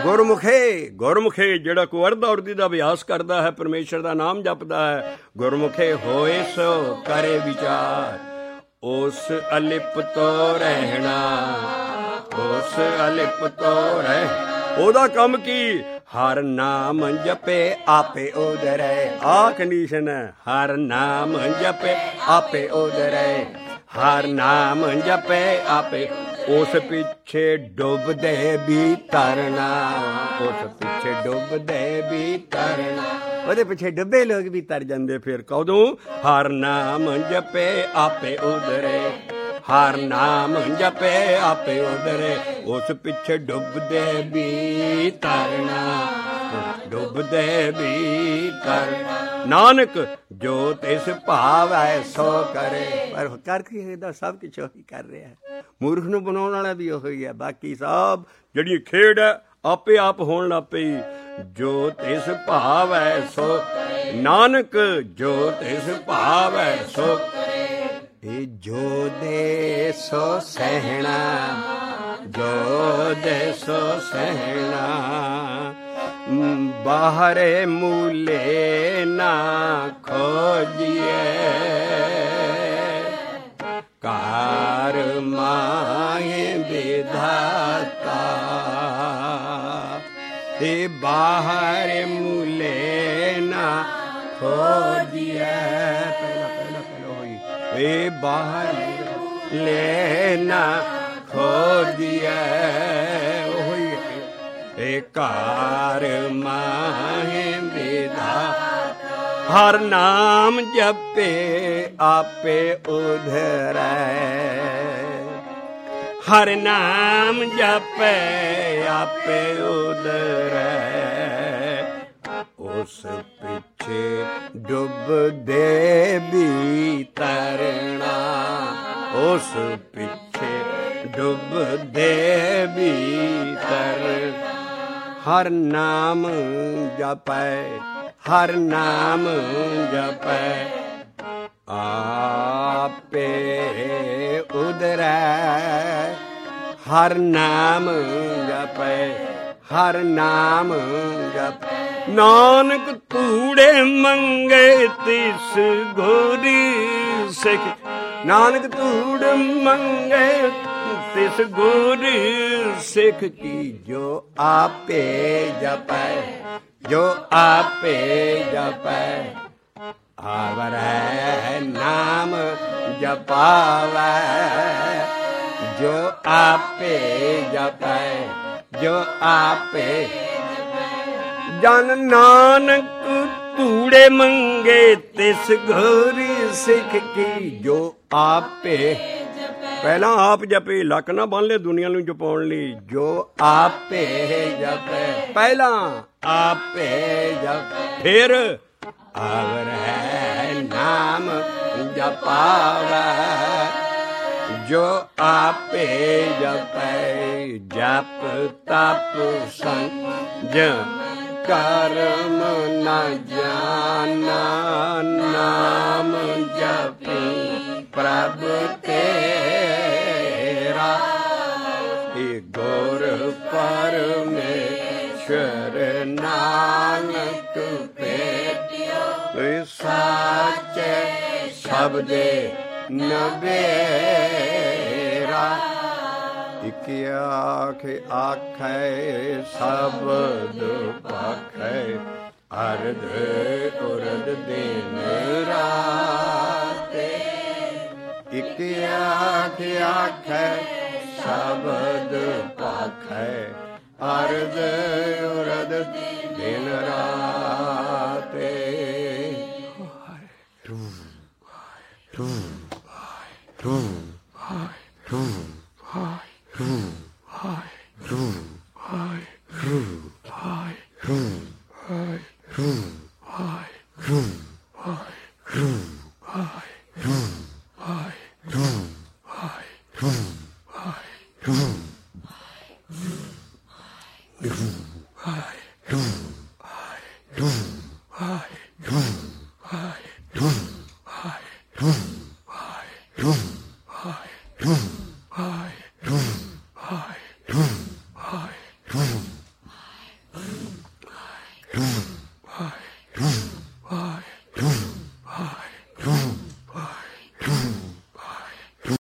ਗੁਰਮੁਖੇ ਜਿਹੜਾ ਕੋਈ ਅਰਧਾ ਉਰਦੀ ਦਾ ਅਭਿਆਸ ਕਰਦਾ ਹੈ, ਪਰਮੇਸ਼ਰ ਦਾ ਨਾਮ ਜਪਦਾ ਹੈ, ਗੁਰਮੁਖੇ ਹੋਏ ਸੋ ਕਰੇ ਵਿਚਾਰ। ਉਸ ਅਲਿਪ ਤੋਂ ਰਹਿਣਾ, ਉਸ ਅਲਿਪ ਤੋਂ ਰਹਿ। ਉਹਦਾ ਕੰਮ ਕੀ, ਹਰ ਨਾਮ ਜਪੇ ਆਪੇ ਉਧਰੇ। ਆਹ ਕੰਡੀਸ਼ਨ ਹੈ, ਹਰ ਨਾਮ ਜਪੇ ਆਪੇ ਉਧਰੇ, ਹਰ ਨਾਮ ਜਪੇ ਆਪੇ। ਉਸ ਪਿੱਛੇ ਡੁੱਬਦੇ ਵੀ ਤਰਨਾ, ਉਸ ਪਿੱਛੇ ਡੁੱਬਦੇ ਵੀ ਤਰਨਾ। ਉਹਦੇ ਪਿੱਛੇ ਡੁੱਬੇ ਲੋਕ ਵੀ ਤਰ ਜਾਂਦੇ ਫਿਰ ਕਦੋਂ, ਹਰ ਨਾਮ ਜਪੇ ਆਪੇ ਉਧਰੇ, ਹਰ ਨਾਮ ਜਪੇ ਆਪੇ ਉਧਰੇ। ਉਸ ਪਿੱਛੇ ਡੁੱਬਦੇ ਵੀ ਤਰਨਾ, ਡੁੱਬਦੇ ਵੀ ਤਰਨਾ। ਨਾਨਕ ਜੋ ਤਿਸ ਭਾਵੈ ਸੋ ਕਰੇ। ਪਰ ਕਰ ਕੀ ਇਹਦਾ ਸਭ ਕੁਛ ਉਹੀ ਕਰ ਰਿਹਾ ਹੈ। ਮੂਰਖ ਨੂੰ ਬਣਾਉਣ ਵਾਲਾ ਵੀ ਉਹੀ ਹੈ, ਬਾਕੀ ਸਭ ਜਿਹੜੀ ਖੇਡ ਹੈ ਆਪੇ ਆਪ ਹੋਣ ਲੱਗ ਪਈ। ਜੋ ਤਿਸ ਭਾਵੈ ਸੋ, ਨਾਨਕ ਜੋ ਤਿਸ ਭਾਵੈ ਸੋ। ਇਹ ਜੋ ਦੇ ਸੋ ਸਹਿਣਾ, ਜੋ ਦੇ ਸੋ ਸਹਿਣਾ। ਬਾਹਰੇ ਮੂਲੇ ਨਾ ਖੋਜੀਏ, ਕਾਰ ਮਾਹੇ ਵਿਧਾਤਾ। बाहर मूले ना खोजिए। पहला होई ए बाहर लेना खोजिए। होई ए कार माहे विधा हर नाम जपे आपे उधरै। हर नाम जपे आपे उधरै। उस पिछे डुब दे भी तरना। उस पिछे डुब दे भी तरना। हर नाम जपै हर नाम जपै आपे उधरै। हर नाम जपै हर नाम जपै। नानक कूड़े मंगे तिस गोरी सिख। नानक कूड़ मंगे तिस गोरी सिख की जो आपे जपै। जो आपे जपै आवरै नाम जपावै। जो आपे जपै जो आपे जन नानक कूड़े मंगे तिस घोरी सिख की जो आपे। ਪਹਿਲਾਂ ਆਪ ਜਪੇ ਲੱਕ ਨਾ ਬੰਨ ਲੈ ਦੁਨੀਆ ਨੂੰ ਜਪਾਉਣ ਲਈ। ਜੋ ਆਪੇ ਜਪੇ ਪਹਿਲਾਂ ਆਪੇ ਜਪ ਫਿਰ आवरै नाम जपावै। जो आपे जपै जप तप संज कर्म न जाना। नाम जपी प्रभ तेरा। गुर परमेश्वर नानक भेटियो। साचे शब्दे नबेरा। इक आख आखै शब्द पाखै। अर्ध उर्द दिन रात। इक आख आखै शब्द पाखै। अर्ध उर्द दिन रात। Boom.